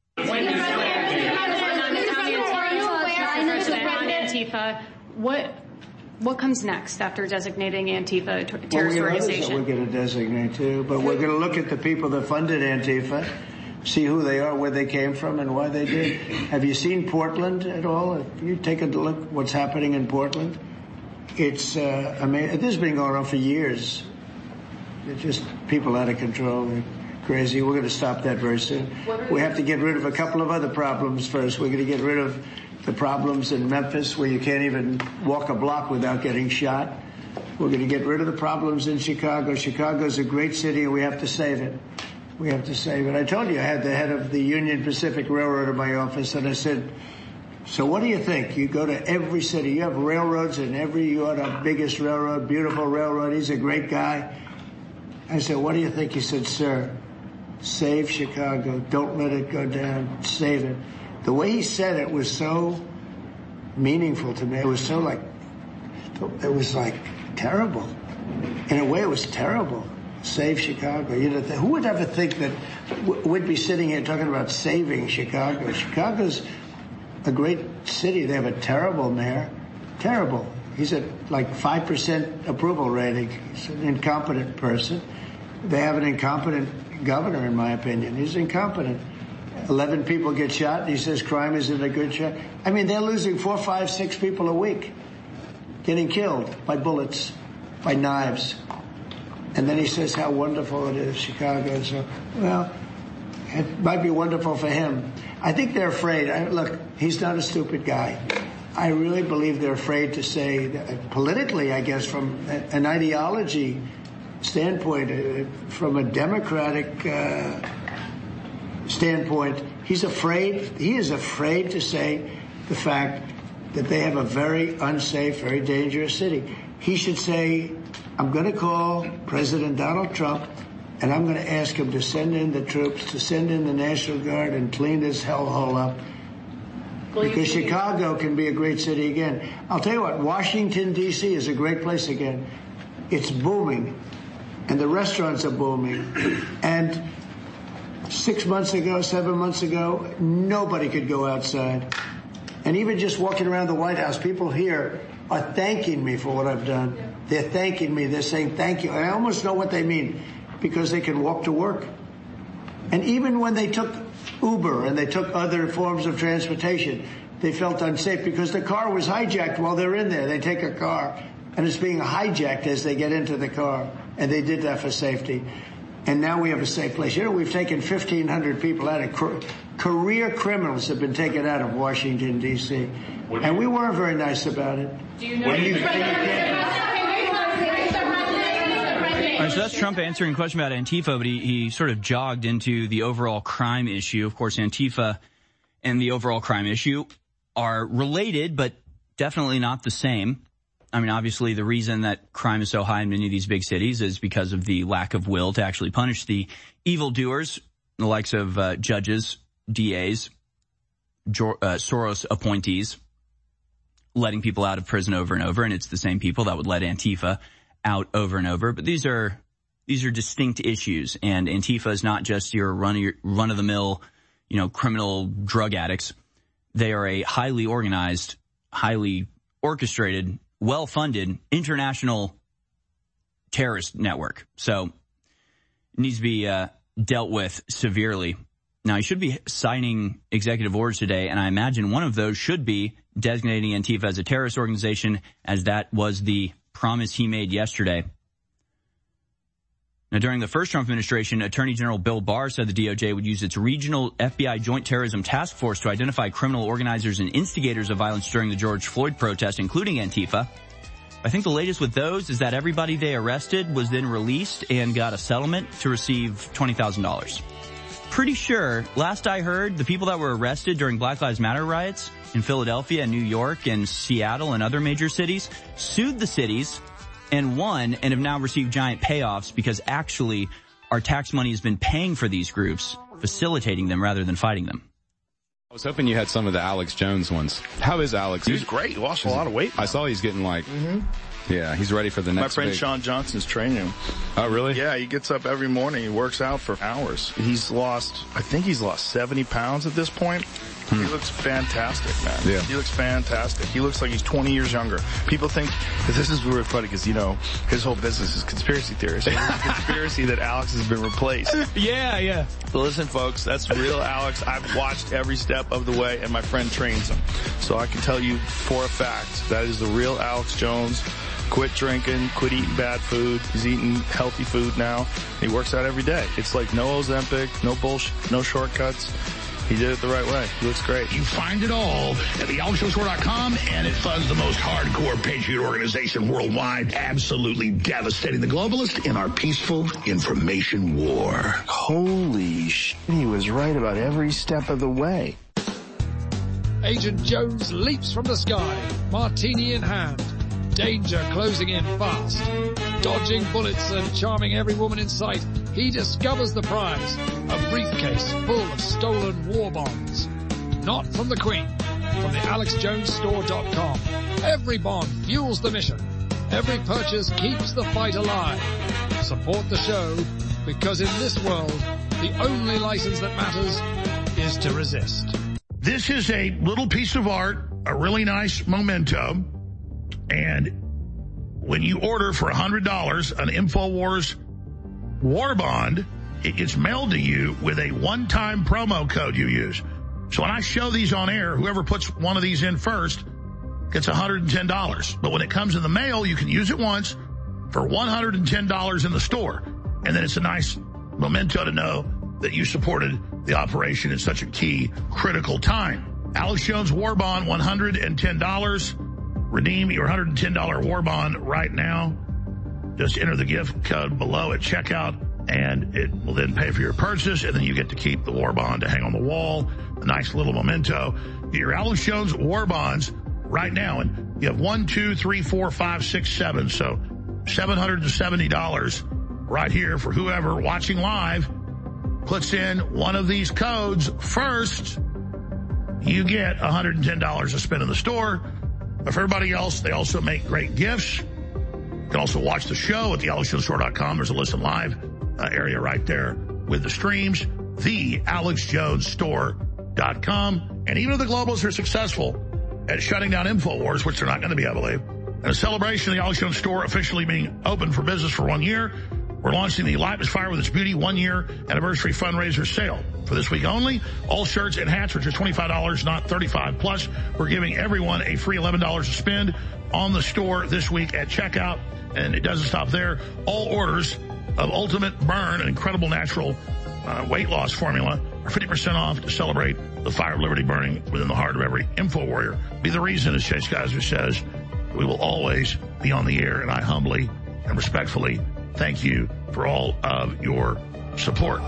Antifa, what what comes next after designating Antifa a terrorist well, organization? We're going to designate too, but we're going to look at the people that funded Antifa see who they are, where they came from, and why they did. Have you seen Portland at all? Have you taken a look at what's happening in Portland? It's, uh, I mean, this has been going on for years. It's just people out of control. They're crazy. We're going to stop that very soon. We have to get rid of a couple of other problems first. We're going to get rid of the problems in Memphis where you can't even walk a block without getting shot. We're going to get rid of the problems in Chicago. Chicago's a great city, and we have to save it. We have to save it. I told you I had the head of the Union Pacific Railroad in my office, and I said, so what do you think? You go to every city. You have railroads in every, you are the biggest railroad, beautiful railroad. He's a great guy. I said, what do you think? He said, sir, save Chicago. Don't let it go down. Save it. The way he said it was so meaningful to me. It was so like, it was like terrible. In a way, it was terrible. Save Chicago. You know, who would ever think that we'd be sitting here talking about saving Chicago? Chicago's a great city. They have a terrible mayor. Terrible. He's at like five percent approval rating. He's an incompetent person. They have an incompetent governor, in my opinion. He's incompetent. Eleven people get shot, and he says crime isn't a good shot. I mean, they're losing four, five, six people a week, getting killed by bullets, by knives. And then he says how wonderful it is, Chicago. So, well, it might be wonderful for him. I think they're afraid. I, look, he's not a stupid guy. I really believe they're afraid to say, that, politically, I guess, from an ideology standpoint, uh, from a democratic uh, standpoint, he's afraid, he is afraid to say the fact that they have a very unsafe, very dangerous city. He should say, I'm going to call President Donald Trump, and I'm going to ask him to send in the troops, to send in the National Guard and clean this hellhole up. Because Chicago can be a great city again. I'll tell you what, Washington, D C is a great place again. It's booming, and the restaurants are booming. And six months ago, seven months ago, nobody could go outside. And even just walking around the White House, people here are thanking me for what I've done. They're thanking me. They're saying thank you. And I almost know what they mean, because they can walk to work. And even when they took Uber and they took other forms of transportation, they felt unsafe because the car was hijacked while they're in there. They take a car and it's being hijacked as they get into the car. And they did that for safety. And now we have a safe place. You know, we've taken fifteen hundred people out of career criminals have been taken out of Washington, D C. And we weren't very nice about it. Do you know? What do you think? All right, so that's Trump answering a question about Antifa, but he, he sort of jogged into the overall crime issue. Of course, Antifa and the overall crime issue are related, but definitely not the same. I mean, obviously, the reason that crime is so high in many of these big cities is because of the lack of will to actually punish the evildoers, the likes of uh, judges, D As, jo- uh, Soros appointees, letting people out of prison over and over, and it's the same people that would let Antifa out over and over. But these are these are distinct issues, and Antifa is not just your run run of the mill, you know, criminal drug addicts. They are a highly organized, highly orchestrated, well-funded international terrorist network. So it needs to be uh, dealt with severely. Now, he should be signing executive orders today, and I imagine one of those should be designating Antifa as a terrorist organization, as that was the promise he made yesterday. Now, during the first Trump administration, Attorney General Bill Barr said the D O J would use its regional F B I Joint Terrorism Task Force to identify criminal organizers and instigators of violence during the George Floyd protest, including Antifa. I think the latest with those is that everybody they arrested was then released and got a settlement to receive twenty thousand dollars. Pretty sure, last I heard, the people that were arrested during Black Lives Matter riots in Philadelphia and New York and Seattle and other major cities sued the cities and won and have now received giant payoffs because actually our tax money has been paying for these groups, facilitating them rather than fighting them. I was hoping you had some of the Alex Jones ones. How is Alex? He's great. He lost a lot of weight now. I saw he's getting like, mm-hmm. yeah, he's ready for the next My friend big... Sean Johnson's training him. Oh, really? Yeah, he gets up every morning. He works out for hours. He's lost, I think he's lost seventy pounds at this point. He looks fantastic, man. Yeah. He looks fantastic. He looks like he's twenty years younger. People think, this is really funny because, you know, his whole business is conspiracy theories. So it's a conspiracy that Alex has been replaced. Yeah, yeah. But listen, folks, that's real Alex. I've watched every step of the way, and my friend trains him. So I can tell you for a fact that is the real Alex Jones. Quit drinking, quit eating bad food. He's eating healthy food now. He works out every day. It's like no Ozempic, no bullshit, no shortcuts. He did it the right way. He looks great. You find it all at the alex jones tour dot com, and it funds the most hardcore patriot organization worldwide, absolutely devastating the globalists in our peaceful information war. Holy sh**, he was right about every step of the way. Agent Jones leaps from the sky, martini in hand. Danger closing in fast. Dodging bullets and charming every woman in sight, he discovers the prize, a briefcase full of stolen war bonds. Not from the Queen, from the alex jones store dot com. Every bond fuels the mission. Every purchase keeps the fight alive. Support the show, because in this world, the only license that matters is to resist. This is a little piece of art, a really nice memento. And when you order for one hundred dollars an InfoWars war bond, it gets mailed to you with a one-time promo code you use. So when I show these on air, whoever puts one of these in first gets one hundred ten dollars. But when it comes in the mail, you can use it once for one hundred ten dollars in the store. And then it's a nice memento to know that you supported the operation in such a key, critical time. Alex Jones War Bond, one hundred ten dollars. Redeem your one hundred ten dollars war bond right now. Just enter the gift code below at checkout, and it will then pay for your purchase, and then you get to keep the war bond to hang on the wall. A nice little memento. Get your Alex Jones war bonds right now, and you have one, two, three, four, five, six, seven. So seven hundred seventy dollars right here for whoever watching live puts in one of these codes first. You get one hundred ten dollars to spend in the store. But for everybody else, they also make great gifts. You can also watch the show at the alex jones store dot com. There's a listen live uh, area right there with the streams. the alex jones store dot com. And even if the globalists are successful at shutting down InfoWars, which they're not going to be, I believe, in a celebration of the Alex Jones Store officially being open for business for one year, we're launching the Light is Fire with Its Beauty one-year anniversary fundraiser sale. For this week only, all shirts and hats are just twenty-five dollars, not thirty-five dollars. Plus, we're giving everyone a free eleven dollars to spend on the store this week at checkout. And it doesn't stop there. All orders of Ultimate Burn, an incredible natural uh, weight loss formula, are fifty percent off to celebrate the fire of liberty burning within the heart of every info warrior. Be the reason, as Chase Geiser says, we will always be on the air. And I humbly and respectfully thank you for all of your support.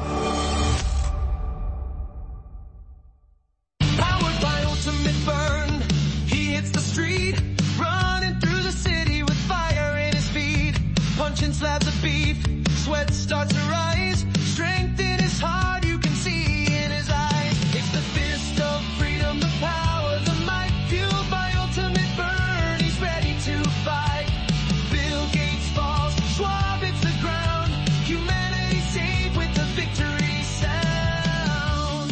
Powered by Ultimate Burn, he hits the street, running through the city with fire in his feet, punching slabs of beef, sweat starts to rise, strength in his heart you can see in his eyes. It's the fist of freedom, the power, the might, fueled by Ultimate Burn. He's ready to fight. Bill Gates falls, Schwab hits the ground, humanity saved with the victory sound.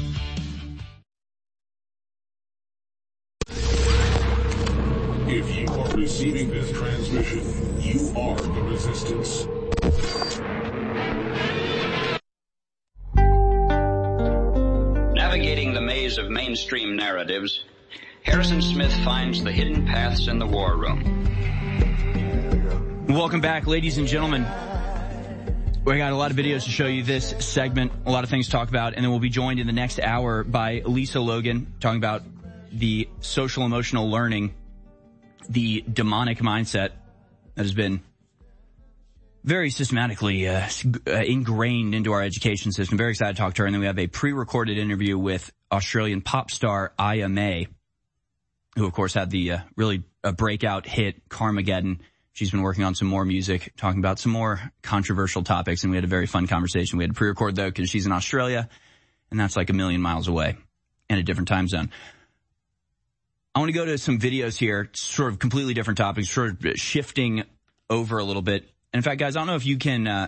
If you are receiving this transmission, you are the resistance. Navigating the maze of mainstream narratives, Harrison Smith finds the hidden paths in the war room. Welcome back, ladies and gentlemen. We got a lot of videos to show you this segment, a lot of things to talk about, and then we'll be joined in the next hour by Lisa Logan talking about the social emotional learning, the demonic mindset that has been very systematically uh, ingrained into our education system. Very excited to talk to her. And then we have a pre-recorded interview with Australian pop star Aya May, who of course had the uh, really a breakout hit Carmageddon. She's been working on some more music, talking about some more controversial topics, and we had a very fun conversation. We had to pre-record though because she's in Australia, and that's like a million miles away in a different time zone. I want to go to some videos here, sort of completely different topics, sort of shifting over a little bit. And in fact, guys, I don't know if you can uh,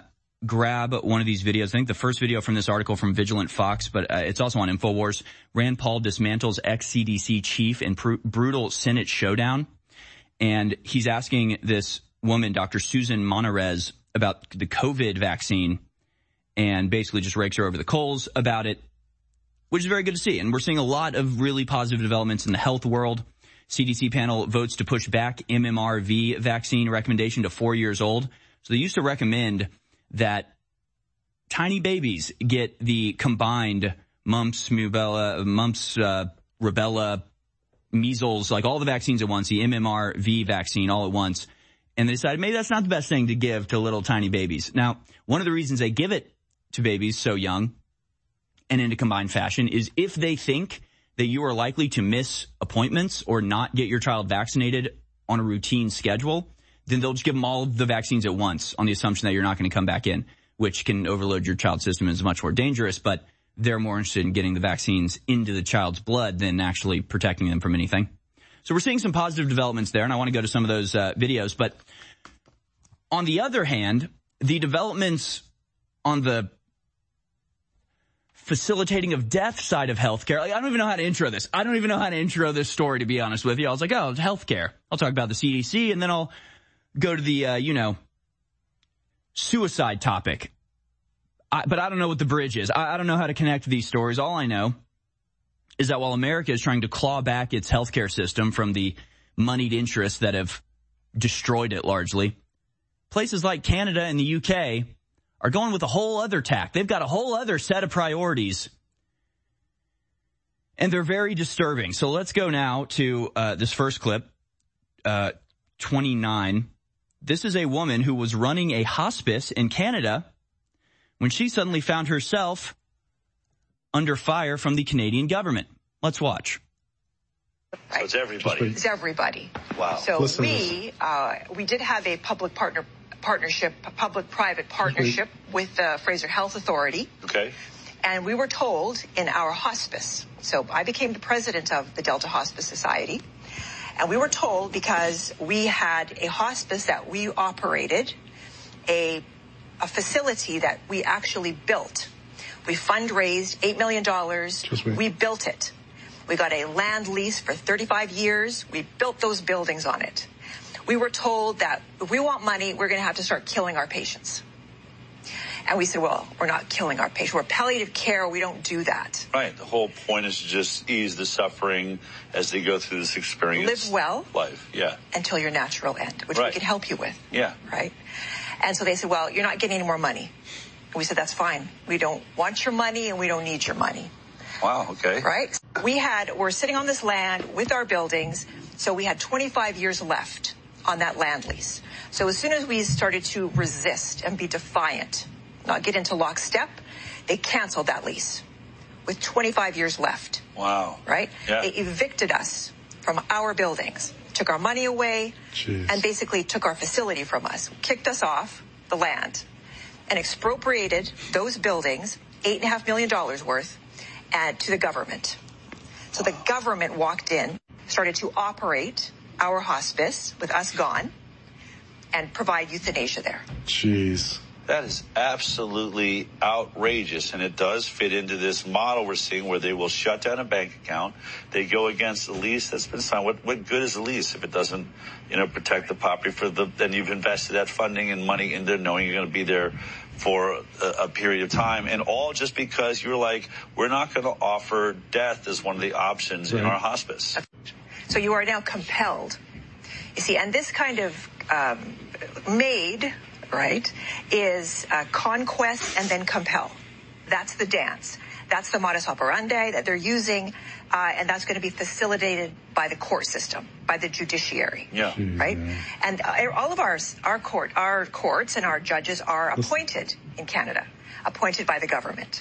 grab one of these videos. I think the first video from this article from Vigilant Fox, but uh, it's also on InfoWars. Rand Paul dismantles ex-C D C chief in pr- brutal Senate showdown. And he's asking this woman, Doctor Susan Monarez, about the COVID vaccine and basically just rakes her over the coals about it, which is very good to see. And we're seeing a lot of really positive developments in the health world. C D C panel votes to push back M M R V vaccine recommendation to four years old. So they used to recommend that tiny babies get the combined mumps, rubella, mumps, uh, rubella, measles, like all the vaccines at once, the M M R V vaccine all at once. And they decided maybe that's not the best thing to give to little tiny babies. Now, one of the reasons they give it to babies so young and in a combined fashion is if they think that you are likely to miss appointments or not get your child vaccinated on a routine schedule, then they'll just give them all of the vaccines at once on the assumption that you're not going to come back in, which can overload your child's system and is much more dangerous. But they're more interested in getting the vaccines into the child's blood than actually protecting them from anything. So we're seeing some positive developments there, and I want to go to some of those uh, videos. But on the other hand, the developments on the facilitating of death side of healthcare, like, I don't even know how to intro this. I don't even know how to intro this story, to be honest with you. I was like, oh, it's healthcare. I'll talk about the C D C, and then I'll go to the, uh, you know, suicide topic. I, but I don't know what the bridge is. I, I don't know how to connect these stories. All I know is that while America is trying to claw back its healthcare system from the moneyed interests that have destroyed it largely, places like Canada and the U K are going with a whole other tack. They've got a whole other set of priorities, and they're very disturbing. So let's go now to uh, this first clip, uh, twenty-nine. This is a woman who was running a hospice in Canada when she suddenly found herself under fire from the Canadian government. Let's watch. Right. So it's everybody. It's everybody. Wow. So Listen we uh, we did have a public partner partnership, public-private partnership mm-hmm. with the Fraser Health Authority. Okay. And we were told in our hospice. So I became the president of the Delta Hospice Society. And we were told because we had a hospice that we operated, a a facility that we actually built. We fundraised eight million dollars. We built it. We got a land lease for thirty-five years. We built those buildings on it. We were told that if we want money, we're going to have to start killing our patients. And we said, well, we're not killing our patients. We're palliative care. We don't do that. Right. The whole point is to just ease the suffering as they go through this experience. Live well. Life, yeah. Until your natural end, which right. we can help you with. Yeah. Right? And so they said, well, you're not getting any more money. And we said, that's fine. We don't want your money and we don't need your money. Wow, okay. Right? We had, we're sitting on this land with our buildings, so we had twenty-five years left on that land lease. So as soon as we started to resist and be defiant, not get into lockstep, they canceled that lease with twenty-five years left. Wow. Right? Yeah. They evicted us from our buildings, took our money away, Jeez. and basically took our facility from us, kicked us off the land, and expropriated those buildings, eight and a half million dollars worth, and to the government. So the government walked in, started to operate our hospice with us gone, and provide euthanasia there. Jeez. That is absolutely outrageous, and it does fit into this model we're seeing where they will shut down a bank account. They go against the lease that's been signed. What what good is the lease if it doesn't, you know, protect the property for the? Then you've invested that funding and money into knowing you're going to be there for a, a period of time, and all just because you're like, we're not going to offer death as one of the options right. in our hospice. So you are now compelled. You see, and this kind of um, made. Right, is uh, conquest and then compel. That's the dance. That's the modus operandi that they're using, uh, and that's going to be facilitated by the court system, by the judiciary. Yeah. Right? And uh, all of our, our court, our courts and our judges are appointed in Canada, appointed by the government.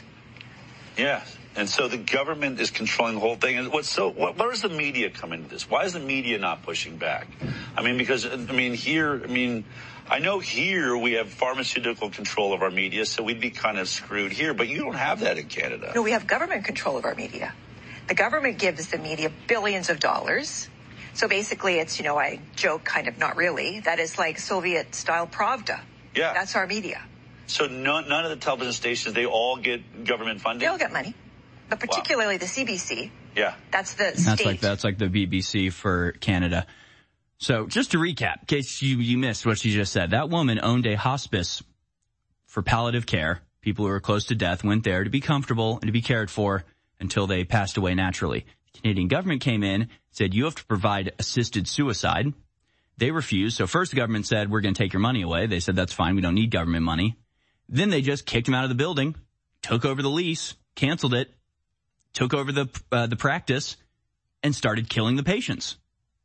Yeah. And so the government is controlling the whole thing. And what's so, what, where does the media come into this? Why is the media not pushing back? I mean, because, I mean, here, I mean, I know here we have pharmaceutical control of our media, so we'd be kind of screwed here, but you don't have that in Canada. No, we have government control of our media. The government gives the media billions of dollars. So basically it's, you know, I joke kind of, not really, that is like Soviet-style Pravda. Yeah. That's our media. So none, none of the television stations, they all get government funding? They all get money, but particularly wow. the C B C. Yeah. That's the and state. That's like, that's like the B B C for Canada. So just to recap, in case you, you missed what she just said, that woman owned a hospice for palliative care. People who were close to death went there to be comfortable and to be cared for until they passed away naturally. The Canadian government came in, said you have to provide assisted suicide. They refused. So first the government said, we're going to take your money away. They said, that's fine. We don't need government money. Then they just kicked him out of the building, took over the lease, canceled it, took over the uh, the practice, and started killing the patients.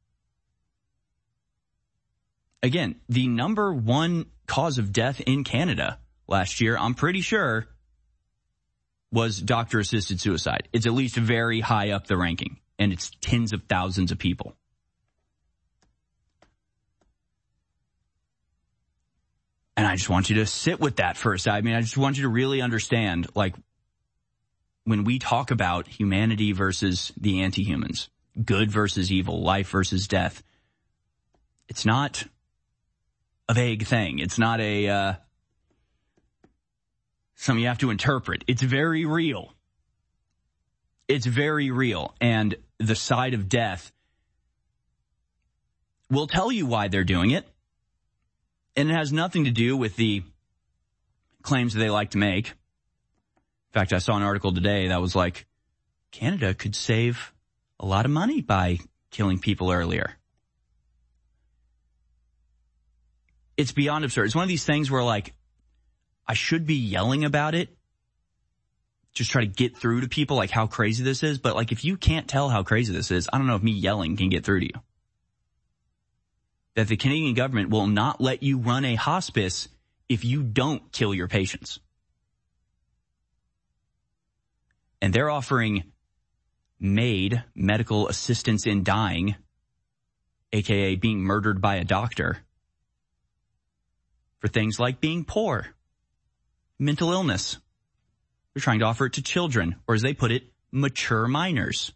Again, the number one cause of death in Canada last year, I'm pretty sure, was doctor-assisted suicide. It's at least very high up the ranking, and it's tens of thousands of people. And I just want you to sit with that first. I mean, I just want you to really understand, like, when we talk about humanity versus the anti-humans, good versus evil, life versus death, it's not a vague thing. It's not a, uh, something you have to interpret. It's very real. It's very real. And the side of death will tell you why they're doing it. And it has nothing to do with the claims that they like to make. In fact, I saw an article today that was like, Canada could save a lot of money by killing people earlier. It's beyond absurd. It's one of these things where, like, I should be yelling about it, just try to get through to people, like, how crazy this is. But, like, if you can't tell how crazy this is, I don't know if me yelling can get through to you. That the Canadian government will not let you run a hospice if you don't kill your patients. And they're offering MAID, medical assistance in dying, a k a being murdered by a doctor, for things like being poor, mental illness. They're trying to offer it to children, or as they put it, mature minors.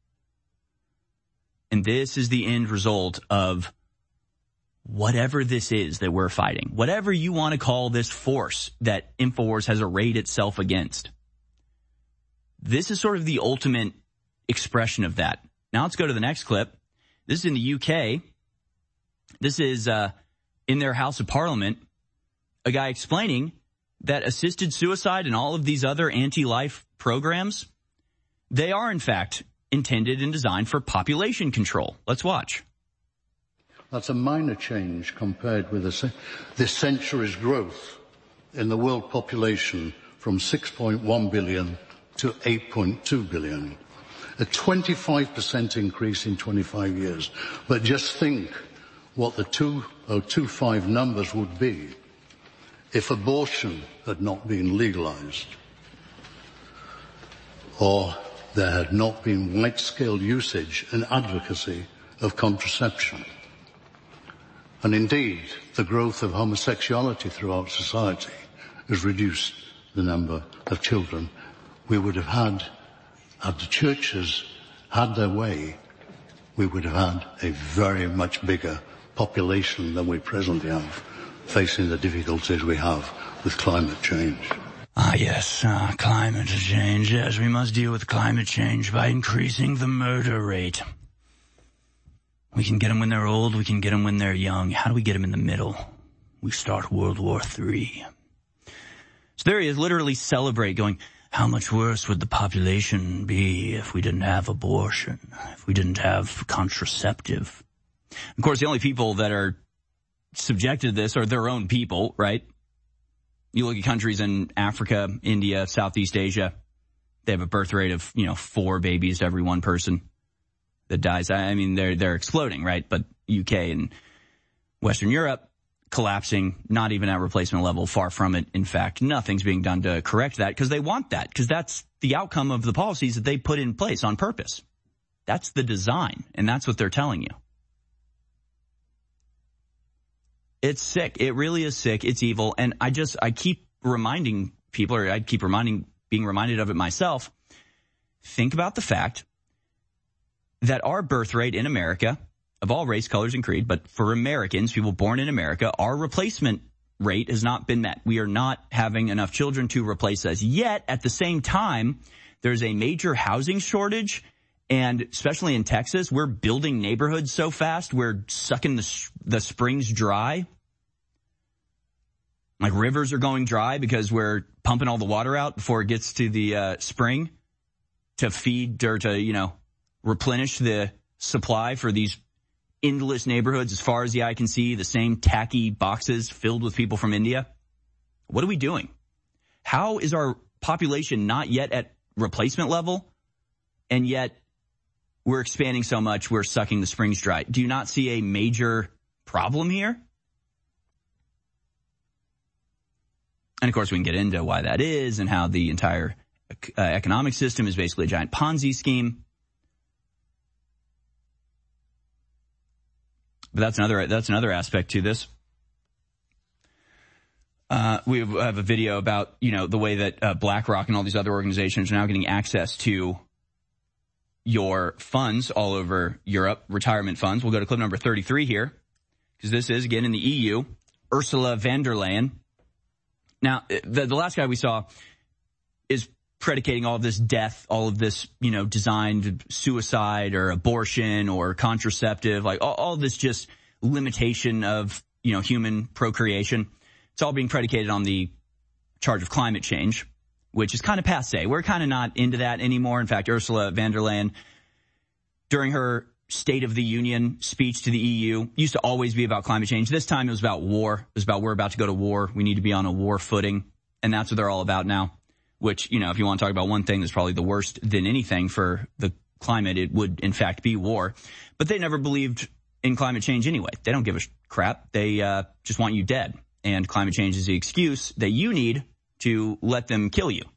And this is the end result of whatever this is that we're fighting, whatever you want to call this force that InfoWars has arrayed itself against. This is sort of the ultimate expression of that. Now let's go to the next clip. This is in the U K. This is uh, in their House of Parliament, a guy explaining that assisted suicide and all of these other anti-life programs, they are in fact intended and designed for population control. Let's watch. That's a minor change compared with this, this century's growth in the world population from six point one billion to eight point two billion. A twenty-five percent increase in twenty-five years. But just think what the two thousand twenty-five numbers would be if abortion had not been legalized, or there had not been wide-scale usage and advocacy of contraception. And indeed, the growth of homosexuality throughout society has reduced the number of children. We would have had, had the churches had their way, we would have had a very much bigger population than we presently have, facing the difficulties we have with climate change. Ah, yes, uh, climate change. Yes, we must deal with climate change by increasing the murder rate. We can get them when they're old. We can get them when they're young. How do we get them in the middle? We start World War Three. So there he is, literally celebrate, going, how much worse would the population be if we didn't have abortion, if we didn't have contraceptive? Of course, the only people that are subjected to this are their own people, right? You look at countries in Africa, India, Southeast Asia, they have a birth rate of, you know, four babies to every one person that dies. I mean, they're, they're exploding, right? But U K and Western Europe, collapsing, not even at replacement level, far from it. In fact, nothing's being done to correct that because they want that, because that's the outcome of the policies that they put in place on purpose. That's the design, and that's what they're telling you. It's sick. It really is sick. It's evil. And I just, I keep reminding people, or I keep reminding, being reminded of it myself. Think about the fact that our birth rate in America, of all race, colors, and creed, but for Americans, people born in America, our replacement rate has not been met. We are not having enough children to replace us. Yet, at the same time, there's a major housing shortage, and especially in Texas, we're building neighborhoods so fast, we're sucking the, the springs dry. Like rivers are going dry because we're pumping all the water out before it gets to the uh, spring to feed or to, you know, replenish the supply for these endless neighborhoods as far as the eye can see, the same tacky boxes filled with people from India. What are we doing? How is our population not yet at replacement level, and yet we're expanding so much we're sucking the springs dry? Do you not see a major problem here? And, of course, we can get into why that is and how the entire uh, economic system is basically a giant Ponzi scheme. But that's another that's another aspect to this. Uh, we have a video about, you know, the way that uh, BlackRock and all these other organizations are now getting access to your funds all over Europe, retirement funds. We'll go to clip number thirty-three here, because this is, again, in the E U, Ursula von der Leyen. Now, the, the last guy we saw is predicating all of this death, all of this, you know, designed suicide or abortion or contraceptive, like all, all this just limitation of, you know, human procreation. It's all being predicated on the charge of climate change, which is kind of passé. We're kind of not into that anymore. In fact, Ursula von der Leyen, during her State of the Union speech to the E U, used to always be about climate change. This time it was about war. It was about we're about to go to war. We need to be on a war footing. And that's what they're all about now, which, you know, if you want to talk about one thing that's probably the worst than anything for the climate, it would, in fact, be war. But they never believed in climate change anyway. They don't give a crap. They uh, just want you dead. And climate change is the excuse that you need to let them kill you.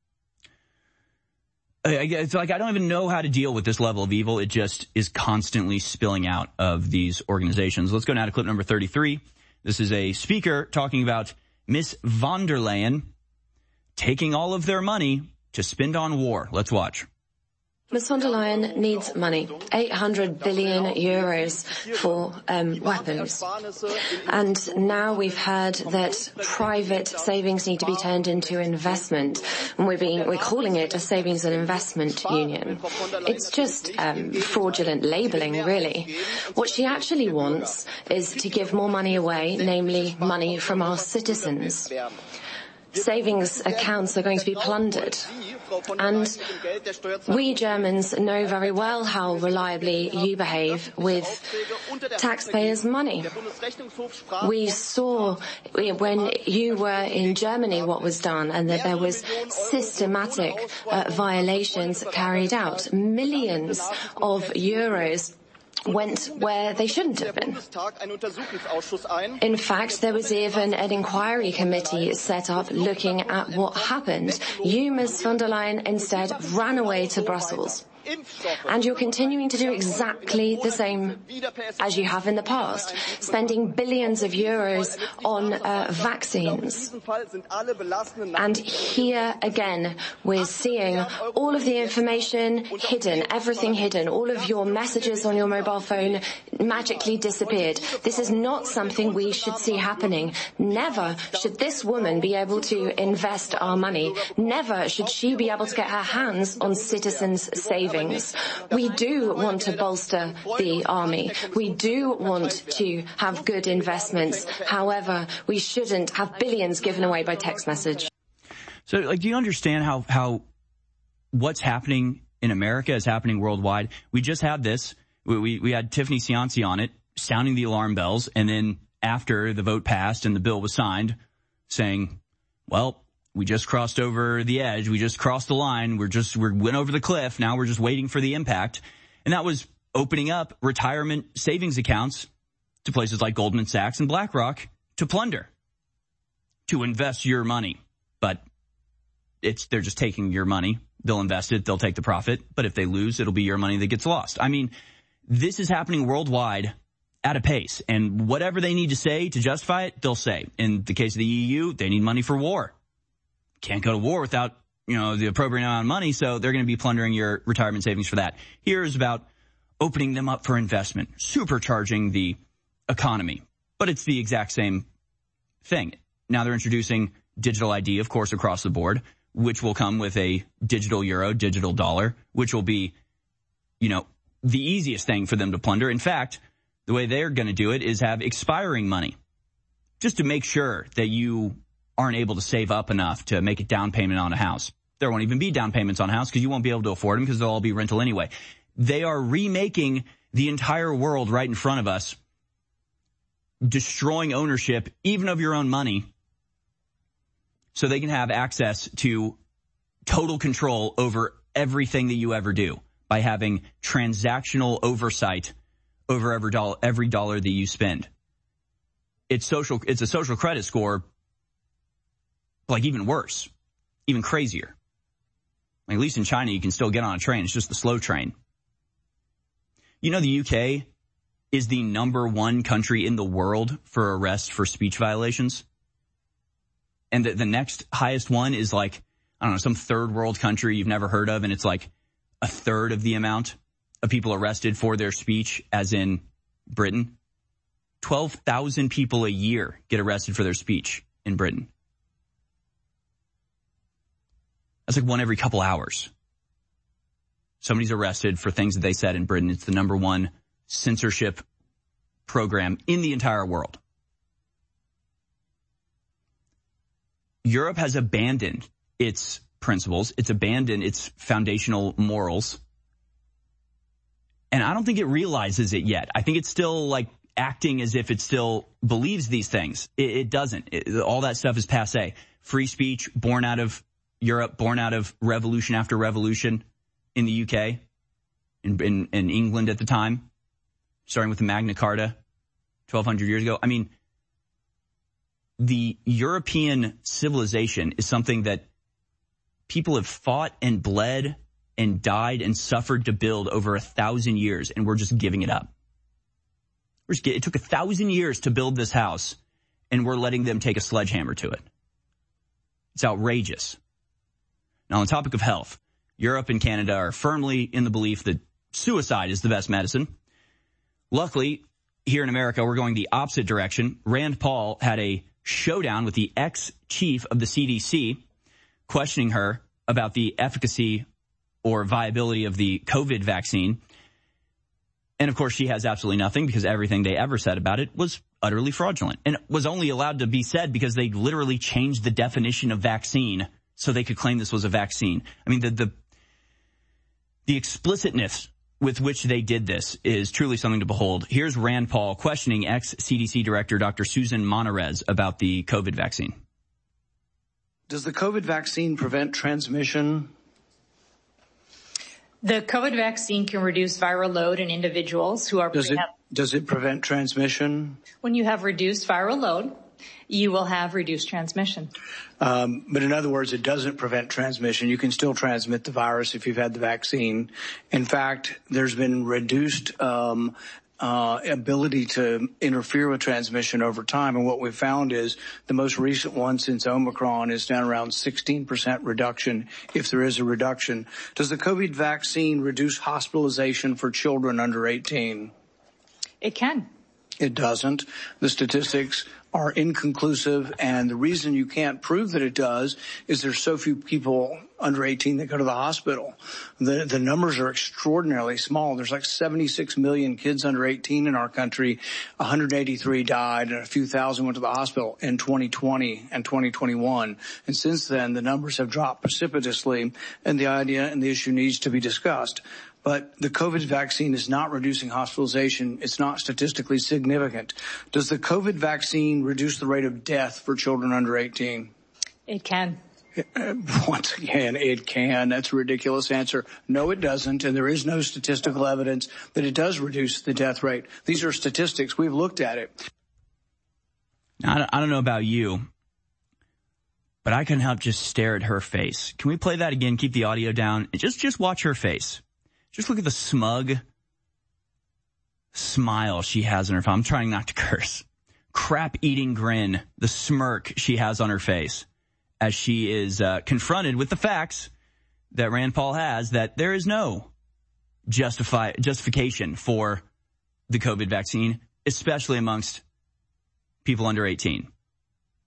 It's like I don't even know how to deal with this level of evil. It just is constantly spilling out of these organizations. Let's go now to clip number thirty-three. This is a speaker talking about Miss von der Leyen taking all of their money to spend on war. Let's watch. Miss von der Leyen needs money, eight hundred billion euros for um, weapons. And now we've heard that private savings need to be turned into investment. And we're, being, we're calling it a savings and investment union. It's just um, fraudulent labeling, really. What she actually wants is to give more money away, namely money from our citizens. Savings accounts are going to be plundered. And we Germans know very well how reliably you behave with taxpayers' money. We saw when you were in Germany what was done, and that there was systematic uh, violations carried out. Millions of euros went where they shouldn't have been. In fact, there was even an inquiry committee set up looking at what happened. You, Miz von der Leyen, instead ran away to Brussels. And you're continuing to do exactly the same as you have in the past, spending billions of euros on uh, vaccines. And here again, we're seeing all of the information hidden, everything hidden, all of your messages on your mobile phone magically disappeared. This is not something we should see happening. Never should this woman be able to invest our money. Never should she be able to get her hands on citizens' savings. We do want to bolster the army. We do want to have good investments. However, we shouldn't have billions given away by text message. So, like, do you understand how, how what's happening in America is happening worldwide? We just had this. We, we, we had Tiffany Cianci on it, sounding the alarm bells, and then after the vote passed and the bill was signed, saying, well, we just crossed over the edge. We just crossed the line. We're just, we went over the cliff. Now we're just waiting for the impact. And that was opening up retirement savings accounts to places like Goldman Sachs and BlackRock to plunder, to invest your money. But it's, they're just taking your money. They'll invest it. They'll take the profit. But if they lose, it'll be your money that gets lost. I mean, this is happening worldwide at a pace. And whatever they need to say to justify it, they'll say. In the case of the E U, they need money for war. Can't go to war without, you know, the appropriate amount of money, so they're going to be plundering your retirement savings for that. Here is about opening them up for investment, supercharging the economy. But it's the exact same thing. Now they're introducing digital I D, of course, across the board, which will come with a digital euro, digital dollar, which will be, you know, the easiest thing for them to plunder. In fact, the way they're going to do it is have expiring money, just to make sure that you aren't able to save up enough to make a down payment on a house. There won't even be down payments on a house because you won't be able to afford them because they'll all be rental anyway. They are remaking the entire world right in front of us, destroying ownership, even of your own money, so they can have access to total control over everything that you ever do by having transactional oversight over every dollar, every dollar that you spend. It's social, it's a social credit score, like even worse, even crazier. Like at least in China, you can still get on a train. It's just the slow train. You know, the U K is the number one country in the world for arrests for speech violations. And the, the next highest one is like, I don't know, some third world country you've never heard of. And it's like a third of the amount of people arrested for their speech as in Britain. twelve thousand people a year get arrested for their speech in Britain. That's like one every couple hours. Somebody's arrested for things that they said in Britain. It's the number one censorship program in the entire world. Europe has abandoned its principles. It's abandoned its foundational morals. And I don't think it realizes it yet. I think it's still like acting as if it still believes these things. It, it doesn't. It, all that stuff is passé. Free speech, born out of Europe, born out of revolution after revolution in the U K, in, in, in England at the time, starting with the Magna Carta twelve hundred years ago. I mean, the European civilization is something that people have fought and bled and died and suffered to build over a thousand years, and we're just giving it up. We're just, it took a thousand years to build this house, and we're letting them take a sledgehammer to it. It's outrageous. Now, on the topic of health, Europe and Canada are firmly in the belief that suicide is the best medicine. Luckily, here in America, we're going the opposite direction. Rand Paul had a showdown with the ex-chief of the C D C, questioning her about the efficacy or viability of the COVID vaccine. And, of course, she has absolutely nothing because everything they ever said about it was utterly fraudulent and was only allowed to be said because they literally changed the definition of vaccine so they could claim this was a vaccine. I mean, the the, the explicitness with which they did this is truly something to behold. Here's Rand Paul questioning ex-C D C Director Doctor Susan Monarez about the COVID vaccine. Does the COVID vaccine prevent transmission? The COVID vaccine can reduce viral load in individuals who are... Does it, does it prevent transmission? When you have reduced viral load, you will have reduced transmission. Um, but in other words, it doesn't prevent transmission. You can still transmit the virus if you've had the vaccine. In fact, there's been reduced um, uh, ability to interfere with transmission over time. And what we've found is the most recent one since Omicron is down around sixteen percent reduction, if there is a reduction. Does the COVID vaccine reduce hospitalization for children under eighteen? It can. It doesn't. The statistics are inconclusive, and the reason you can't prove that it does is there's so few people under eighteen that go to the hospital. The the numbers are extraordinarily small. There's like seventy-six million kids under eighteen in our country. one hundred eighty-three died, and a few thousand went to the hospital in twenty twenty and twenty twenty-one. And since then, the numbers have dropped precipitously, and the idea and the issue needs to be discussed. But the COVID vaccine is not reducing hospitalization. It's not statistically significant. Does the COVID vaccine reduce the rate of death for children under eighteen? It can. Once again, it can. That's a ridiculous answer. No, it doesn't, and there is no statistical evidence that it does reduce the death rate. These are statistics. We've looked at it. Now, I don't know about you, but I couldn't help just stare at her face. Can we play that again? Keep the audio down. Just, just watch her face. Just look at the smug smile she has on her face. I'm trying not to curse. Crap-eating grin, the smirk she has on her face as she is uh, confronted with the facts that Rand Paul has that there is no justify justification for the COVID vaccine, especially amongst people under eighteen.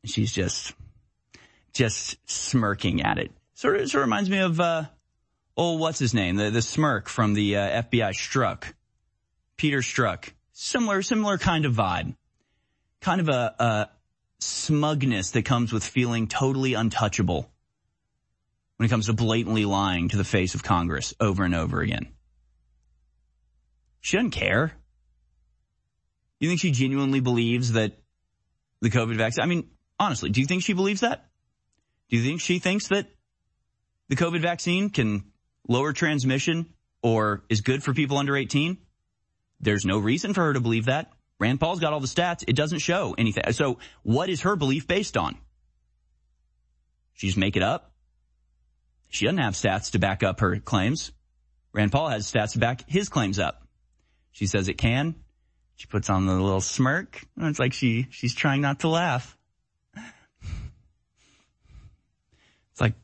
She's just, just smirking at it. Sort of, sort of reminds me of, uh, oh, what's his name? The, the smirk from the uh, F B I Strzok. Peter Strzok. Similar, similar kind of vibe. Kind of a, a smugness that comes with feeling totally untouchable when it comes to blatantly lying to the face of Congress over and over again. She doesn't care. You think she genuinely believes that the COVID vaccine, I mean, honestly, do you think she believes that? Do you think she thinks that the COVID vaccine can lower transmission or is good for people under eighteen? There's no reason for her to believe that. Rand Paul's got all the stats. It doesn't show anything. So what is her belief based on? She just make it up? She doesn't have stats to back up her claims. Rand Paul has stats to back his claims up. She says it can. She puts on the little smirk. It's like she, she's trying not to laugh. It's like,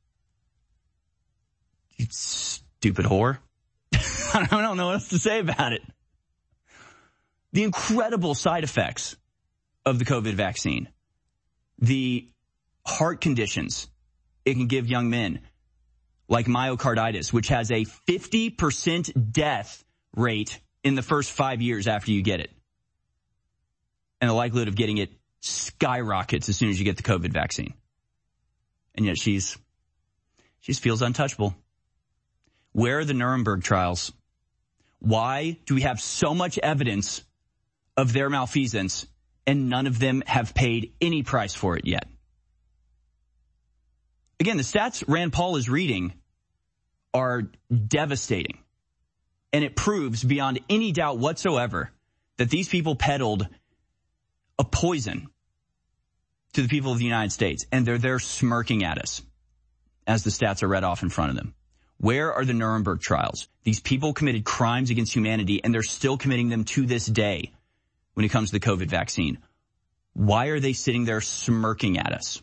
you stupid whore. I don't know what else to say about it. The incredible side effects of the COVID vaccine, the heart conditions it can give young men, like myocarditis, which has a fifty percent death rate in the first five years after you get it. And the likelihood of getting it skyrockets as soon as you get the COVID vaccine. And yet she's, she just feels untouchable. Where are the Nuremberg trials? Why do we have so much evidence of their malfeasance and none of them have paid any price for it yet? Again, the stats Rand Paul is reading are devastating. And it proves beyond any doubt whatsoever that these people peddled a poison to the people of the United States. And they're there smirking at us as the stats are read off in front of them. Where are the Nuremberg trials? These people committed crimes against humanity, and they're still committing them to this day when it comes to the COVID vaccine. Why are they sitting there smirking at us?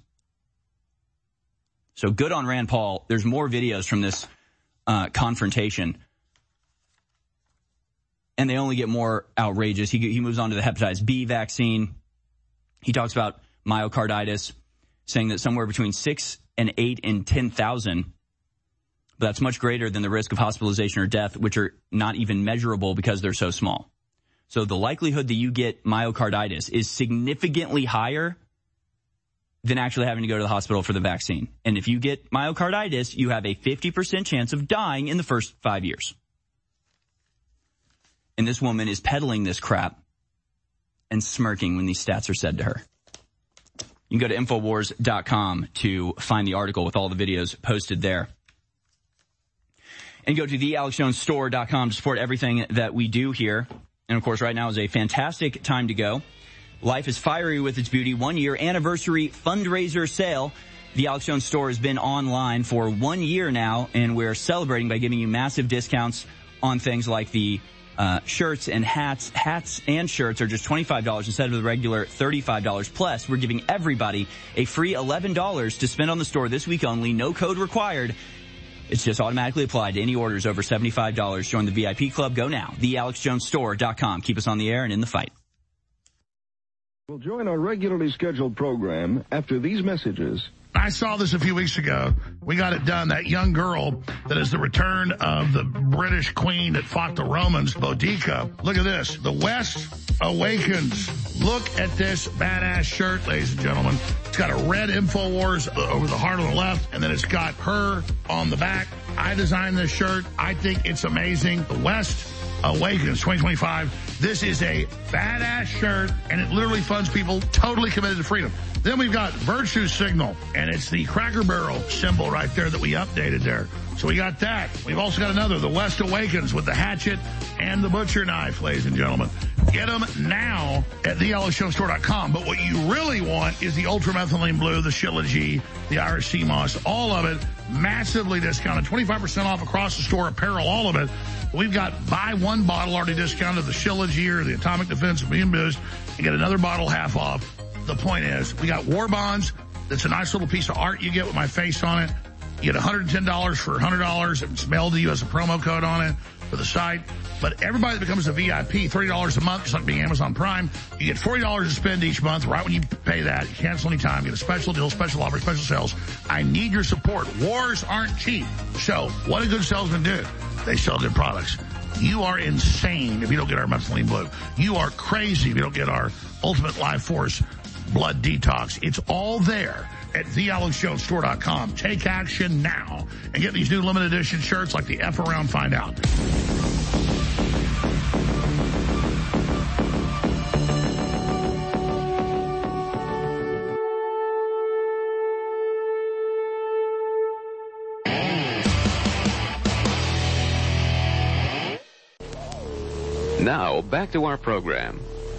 So good on Rand Paul. There's more videos from this uh, confrontation, and they only get more outrageous. He, he moves on to the hepatitis B vaccine. He talks about myocarditis, saying that somewhere between six and eight in ten thousand, but that's much greater than the risk of hospitalization or death, which are not even measurable because they're so small. So the likelihood that you get myocarditis is significantly higher than actually having to go to the hospital for the vaccine. And if you get myocarditis, you have a fifty percent chance of dying in the first five years. And this woman is peddling this crap and smirking when these stats are said to her. You can go to Infowars dot com to find the article with all the videos posted there. And go to the Alex Jones Store dot com to support everything that we do here. And, of course, right now is a fantastic time to go. Life is fiery with its beauty. One-year anniversary fundraiser sale. The Alex Jones Store has been online for one year now, and we're celebrating by giving you massive discounts on things like the uh shirts and hats. Hats and shirts are just twenty-five dollars instead of the regular thirty-five dollars. Plus, we're giving everybody a free eleven dollars to spend on the store this week only. No code required. It's just automatically applied to any orders over seventy-five dollars. Join the V I P club. Go now. the Alex Jones Store dot com. Keep us on the air and in the fight. We'll join our regularly scheduled program after these messages. I saw this a few weeks ago. We got it done. That young girl that is the return of the British queen that fought the Romans, Boudica. Look at this. The West awakens. Look at this badass shirt, ladies and gentlemen. It's got a red InfoWars over the heart on the left, and then it's got her on the back. I designed this shirt. I think it's amazing. The West awakens twenty twenty-five. This is a badass shirt, and it literally funds people totally committed to freedom. Then we've got Virtue Signal, and it's the Cracker Barrel symbol right there that we updated there. So we got that. We've also got another, the West Awakens, with the hatchet and the butcher knife, ladies and gentlemen. Get them now at the Alex Jones Store dot com. But what you really want is the Ultramethylene Blue, the Shilajit, the Irish Sea Moss, all of it massively discounted, twenty-five percent off across the store, apparel, all of it. We've got buy one bottle already discounted, the Shilajit or the Atomic Defense Immune Boost, and get another bottle half off. The point is, we got War Bonds. That's a nice little piece of art you get with my face on it. You get one hundred ten dollars for one hundred dollars. It's mailed to you as a promo code on it for the site. But everybody that becomes a V I P, thirty dollars a month, just like being Amazon Prime, you get forty dollars to spend each month. Right when you pay that, you cancel any time, you get a special deal, special offer, special sales. I need your support. Wars aren't cheap. So what do good salesmen do? They sell good products. You are insane if you don't get our Methylene Blue. You are crazy if you don't get our Ultimate Life Force Blood Detox. It's all there at the alex jones store dot com. Take action now and get these new limited edition shirts like the F Around Find Out. Now, back to our program.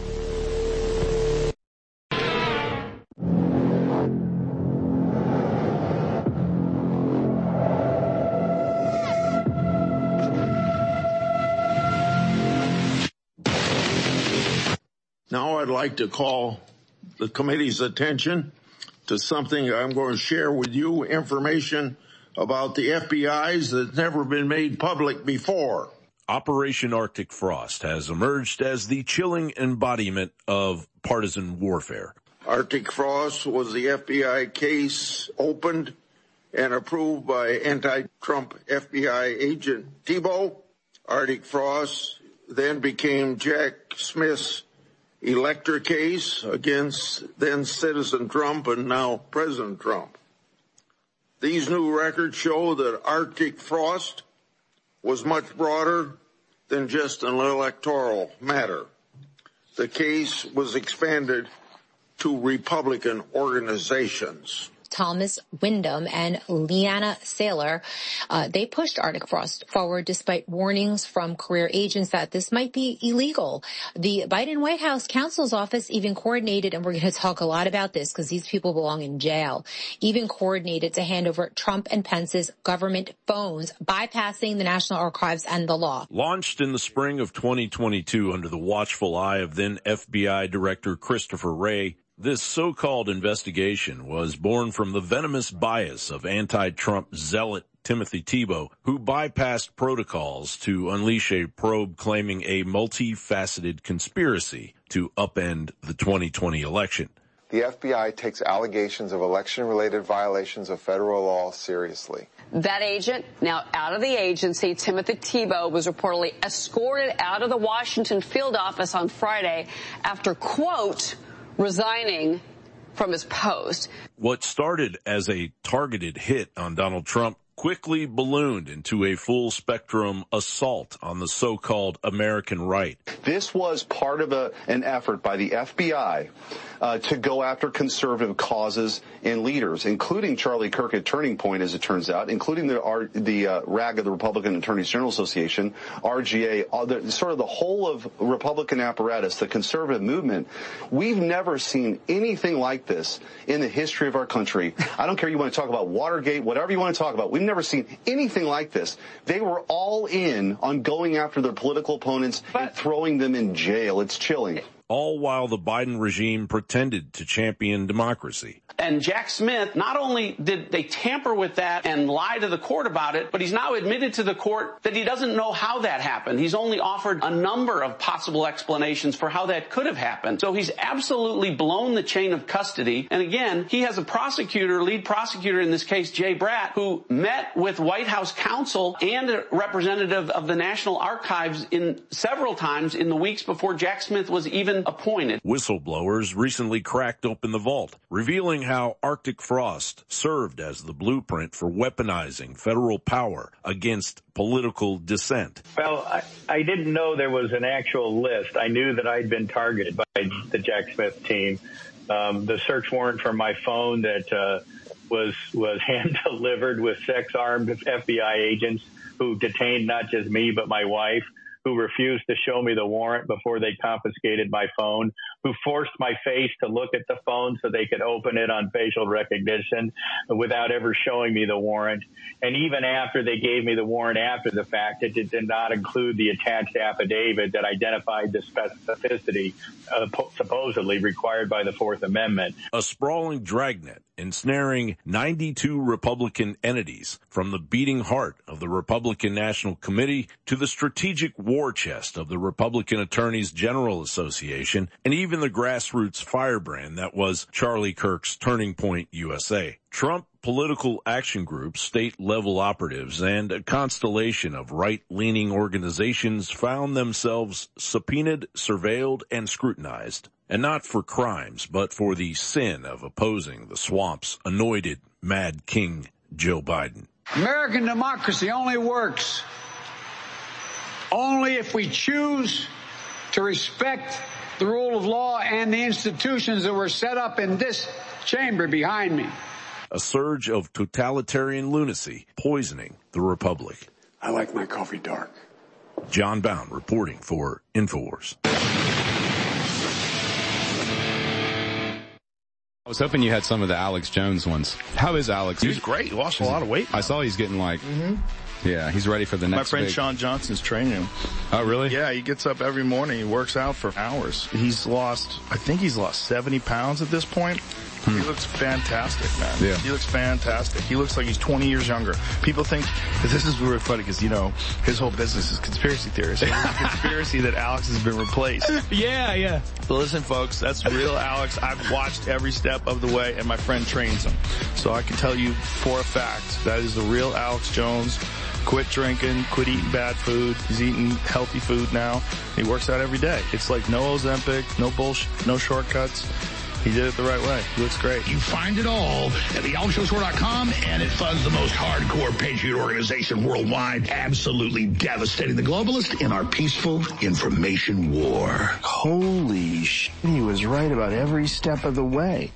Now I'd like to call the committee's attention to something I'm going to share with you, information about the F B I's that's never been made public before. Operation Arctic Frost has emerged as the chilling embodiment of partisan warfare. Arctic Frost was the F B I case opened and approved by anti-Trump F B I agent Thibault. Arctic Frost then became Jack Smith's Elector case against then Citizen Trump and now President Trump. These new records show that Arctic Frost was much broader than just an electoral matter. The case was expanded to Republican organizations. Thomas Wyndham and Leanna Saylor, uh, they pushed Arctic Frost forward despite warnings from career agents that this might be illegal. The Biden White House counsel's office even coordinated, and we're going to talk a lot about this because these people belong in jail, even coordinated to hand over Trump and Pence's government phones, bypassing the National Archives and the law. Launched in the spring of twenty twenty-two under the watchful eye of then F B I Director Christopher Wray, this so-called investigation was born from the venomous bias of anti-Trump zealot Timothy Thibault, who bypassed protocols to unleash a probe claiming a multifaceted conspiracy to upend the twenty twenty election. The F B I takes allegations of election-related violations of federal law seriously. That agent, now out of the agency, Timothy Thibault, was reportedly escorted out of the Washington field office on Friday after, quote, resigning from his post. What started as a targeted hit on Donald Trump quickly ballooned into a full-spectrum assault on the so-called American right. This was part of a, an effort by the F B I uh, to go after conservative causes and leaders, including Charlie Kirk at Turning Point, as it turns out, including the R, the uh, R A G of the Republican Attorneys General Association, R G A, other, sort of the whole of Republican apparatus, the conservative movement. We've never seen anything like this in the history of our country. I don't care you want to talk about Watergate, whatever you want to talk about. We've never seen anything like this. They were all in on going after their political opponents and throwing them in jail. It's chilling. All while the Biden regime pretended to champion democracy. And Jack Smith, not only did they tamper with that and lie to the court about it, but he's now admitted to the court that he doesn't know how that happened. He's only offered a number of possible explanations for how that could have happened. So he's absolutely blown the chain of custody. And again, he has a prosecutor, lead prosecutor in this case, Jay Bratt, who met with White House counsel and a representative of the National Archives in several times in the weeks before Jack Smith was even appointed. Whistleblowers recently cracked open the vault, revealing how Arctic Frost served as the blueprint for weaponizing federal power against political dissent. Well, I, I didn't know there was an actual list. I knew that I'd been targeted by the Jack Smith team. Um, the search warrant for my phone that uh, was was hand-delivered with sex-armed F B I agents who detained not just me but my wife, who refused to show me the warrant before they confiscated my phone, who forced my face to look at the phone so they could open it on facial recognition without ever showing me the warrant. And even after they gave me the warrant after the fact, it did not include the attached affidavit that identified the specificity uh, supposedly required by the Fourth Amendment. A sprawling dragnet ensnaring ninety-two Republican entities, from the beating heart of the Republican National Committee to the strategic war chest of the Republican Attorneys General Association, and even the grassroots firebrand that was Charlie Kirk's Turning Point U S A. Trump political action groups, state-level operatives, and a constellation of right-leaning organizations found themselves subpoenaed, surveilled, and scrutinized. And not for crimes, but for the sin of opposing the swamp's anointed Mad King Joe Biden. American democracy only works only if we choose to respect the rule of law and the institutions that were set up in this chamber behind me. A surge of totalitarian lunacy poisoning the republic. I like my coffee dark. John Bound reporting for InfoWars. I was hoping you had some of the Alex Jones ones. How is Alex? He's great. He lost a lot of weight. I saw he's getting like, mm-hmm. yeah, he's ready for the next My friend big... Sean Johnson's training him. Oh, really? Yeah, he gets up every morning. He works out for hours. He's lost, I think he's lost seventy pounds at this point. Hmm. He looks fantastic, man. Yeah. He looks fantastic. He looks like he's twenty years younger. People think, this is really funny because, you know, his whole business is conspiracy theories. So there's a conspiracy that Alex has been replaced. Yeah, yeah. But listen, folks, that's real Alex. I've watched every step of the way, and my friend trains him. So I can tell you for a fact that is the real Alex Jones. Quit drinking, quit eating bad food. He's eating healthy food now. He works out every day. It's like no Ozempic, no bullshit, no shortcuts. He did it the right way. He looks great. You find it all at the alex jones tour dot com, and it funds the most hardcore patriot organization worldwide, absolutely devastating the globalists in our peaceful information war. Holy shit, he was right about every step of the way.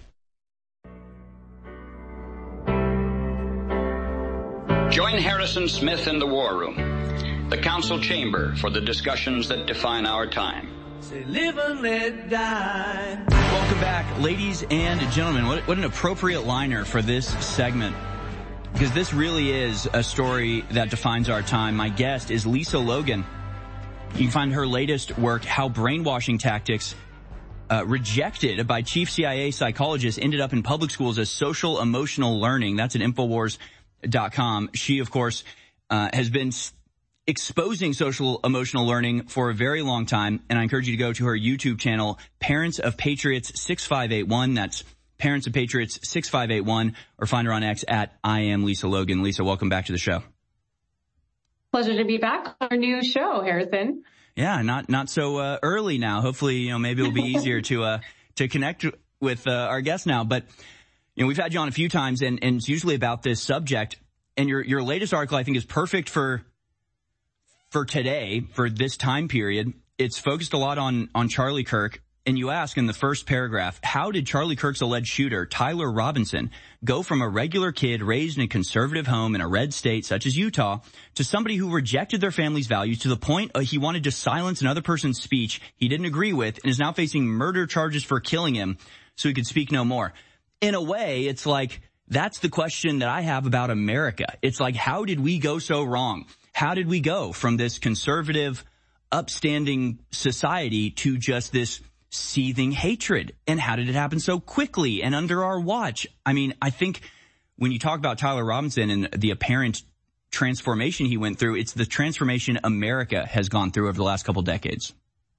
Join Harrison Smith in the War Room, the council chamber for the discussions that define our time. Say, live and let die. Welcome back, ladies and gentlemen. What, what an appropriate liner for this segment, because this really is a story that defines our time. My guest is Lisa Logan. You can find her latest work, How Brainwashing Tactics uh, Rejected by Chief C I A Psychologists Ended Up in Public Schools as Social Emotional Learning. That's at Infowars dot com. She, of course, uh, has been exposing social emotional learning for a very long time, and I encourage you to go to her YouTube channel, Parents of Patriots six five eight one. That's Parents of Patriots six five eight one, or find her on X at I am Lisa Logan. Lisa, welcome back to the show. Pleasure to be back on our new show, Harrison. Yeah, not not so uh, early now. Hopefully, you know, maybe it'll be easier to uh, to connect with uh, our guests now. But you know, we've had you on a few times, and, and it's usually about this subject. And your your latest article, I think, is perfect for. For today, for this time period. It's focused a lot on, on Charlie Kirk. And you ask in the first paragraph, how did Charlie Kirk's alleged shooter, Tyler Robinson, go from a regular kid raised in a conservative home in a red state such as Utah to somebody who rejected their family's values to the point uh, he wanted to silence another person's speech he didn't agree with and is now facing murder charges for killing him so he could speak no more? In a way, it's like, that's the question that I have about America. It's like, how did we go so wrong? How did we go from this conservative, upstanding society to just this seething hatred? And how did it happen so quickly and under our watch? I mean, I think when you talk about Tyler Robinson and the apparent transformation he went through, it's the transformation America has gone through over the last couple decades.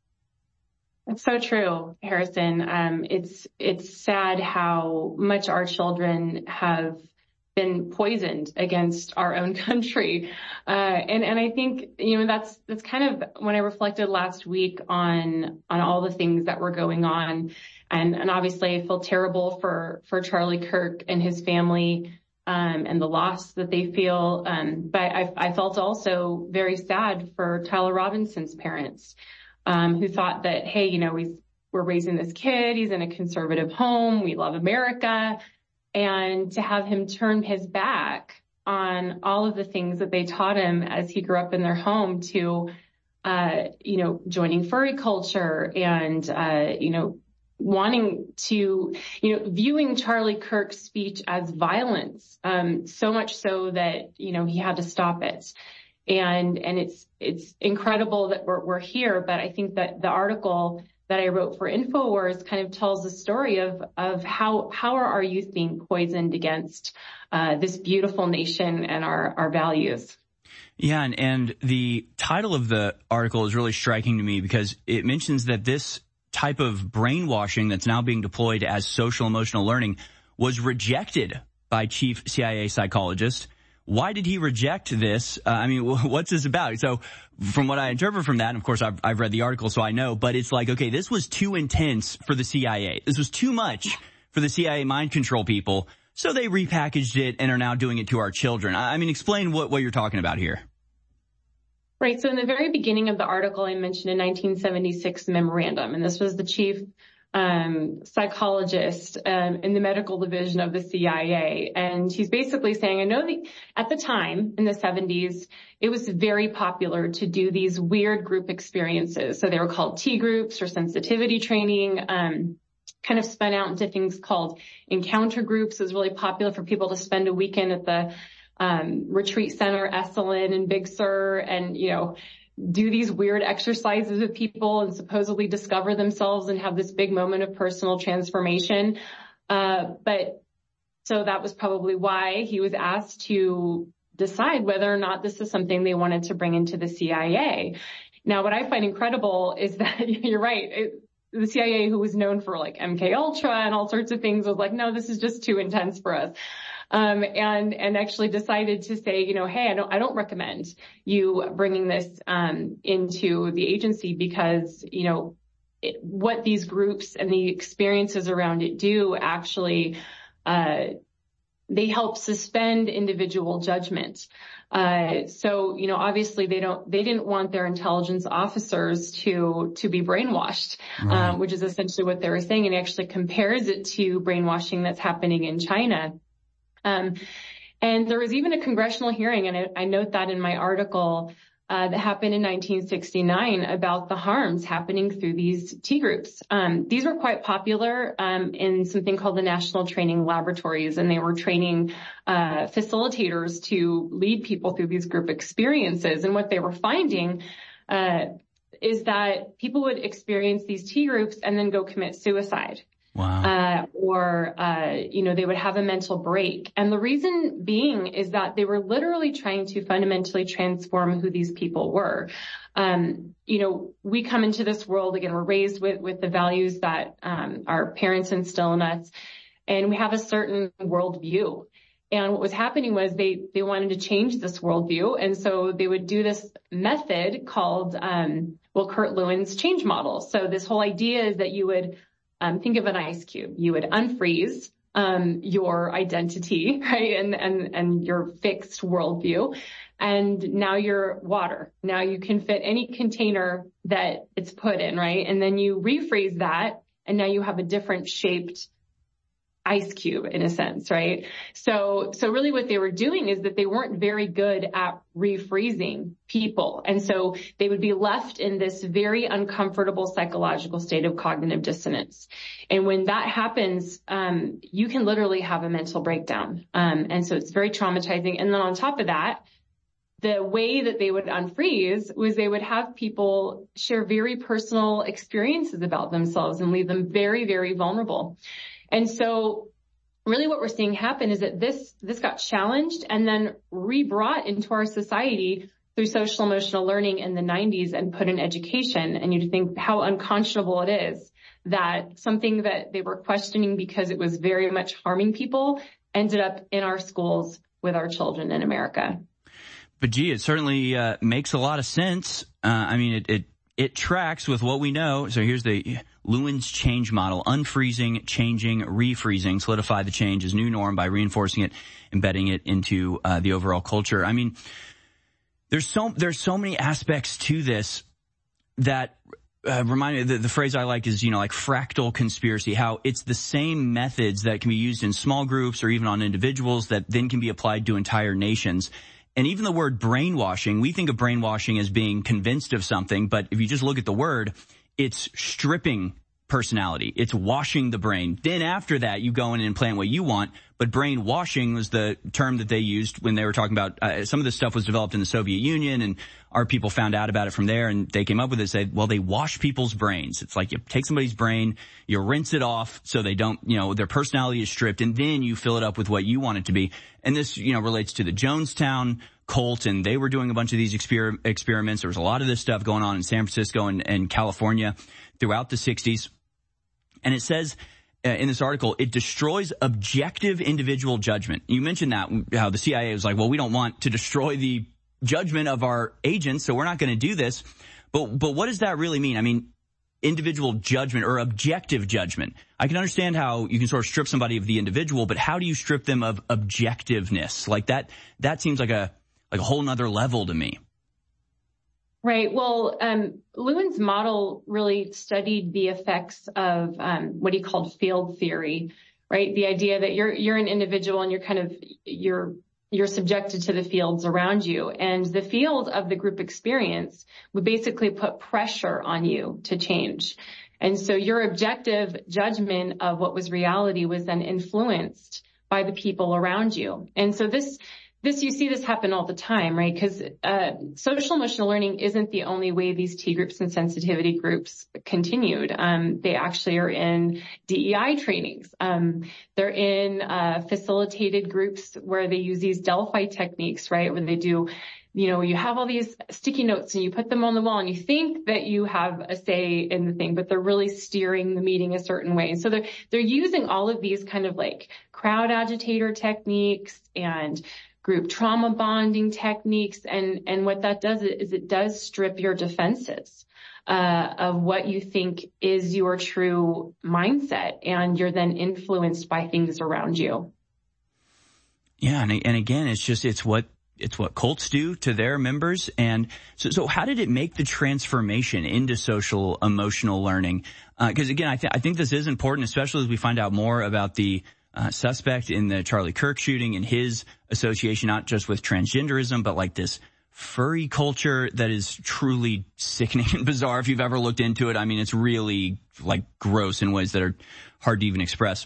It's so true, Harrison. Um, it's it's sad how much our children have been poisoned against our own country. Uh, and, and I think, you know, that's, that's kind of when I reflected last week on, on all the things that were going on. And, and obviously I feel terrible for, for Charlie Kirk and his family, um, and the loss that they feel. Um, but I, I felt also very sad for Tyler Robinson's parents, um, who thought that, hey, you know, we, we're raising this kid. He's in a conservative home. We love America. And to have him turn his back on all of the things that they taught him as he grew up in their home to, uh, you know, joining furry culture and, uh, you know, wanting to, you know, viewing Charlie Kirk's speech as violence, um, so much so that, you know, he had to stop it. And, and it's, it's incredible that we're, we're here. But I think that the article that I wrote for InfoWars kind of tells the story of, of how, how are our youth being poisoned against, uh, this beautiful nation and our, our values. Yeah. And, and the title of the article is really striking to me because it mentions that this type of brainwashing that's now being deployed as social emotional learning was rejected by chief C I A psychologist. Why did he reject this? Uh, I mean, what's this about? So from what I interpret from that, and of course I've, I've read the article, so I know, but it's like, okay, this was too intense for the C I A. This was too much for the C I A mind control people. So they repackaged it and are now doing it to our children. I mean, explain what, what you're talking about here. Right. So in the very beginning of the article, I mentioned a nineteen seventy-six memorandum, and this was the chief um psychologist um, in the medical division of the C I A. And he's basically saying, I know that at the time in the seventies, it was very popular to do these weird group experiences. So they were called T groups or sensitivity training, um, kind of spun out into things called encounter groups. It was really popular for people to spend a weekend at the Um, retreat center, Esalen and Big Sur, and, you know, do these weird exercises with people and supposedly discover themselves and have this big moment of personal transformation. Uh, but so that was probably why he was asked to decide whether or not this is something they wanted to bring into the C I A. Now, what I find incredible is that you're right. It, the C I A, who was known for like M K Ultra and all sorts of things, was like, no, this is just too intense for us. Um, and, and actually decided to say, you know, hey, I don't, I don't recommend you bringing this, um, into the agency because, you know, it, what these groups and the experiences around it do actually, uh, they help suspend individual judgment. Uh, so, you know, obviously they don't, they didn't want their intelligence officers to, to be brainwashed, right. um, which is essentially what they were saying, and actually compares it to brainwashing that's happening in China. Um, and there was even a congressional hearing, and I, I note that in my article, uh, that happened in nineteen sixty-nine about the harms happening through these T groups. Um, these were quite popular, um, in something called the National Training Laboratories, and they were training, uh, facilitators to lead people through these group experiences. And what they were finding, uh, is that people would experience these T groups and then go commit suicide. Wow. Uh, or, uh, you know, they would have a mental break. And the reason being is that they were literally trying to fundamentally transform who these people were. Um, you know, we come into this world, again, we're raised with, with the values that, um, our parents instill in us, and we have a certain worldview. And what was happening was they, they wanted to change this worldview. And so they would do this method called, um, well, Kurt Lewin's change model. So this whole idea is that you would Um, think of an ice cube. You would unfreeze, um, your identity, right? And, and, and your fixed worldview. And now you're water. Now you can fit any container that it's put in, right? And then you refreeze that, and now you have a different shaped ice cube in a sense, right? So, so really what they were doing is that they weren't very good at refreezing people. And so they would be left in this very uncomfortable psychological state of cognitive dissonance. And when that happens, um, you can literally have a mental breakdown. Um, and so it's very traumatizing. And then on top of that, the way that they would unfreeze was they would have people share very personal experiences about themselves and leave them very, very vulnerable. And so really what we're seeing happen is that this, this got challenged and then rebrought into our society through social emotional learning in the nineties and put in education. And you'd think how unconscionable it is that something that they were questioning because it was very much harming people ended up in our schools with our children in America. But gee, it certainly uh, makes a lot of sense. Uh, I mean, it, it It tracks with what we know. So here's the Lewin's change model: unfreezing, changing, refreezing, solidify the change as new norm by reinforcing it, embedding it into uh, the overall culture. I mean, there's so there's so many aspects to this that uh, remind me. The, the phrase I like is, you know, like fractal conspiracy. How it's the same methods that can be used in small groups or even on individuals that then can be applied to entire nations. And even the word brainwashing, we think of brainwashing as being convinced of something, but if you just look at the word, it's stripping personality. It's washing the brain. Then after that, you go in and implant what you want. But brainwashing was the term that they used when they were talking about uh, some of this stuff was developed in the Soviet Union, and our people found out about it from there, and they came up with it. Said, well, they wash people's brains. It's like you take somebody's brain, you rinse it off so they don't, you know, their personality is stripped, and then you fill it up with what you want it to be. And this, you know, relates to the Jonestown cult, and they were doing a bunch of these exper- experiments. There was a lot of this stuff going on in San Francisco and, and California throughout the sixties. And it says uh, in this article, it destroys objective individual judgment. You mentioned that, how the C I A was like, well, we don't want to destroy the judgment of our agents, so we're not going to do this. But but what does that really mean? I mean, individual judgment or objective judgment. I can understand how you can sort of strip somebody of the individual, but how do you strip them of objectiveness? Like that, that seems like a like a whole nother level to me. Right. Well, um, Lewin's model really studied the effects of um, what he called field theory, right? The idea that you're you're an individual and you're kind of you're you're subjected to the fields around you, and the field of the group experience would basically put pressure on you to change. And so your objective judgment of what was reality was then influenced by the people around you. And so this This, you see this happen all the time, right? Because uh, social emotional learning isn't the only way these T groups and sensitivity groups continued. Um, they actually are in D E I trainings. Um, they're in uh, facilitated groups where they use these Delphi techniques, right? Where they do, you know, you have all these sticky notes and you put them on the wall and you think that you have a say in the thing, but they're really steering the meeting a certain way. And so they're, they're using all of these kind of like crowd agitator techniques and group trauma bonding techniques. And, and what that does is it does strip your defenses, uh, of what you think is your true mindset. And you're then influenced by things around you. Yeah. And, and again, it's just, it's what, it's what cults do to their members. And so, so how did it make the transformation into social emotional learning? Uh, cause again, I, th- I think this is important, especially as we find out more about the Uh, suspect in the Charlie Kirk shooting and his association, not just with transgenderism, but like this furry culture that is truly sickening and bizarre if you've ever looked into it. I mean, it's really like gross in ways that are hard to even express.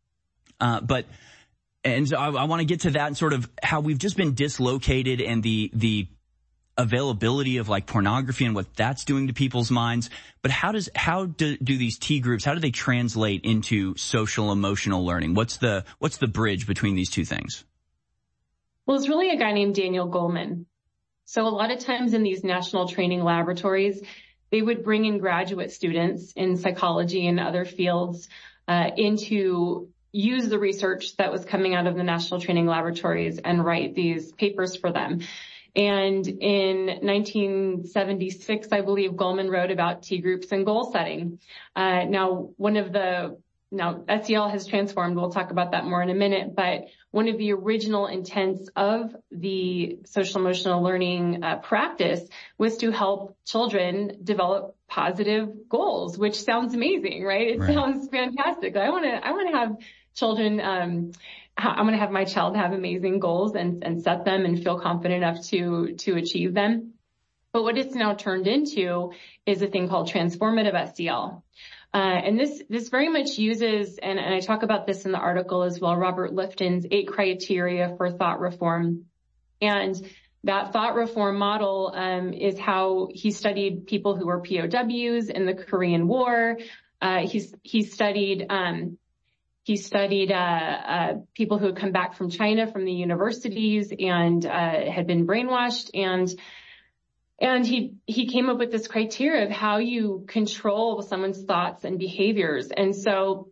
Uh, but, and so I, I want to get to that and sort of how we've just been dislocated and the, the availability of like pornography and what that's doing to people's minds. But how does, how do, do these T groups, how do they translate into social emotional learning? What's the, what's the bridge between these two things? Well, it's really a guy named Daniel Goleman. So a lot of times in these national training laboratories, they would bring in graduate students in psychology and other fields, uh, into use the research that was coming out of the national training laboratories and write these papers for them. And in nineteen seventy-six, I believe Goleman wrote about T groups and goal setting. Uh, now, one of the, now S E L has transformed. We'll talk about that more in a minute, but one of the original intents of the social emotional learning uh, practice was to help children develop positive goals, which sounds amazing, right? It right. sounds fantastic. I want to, I want to have children, um, I'm going to have my child have amazing goals and, and set them and feel confident enough to, to achieve them. But what it's now turned into is a thing called transformative S E L. Uh, and this, this very much uses, and, and I talk about this in the article as well, Robert Lifton's eight criteria for thought reform. And that thought reform model, um, is how he studied people who were P O Ws in the Korean War. Uh, he's, he studied, um, He studied uh, uh people who had come back from China from the universities and uh had been brainwashed, and and he he came up with this criteria of how you control someone's thoughts and behaviors. And so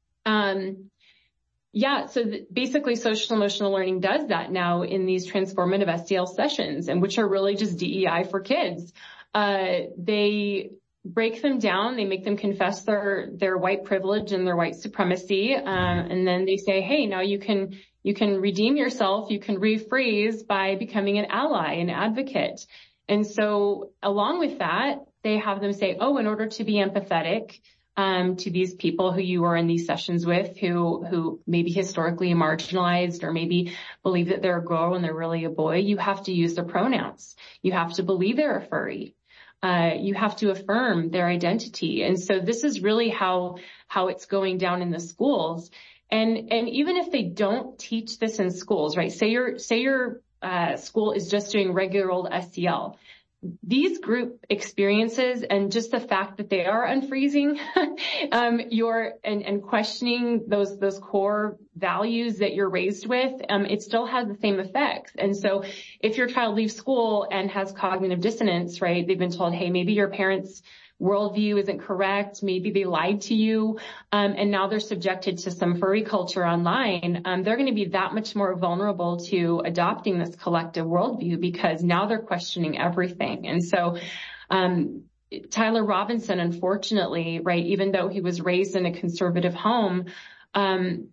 um yeah, so th- basically social emotional learning does that now in these transformative S E L sessions, and which are really just D E I for kids. Uh they break them down. They make them confess their, their white privilege and their white supremacy. Um, and then they say, hey, now you can, you can redeem yourself. You can refreeze by becoming an ally, an advocate. And so along with that, they have them say, oh, in order to be empathetic, um, to these people who you are in these sessions with, who, who may be historically marginalized or maybe believe that they're a girl when they're really a boy, you have to use their pronouns. You have to believe they're a furry. uh, you have to affirm their identity. And so this is really how, how it's going down in the schools. And, and even if they don't teach this in schools, right? Say your, say your, uh, school is just doing regular old S E L. These group experiences and just the fact that they are unfreezing, um, your, and, and questioning those, those core values that you're raised with, um, it still has the same effects. And so if your child leaves school and has cognitive dissonance, right, they've been told, hey, maybe your parents' worldview isn't correct. Maybe they lied to you. Um, and now they're subjected to some furry culture online. Um, they're going to be that much more vulnerable to adopting this collective worldview because now they're questioning everything. And so, um, Tyler Robinson, unfortunately, right, even though he was raised in a conservative home, um,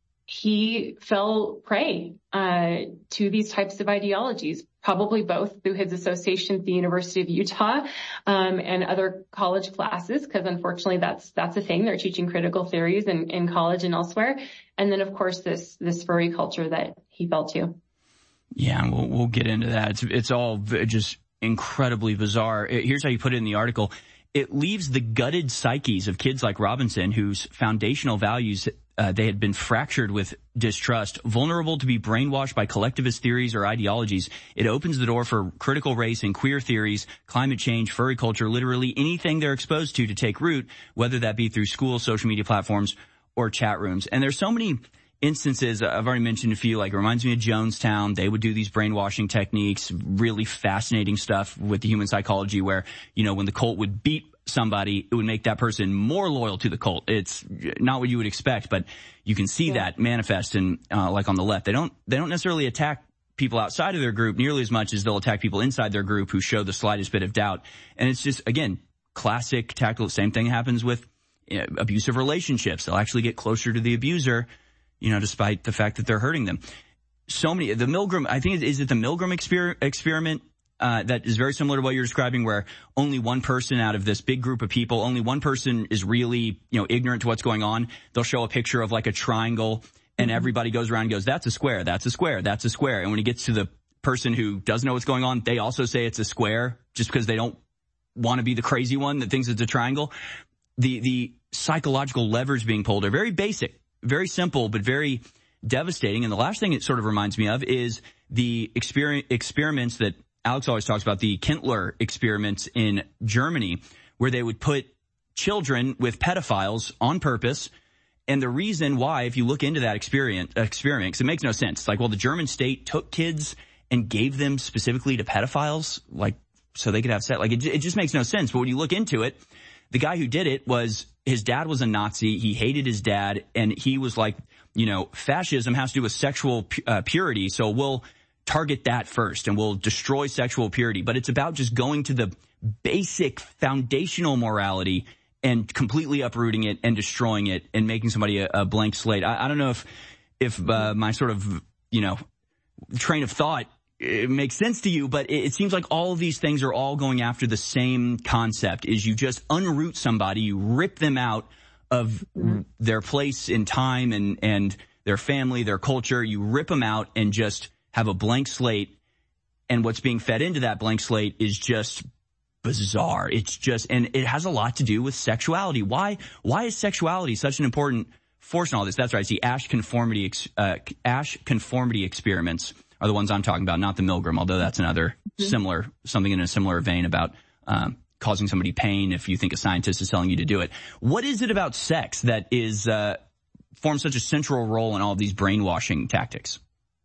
he fell prey, uh, to these types of ideologies, probably both through his association with the University of Utah, um, and other college classes, because unfortunately that's, that's a thing. They're teaching critical theories in, in college and elsewhere. And then, of course, this, this furry culture that he fell to. Yeah, we'll, we'll get into that. It's, it's all just incredibly bizarre. Here's how you put it in the article. It leaves the gutted psyches of kids like Robinson, whose foundational values Uh, they had been fractured with distrust, vulnerable to be brainwashed by collectivist theories or ideologies. It opens the door for critical race and queer theories, climate change, furry culture, literally anything they're exposed to to take root, whether that be through school, social media platforms, or chat rooms. And there's so many instances. I've already mentioned a few, like it reminds me of Jonestown. They would do these brainwashing techniques, really fascinating stuff with the human psychology where, you know, when the cult would beat somebody, it would make that person more loyal to the cult. It's not what you would expect, but you can see yeah. that manifest in, uh, like on the left. They don't, they don't necessarily attack people outside of their group nearly as much as they'll attack people inside their group who show the slightest bit of doubt. And it's just, again, classic tactical. Same thing happens with you know, abusive relationships. They'll actually get closer to the abuser, you know, despite the fact that they're hurting them. So many, the Milgram, I think, is it the Milgram exper- experiment? Uh, that is very similar to what you're describing, where only one person out of this big group of people, only one person is really, you know, ignorant to what's going on. They'll show a picture of like a triangle and everybody goes around and goes, that's a square, that's a square, that's a square. And when it gets to the person who doesn't know what's going on, they also say it's a square just because they don't want to be the crazy one that thinks it's a triangle. The, the psychological levers being pulled are very basic, very simple, but very devastating. And the last thing it sort of reminds me of is the exper- experiments that Alex always talks about, the Kindler experiments in Germany, where they would put children with pedophiles on purpose. And the reason why, if you look into that experiment, experiment, because it makes no sense. It's like, well, the German state took kids and gave them specifically to pedophiles, like, so they could have sex. Like, it, it just makes no sense. But when you look into it, the guy who did it was, his dad was a Nazi. He hated his dad. And he was like, you know, fascism has to do with sexual uh, purity. So we'll target that first and we'll destroy sexual purity. But it's about just going to the basic foundational morality and completely uprooting it and destroying it and making somebody a, a blank slate. I, I don't know if, if, uh, my sort of, you know, train of thought, it makes sense to you, but it, it seems like all of these things are all going after the same concept, is you just unroot somebody, you rip them out of mm-hmm. their place in time and, and their family, their culture, you rip them out and just have a blank slate, and what's being fed into that blank slate is just bizarre. It's just, and it has a lot to do with sexuality. Why, why is sexuality such an important force in all this? That's right. It's the Asch conformity, uh, Asch conformity experiments are the ones I'm talking about, not the Milgram, although that's another mm-hmm. similar, something in a similar vein about, um, causing somebody pain if you think a scientist is telling you to do it. What is it about sex that is, uh, forms such a central role in all of these brainwashing tactics?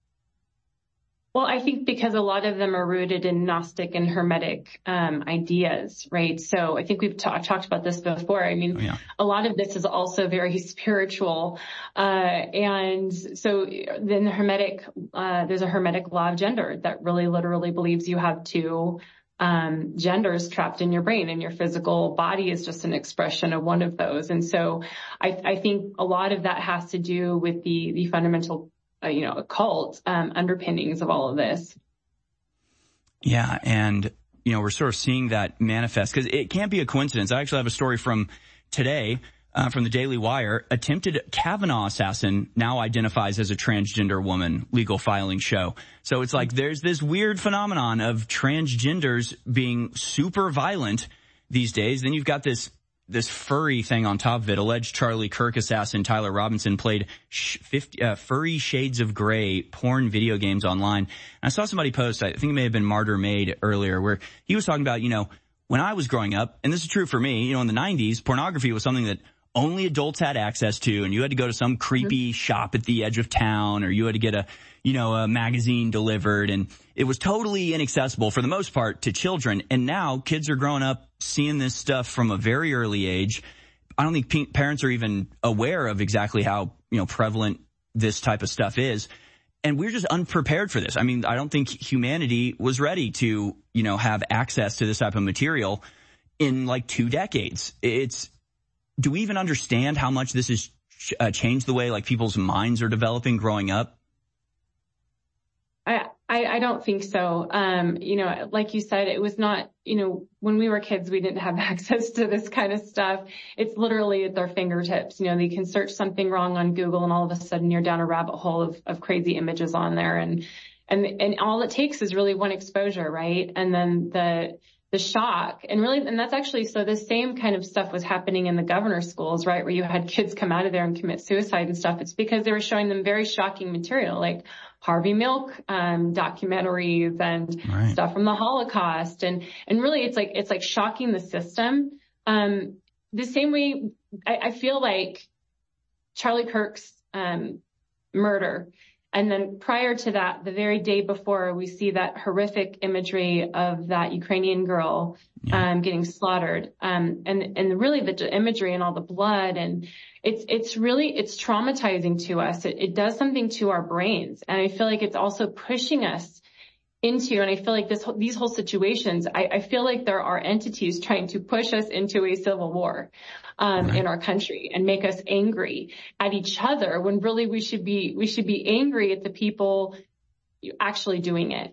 Well, I think because a lot of them are rooted in Gnostic and Hermetic um, ideas, right? So I think we've ta- talked about this before. I mean, oh, yeah. a lot of this is also very spiritual. Uh, and so then the Hermetic, uh, there's a Hermetic law of gender that really literally believes you have two um, genders trapped in your brain, and your physical body is just an expression of one of those. And so I, I think a lot of that has to do with the, the fundamental Uh, you know, occult um, underpinnings of all of this. Yeah, and, you know, we're sort of seeing that manifest, because it can't be a coincidence. I actually have a story from today Uh, from the Daily Wire, attempted Kavanaugh assassin now identifies as a transgender woman, legal filing show. So it's like there's this weird phenomenon of transgenders being super violent these days. Then you've got this this furry thing on top of it. Alleged Charlie Kirk assassin Tyler Robinson played sh- fifty, uh, furry shades of gray porn video games online. And I saw somebody post, I think it may have been Martyr Made earlier, where he was talking about, you know, when I was growing up, and this is true for me, you know, in the nineties, pornography was something that only adults had access to, and you had to go to some creepy shop at the edge of town, or you had to get a, you know, a magazine delivered, and it was totally inaccessible for the most part to children. And now kids are growing up seeing this stuff from a very early age. I don't think parents are even aware of exactly how, you know, prevalent this type of stuff is. And we're just unprepared for this. I mean, I don't think humanity was ready to, you know, have access to this type of material in like two decades. It's, do we even understand how much this has ch- uh, changed the way like people's minds are developing growing up? I, I, I don't think so. Um, you know, like you said, it was not, you know, when we were kids, we didn't have access to this kind of stuff. It's literally at their fingertips. You know, they can search something wrong on Google and all of a sudden you're down a rabbit hole of, of crazy images on there. And, and, and all it takes is really one exposure, right? And then the, the shock and really, and that's actually, so the same kind of stuff was happening in the governor's schools, right? Where you had kids come out of there and commit suicide and stuff. It's because they were showing them very shocking material, like Harvey Milk, um, documentaries and right. stuff from the Holocaust. And, and really it's like, it's like shocking the system. Um, the same way I, I feel like Charlie Kirk's, um, murder. And then prior to that, the very day before, we see that horrific imagery of that Ukrainian girl yeah. um, getting slaughtered. Um, and, and really the imagery and all the blood. And it's, it's really, it's traumatizing to us. It, it does something to our brains. And I feel like it's also pushing us into, and I feel like this, these whole situations, I, I feel like there are entities trying to push us into a civil war, um, right. in our country and make us angry at each other when really we should be, we should be angry at the people actually doing it.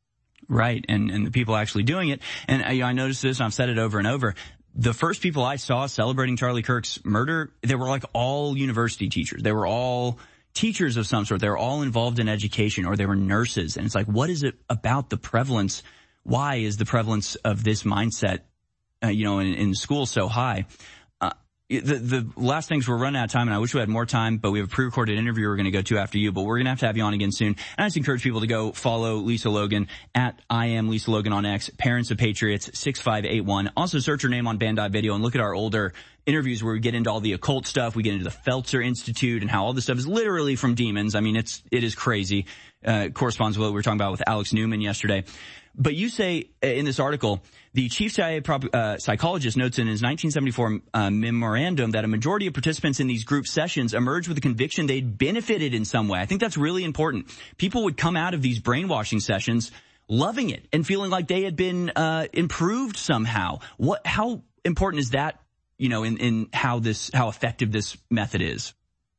Right. And, and the people actually doing it. And I, I noticed this, and I've said it over and over. The first people I saw celebrating Charlie Kirk's murder, they were like all university teachers. They were all teachers of some sort. They were all involved in education, or they were nurses. And it's like, what is it about the prevalence? Why is the prevalence of this mindset, uh, you know, in, in school so high? Uh, the, the last things, we're running out of time, and I wish we had more time, but we have a pre-recorded interview we're going to go to after you, but we're going to have to have you on again soon. And I just encourage people to go follow Lisa Logan at I am Lisa Logan on X, Parents of Patriots six five eight one. Also search her name on Band Video and look at our older interviews where we get into all the occult stuff. We get into the Feltzer Institute and how all this stuff is literally from demons. I mean, it's, it is crazy. Uh, it corresponds with what we were talking about with Alex Newman yesterday. But you say in this article, the chief C I A prop, uh, psychologist notes in his nineteen seventy-four uh, memorandum that a majority of participants in these group sessions emerged with the conviction they'd benefited in some way. I think that's really important. People would come out of these brainwashing sessions loving it and feeling like they had been uh improved somehow. What, how important is that, you know, in, in how this, how effective this method is?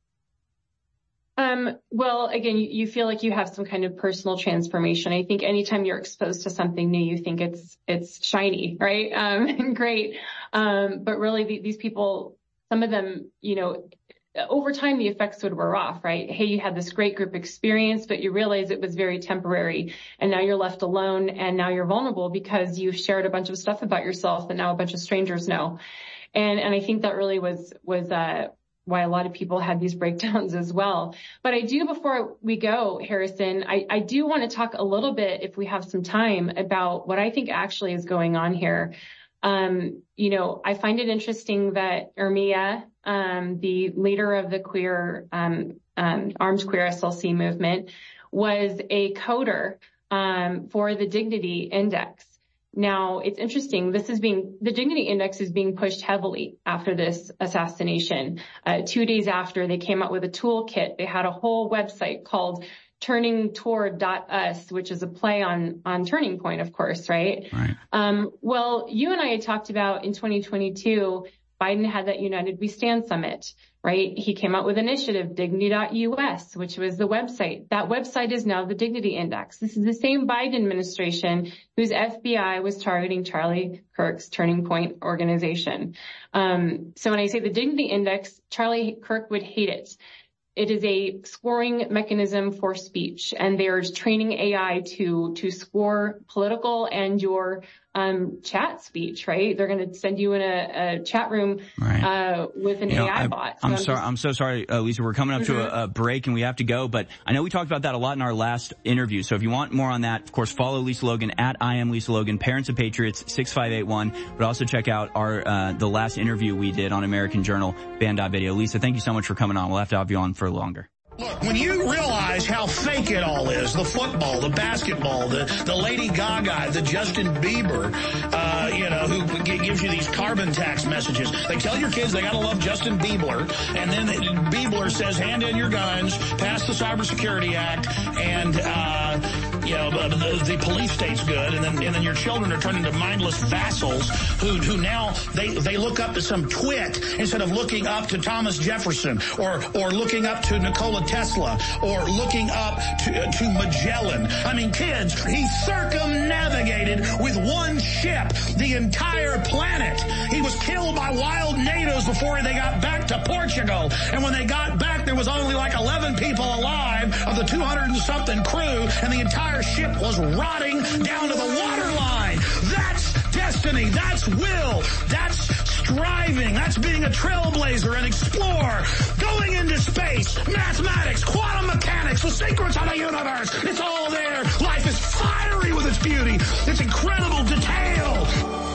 Um, well, again, you, you feel like you have some kind of personal transformation. I think anytime you're exposed to something new, you think it's, it's shiny, right? Um, and great. Um, but really the, these people, some of them, you know, over time, the effects would wear off, right? Hey, you had this great group experience, but you realize it was very temporary, and now you're left alone, and now you're vulnerable because you've shared a bunch of stuff about yourself that now a bunch of strangers know. And, and I think that really was, was, uh, why a lot of people had these breakdowns as well. But I do, before we go, Harrison, I, I do want to talk a little bit, if we have some time, about what I think actually is going on here. Um, you know, I find it interesting that Ermia, um, the leader of the queer, um, um, Armed Queer S L C movement, was a coder, um, for the Dignity Index. Now, it's interesting. This is being, the Dignity Index is being pushed heavily after this assassination. Uh, two days after, they came out with a toolkit. They had a whole website called turning toward dot us, which is a play on, on Turning Point, of course, right? Right. Um, well, you and I had talked about in twenty twenty-two, Biden had that United We Stand summit, right? He came out with initiative, dignity dot U S, which was the website. That website is now the Dignity Index. This is the same Biden administration whose F B I was targeting Charlie Kirk's Turning Point organization. Um, so when I say the Dignity Index, Charlie Kirk would hate it. It is a scoring mechanism for speech, and they're training A I to to score political and your um chat speech, right? They're going to send you in a, a chat room right. uh with an you know, A I I, bot. So I'm, I'm sorry. Just... I'm so sorry, uh, Lisa. We're coming up mm-hmm. to a, a break, and we have to go. But I know we talked about that a lot in our last interview. So if you want more on that, of course, follow Lisa Logan at I am Lisa Logan, Parents of Patriots six five eight one. But also check out our uh the last interview we did on American Journal Band dot Video. Lisa, thank you so much for coming on. We'll have to have you on for longer. Look, when you realize how fake it all is, the football, the basketball, the, the Lady Gaga, the Justin Bieber, uh, you know, who gives you these carbon tax messages. They tell your kids they gotta love Justin Bieber, and then Bieber says, hand in your guns, pass the Cybersecurity Act, and, uh, you know, the, the police state's good, and then, and then your children are turned into mindless vassals who, who now they, they look up to some twit instead of looking up to Thomas Jefferson or, or looking up to Nikola Tesla or looking up to, uh, to Magellan. I mean, kids, he circumnavigated with one ship the entire planet. He was killed by wild natives before they got back to Portugal. And when they got back, there was only like eleven people alive of the two hundred and something crew, and the entire ship was rotting down to the waterline. That's destiny. That's will. That's striving. That's being a trailblazer, an explorer, going into space, mathematics, quantum mechanics, the secrets of the universe. It's all there. Life is fiery with its beauty, its incredible detail.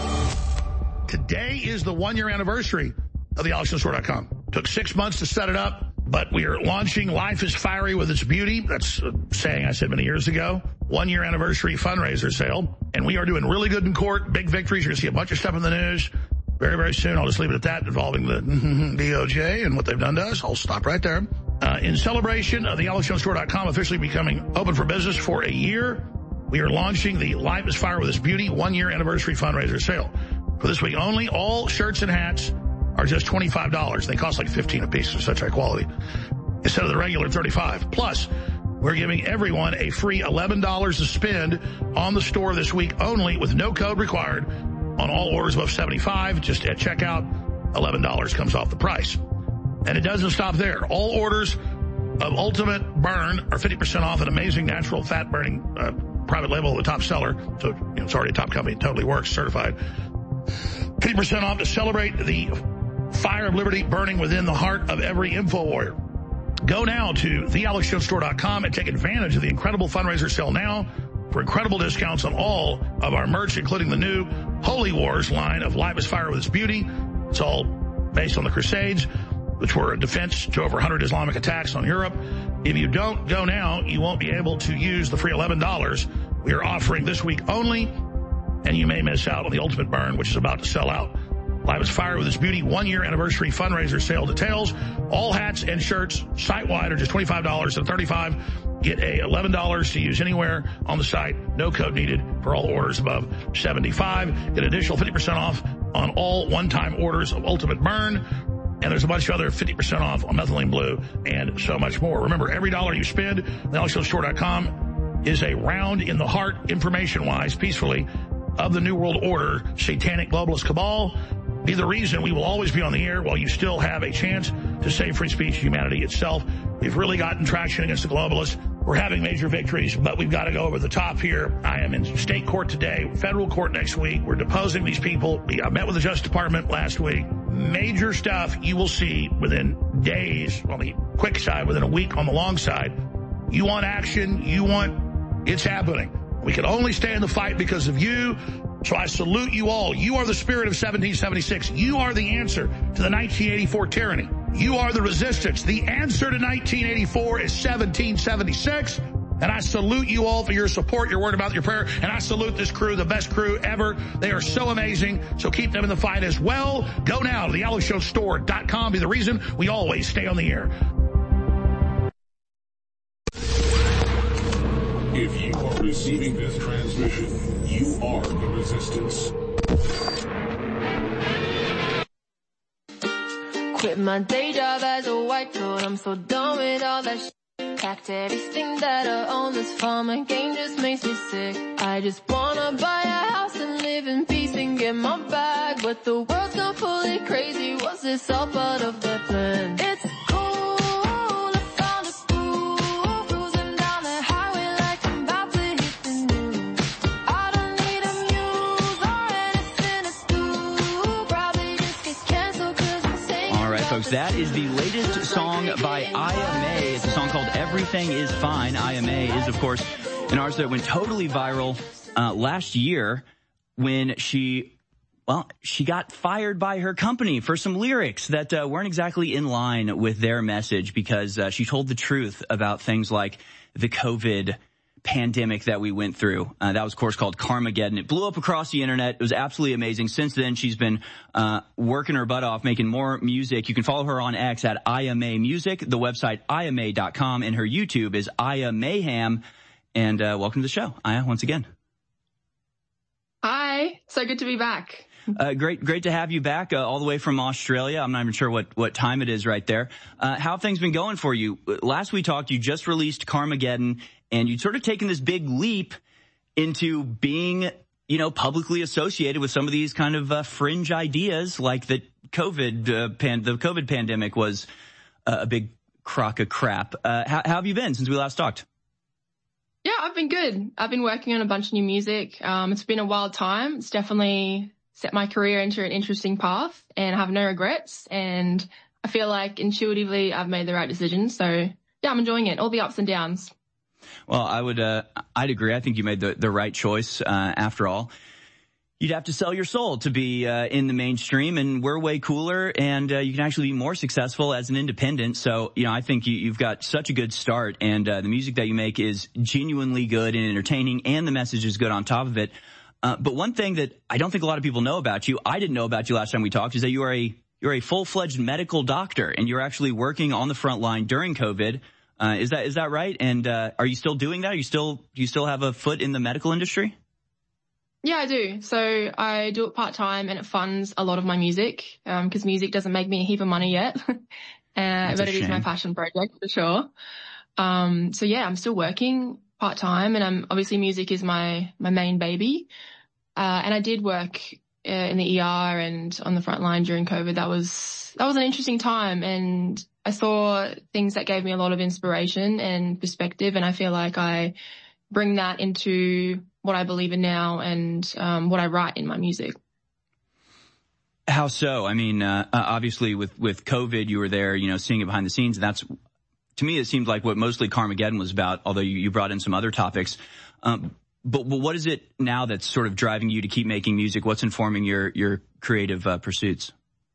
Today is the one-year anniversary of the Alex Jones Store dot com. Took six months to set it up, but we are launching Life is Fiery with Its Beauty. That's a saying I said many years ago. One-year anniversary fundraiser sale. And we are doing really good in court. Big victories. You're going to see a bunch of stuff in the news very, very soon. I'll just leave it at that, involving the D O J and what they've done to us. I'll stop right there. Uh, in celebration of the Alex Jones Store dot com officially becoming open for business for a year, we are launching the Life is Fire with Its Beauty one-year anniversary fundraiser sale. For this week only, all shirts and hats are just twenty-five dollars. They cost like fifteen dollars a piece. They're such high quality. Instead of the regular thirty-five dollars. Plus, we're giving everyone a free eleven dollars to spend on the store this week only with no code required on all orders above seventy-five dollars. Just at checkout, eleven dollars comes off the price. And it doesn't stop there. All orders of Ultimate Burn are fifty percent off an amazing natural fat burning uh, private label, the top seller. So, you know, it's already a top company. It totally works, certified. fifty percent off to celebrate the fire of liberty burning within the heart of every info warrior. Go now to the Alex Jones Store dot com and take advantage of the incredible fundraiser sale now for incredible discounts on all of our merch, including the new Holy Wars line of Life is Fire with Its Beauty. It's all based on the Crusades, which were a defense to over one hundred Islamic attacks on Europe. If you don't go now, you won't be able to use the free eleven dollars we are offering this week only, and you may miss out on the Ultimate Burn, which is about to sell out. Life is Fire with Its Beauty one-year anniversary fundraiser sale details. All hats and shirts site-wide are just twenty-five dollars and thirty-five dollars. Get a eleven dollars to use anywhere on the site. No code needed for all orders above seventy-five dollars. Get an additional fifty percent off on all one-time orders of Ultimate Burn. And there's a bunch of other fifty percent off on Methylene Blue and so much more. Remember, every dollar you spend on Alex Jones Store dot com is a round in the heart, information-wise, peacefully, of the New World Order, satanic globalist cabal. Be the reason we will always be on the air while you still have a chance to save free speech, humanity itself. We've really gotten traction against the globalists. We're having major victories, but we've got to go over the top here. I am in state court today, federal court next week. We're deposing these people. I met with the Justice Department last week. Major stuff you will see within days on the quick side, within a week on the long side. You want action. You want, it's happening. We can only stay in the fight because of you. So I salute you all. You are the spirit of seventeen seventy-six. You are the answer to the nineteen eighty-four tyranny. You are the resistance. The answer to nineteen eighty-four is seventeen seventy-six. And I salute you all for your support, your word about your prayer. And I salute this crew, the best crew ever. They are so amazing. So keep them in the fight as well. Go now to the Alex Jones Store dot com. Be the reason we always stay on the air. If you are receiving this transmission, you are the resistance. Quit my day job as a white coat, I'm so done with all that shit. Packed everything that I own, this farmer game just makes me sick. I just wanna buy a house and live in peace and get my bag, but the world's gone fully crazy, was this all part of their plan? It's cool, I found a school, cruising down the highway like I'm about to hit the news. I don't need a muse or anything to do, probably just get canceled cause I'm saying. All right, folks, that is the latest song by Aya May. It's a song called Everything Is Fine. Aya May is, of course, an artist that went totally viral uh, last year when she, well, she got fired by her company for some lyrics that uh, weren't exactly in line with their message because uh, she told the truth about things like the COVID pandemic that we went through. Uh, that was, of course, called Karmageddon. It blew up across the internet. It was absolutely amazing. Since then, she's been uh working her butt off, making more music. You can follow her on X at Aya May Music, the website aya may dot com, and her YouTube is Aya Mayhem. And uh welcome to the show, Aya, once again. Hi. So good to be back. Uh, great, great to have you back, uh, all the way from Australia. I'm not even sure what, what time it is right there. Uh, how have things been going for you? Last we talked, you just released Karmageddon, and you'd sort of taken this big leap into being, you know, publicly associated with some of these kind of uh, fringe ideas, like the COVID, uh, pan- the COVID pandemic was uh, a big crock of crap. Uh, how, how have you been since we last talked? Yeah, I've been good. I've been working on a bunch of new music. Um, it's been a wild time. It's definitely set my career into an interesting path, and I have no regrets. And I feel like intuitively I've made the right decision. So yeah, I'm enjoying it, all the ups and downs. Well, I would, uh, I'd agree. I think you made the, the right choice. Uh, after all, you'd have to sell your soul to be, uh, in the mainstream, and we're way cooler, and, uh, you can actually be more successful as an independent. So, you know, I think you, you've got such a good start, and, uh, the music that you make is genuinely good and entertaining, and the message is good on top of it. Uh, but one thing that I don't think a lot of people know about you, I didn't know about you last time we talked, is that you are a, you're a full-fledged medical doctor, and you're actually working on the front line during COVID. Uh, is that, is that right? And, uh, are you still doing that? Are you still, do you still have a foot in the medical industry? Yeah, I do. So I do it part-time, and it funds a lot of my music, um, cause music doesn't make me a heap of money yet. uh, but it is my passion project for sure. Um, so yeah, I'm still working part-time, and I'm obviously music is my, my main baby. Uh, and I did work uh, in the E R and on the front line during COVID. That was, that was an interesting time, and I saw things that gave me a lot of inspiration and perspective, and I feel like I bring that into what I believe in now and um, what I write in my music. How so? I mean, uh, obviously with, with COVID, you were there, you know, seeing it behind the scenes. And that's, to me, it seemed like what mostly Karmageddon was about, although you, you brought in some other topics. Um, but, but what is it now that's sort of driving you to keep making music? What's informing your, your creative uh, pursuits?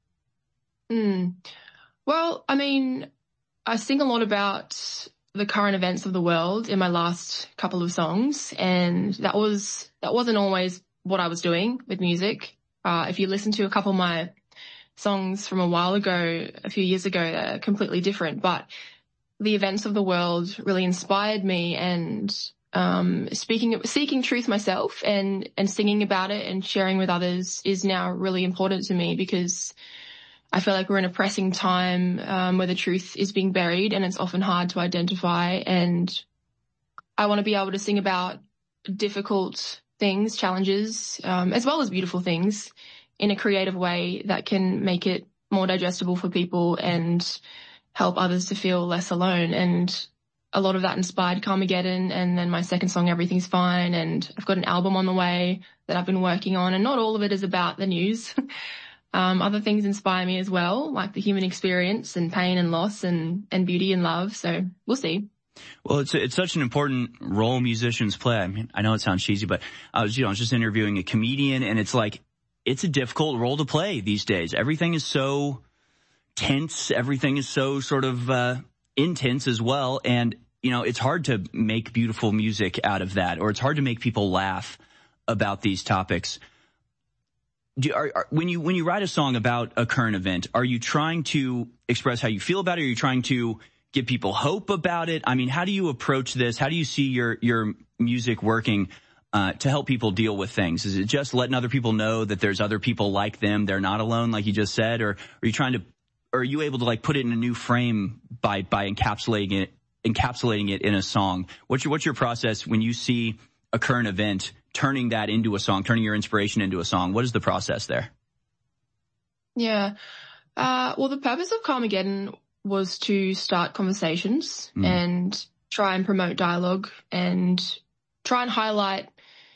Mm. Well, I mean, I sing a lot about the current events of the world in my last couple of songs, and that was, that wasn't always what I was doing with music. Uh, if you listen to a couple of my songs from a while ago, a few years ago, they're completely different, but the events of the world really inspired me, and, um, speaking, seeking truth myself and, and singing about it and sharing with others is now really important to me, because I feel like we're in a pressing time, um, where the truth is being buried and it's often hard to identify. And I want to be able to sing about difficult things, challenges, um, as well as beautiful things in a creative way that can make it more digestible for people and help others to feel less alone. And a lot of that inspired Karmageddon, and then my second song, Everything's Fine. And I've got an album on the way that I've been working on, and not all of it is about the news. Um, other things inspire me as well, like the human experience and pain and loss and, and beauty and love. So we'll see. Well, it's it's such an important role musicians play. I mean, I know it sounds cheesy, but I was, you know, I was just interviewing a comedian, and it's like, it's a difficult role to play these days. Everything is so tense. Everything is so sort of, uh, intense as well. And, you know, it's hard to make beautiful music out of that, or it's hard to make people laugh about these topics. Do, are, are, when you when you write a song about a current event, are you trying to express how you feel about it? Are you trying to give people hope about it? I mean, how do you approach this? How do you see your your music working uh, to help people deal with things? Is it just letting other people know that there's other people like them, they're not alone, like you just said, or are you trying to or are you able to like put it in a new frame by, by encapsulating it, encapsulating it in a song? What's your, what's your process when you see a current event, turning that into a song, turning your inspiration into a song? What is the process there? Yeah. Uh, well, the purpose of Carmageddon was to start conversations mm. and try and promote dialogue and try and highlight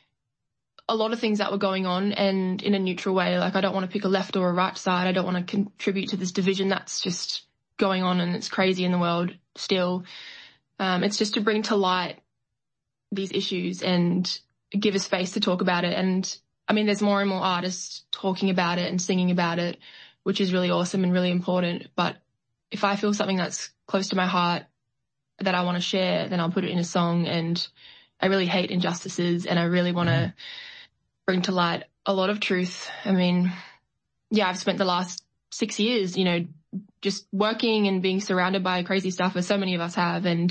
a lot of things that were going on, and in a neutral way. Like, I don't want to pick a left or a right side. I don't want to contribute to this division that's just going on and it's crazy in the world still. Um, it's just to bring to light these issues and give a space to talk about it. And I mean, there's more and more artists talking about it and singing about it, which is really awesome and really important. But if I feel something that's close to my heart that I want to share, then I'll put it in a song. And I really hate injustices, and I really want to mm. bring to light a lot of truth. I mean, yeah, I've spent the last six years, you know, just working and being surrounded by crazy stuff, as so many of us have. And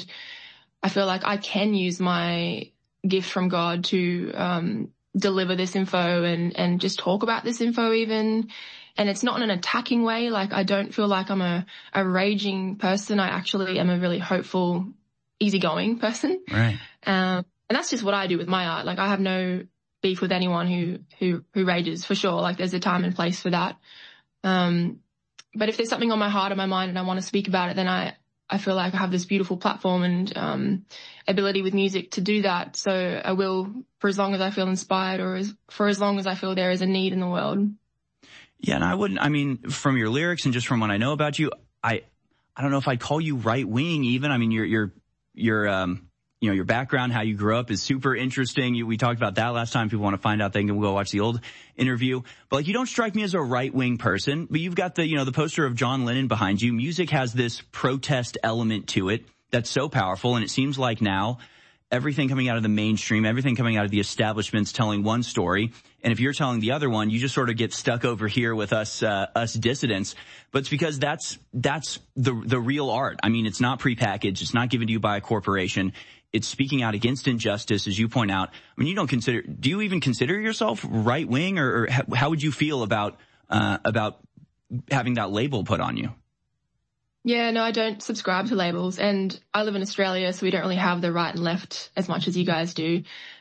I feel like I can use my gift from God to um, deliver this info and, and just talk about this info even. And it's not in an attacking way. Like, I don't feel like I'm a, a raging person. I actually am a really hopeful, easygoing person. Right. Um, and that's just what I do with my art. Like, I have no beef with anyone who, who, who rages, for sure. Like, there's a time and place for that. Um, but if there's something on my heart or my mind and I want to speak about it, then I, I feel like I have this beautiful platform and, um, ability with music to do that. So I will, for as long as I feel inspired, or as, for as long as I feel there is a need in the world. Yeah. And I wouldn't, I mean, from your lyrics and just from what I know about you, I, I don't know if I'd call you right wing even. I mean, you're, you're, you're, um, you know, your background, how you grew up is super interesting. You, we talked about that last time. People want to find out, they can go watch the old interview. But like, you don't strike me as a right-wing person, but you've got the, you know, the poster of John Lennon behind you. Music has this protest element to it that's so powerful. And it seems like now everything coming out of the mainstream, everything coming out of the establishment's telling one story. And if you're telling the other one, you just sort of get stuck over here with us, uh, us dissidents. But it's because that's, that's the, the real art. I mean, it's not prepackaged. It's not given to you by a corporation. It's speaking out against injustice, as you point out. I mean, you don't consider, do you even consider yourself right wing, or, or how would you feel about, uh, about having that label put on you? Yeah, no, I don't subscribe to labels, and I live in Australia, so we don't really have the right and left as much as you guys do.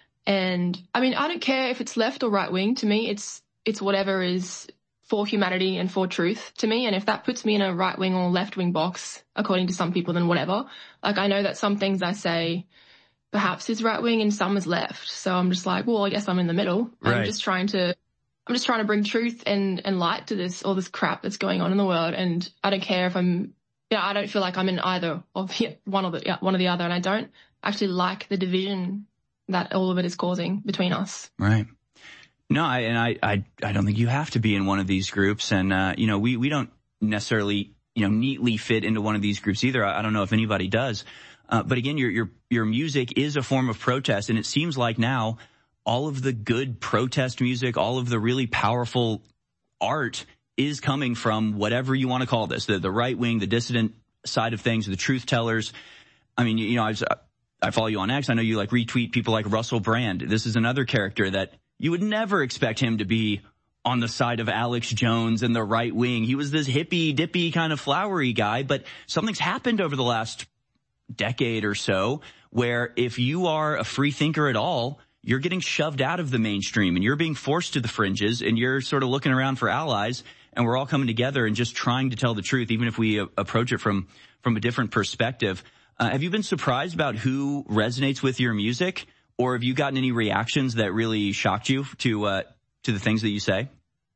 And I mean, I don't care if it's left or right wing. To me, it's, it's whatever is for humanity and for truth to me. And if that puts me in a right wing or left wing box, according to some people, then whatever. Like, I know that some things I say perhaps is right wing and some is left. So I'm just like, well, I guess I'm in the middle. Right. I'm just trying to, I'm just trying to bring truth and, and light to this, all this crap that's going on in the world. And I don't care if I'm, yeah, I don't feel like I'm in either of yeah, one or the, yeah, one or the other. And I don't actually like the division that all of it is causing between us. Right. No, I, and I, I, I don't think you have to be in one of these groups. And, uh, you know, we, we don't necessarily, you know, neatly fit into one of these groups either. I, I don't know if anybody does. Uh, but again, your, your, your music is a form of protest. And it seems like now all of the good protest music, all of the really powerful art is coming from whatever you want to call this, the, the right wing, the dissident side of things, the truth tellers. I mean, you, you know, I, was, I follow you on X. I know you like retweet people like Russell Brand. This is another character that you would never expect him to be on the side of Alex Jones and the right wing. He was this hippy dippy kind of flowery guy, but something's happened over the last decade or so where if you are a free thinker at all, you're getting shoved out of the mainstream and you're being forced to the fringes and you're sort of looking around for allies, and we're all coming together and just trying to tell the truth, even if we uh, approach it from, from a different perspective. Uh, have you been surprised about who resonates with your music? Or have you gotten any reactions that really shocked you to uh, to the things that you say?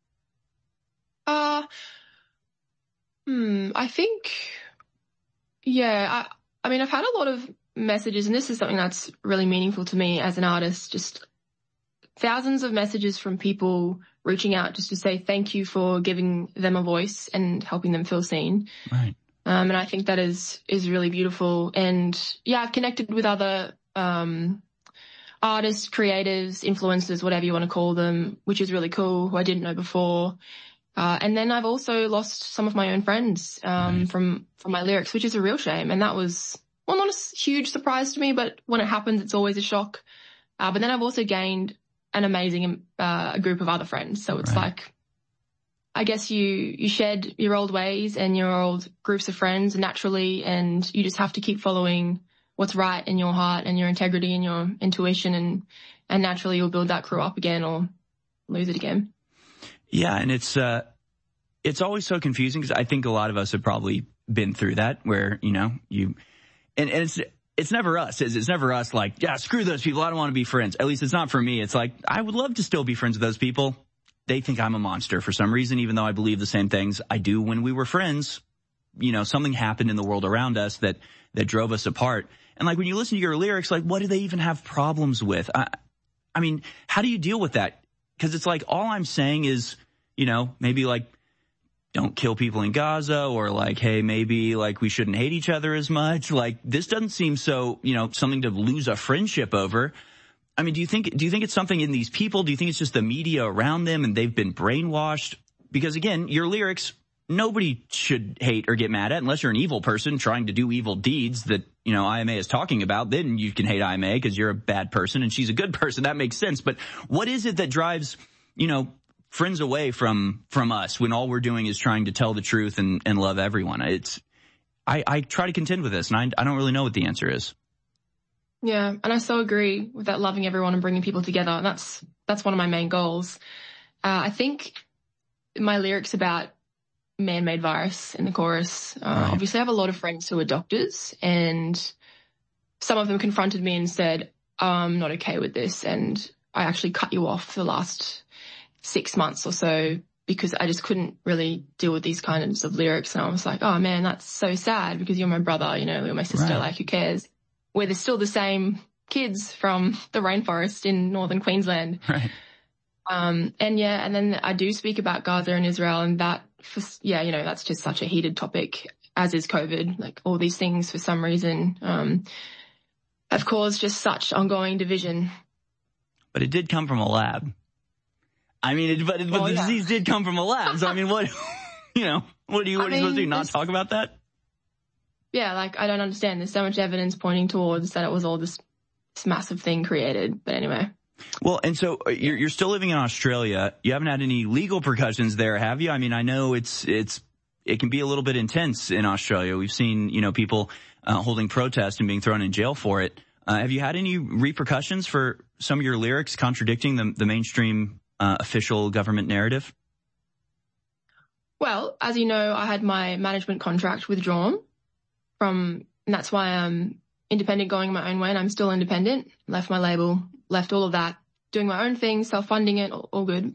Uh, hmm, I think, yeah, I, I mean, I've had a lot of messages, and this is something that's really meaningful to me as an artist, just thousands of messages from people reaching out just to say thank you for giving them a voice and helping them feel seen. Right. Um, and I think that is, is really beautiful. And yeah, I've connected with other, um, artists, creatives, influencers, whatever you want to call them, which is really cool, who I didn't know before. Uh, and then I've also lost some of my own friends, um, right. from, from my lyrics, which is a real shame. And that was, well, not a huge surprise to me, but when it happens, it's always a shock. Uh, but then I've also gained an amazing, uh, group of other friends. So it's right. like, I guess you, you shed your old ways and your old groups of friends naturally, and you just have to keep following what's right in your heart and your integrity and your intuition, and, and naturally you'll build that crew up again or lose it again. Yeah. And it's, uh, it's always so confusing because I think a lot of us have probably been through that where, you know, you, and, and it's, it's never us. It's, it's never us like, yeah, screw those people. I don't want to be friends. At least it's not for me. It's like, I would love to still be friends with those people. They think I'm a monster for some reason, even though I believe the same things I do when we were friends. You know, something happened in the world around us that, that drove us apart. And like when you listen to your lyrics, like what do they even have problems with? I, I mean, how do you deal with that? Because it's like all I'm saying is, you know, maybe like don't kill people in Gaza, or like, hey, maybe like we shouldn't hate each other as much. Like this doesn't seem so, you know, something to lose a friendship over. I mean, do you think, do you think it's something in these people? Do you think it's just the media around them and they've been brainwashed? Because again, your lyrics, nobody should hate or get mad at unless you're an evil person trying to do evil deeds that, you know, I M A is talking about. Then you can hate I M A because you're a bad person and she's a good person. That makes sense. But what is it that drives, you know, friends away from, from us when all we're doing is trying to tell the truth and, and love everyone? It's, I, I try to contend with this and I, I don't really know what the answer is. Yeah, and I so agree with that, loving everyone and bringing people together. And that's that's one of my main goals. Uh, I think my lyrics about man-made virus in the chorus, uh, right. Obviously I have a lot of friends who are doctors, and some of them confronted me and said, I'm not okay with this, and I actually cut you off for the last six months or so because I just couldn't really deal with these kinds of lyrics. And I was like, oh, man, that's so sad because you're my brother, you know, you're my sister, right. Like, who cares? Where they're still the same kids from the rainforest in northern Queensland. Right. Um, and yeah, and then I do speak about Gaza and Israel, and that, for, yeah, you know, that's just such a heated topic, as is COVID. Like all these things for some reason, um, have caused just such ongoing division. But it did come from a lab. I mean, it, but, but well, the yeah. disease did come from a lab. So I mean, what, you know, what are you, what are you supposed to do? Not talk about that? Yeah, like, I don't understand. There's so much evidence pointing towards that it was all this, this massive thing created. But anyway. Well, and so you're, you're still living in Australia. You haven't had any legal repercussions there, have you? I mean, I know it's, it's, it can be a little bit intense in Australia. We've seen, you know, people uh, holding protests and being thrown in jail for it. Uh, have you had any repercussions for some of your lyrics contradicting the, the mainstream uh, official government narrative? Well, as you know, I had my management contract withdrawn. From, and that's why I'm independent, going my own way, and I'm still independent. Left my label, left all of that, doing my own thing, self-funding it, all, all good.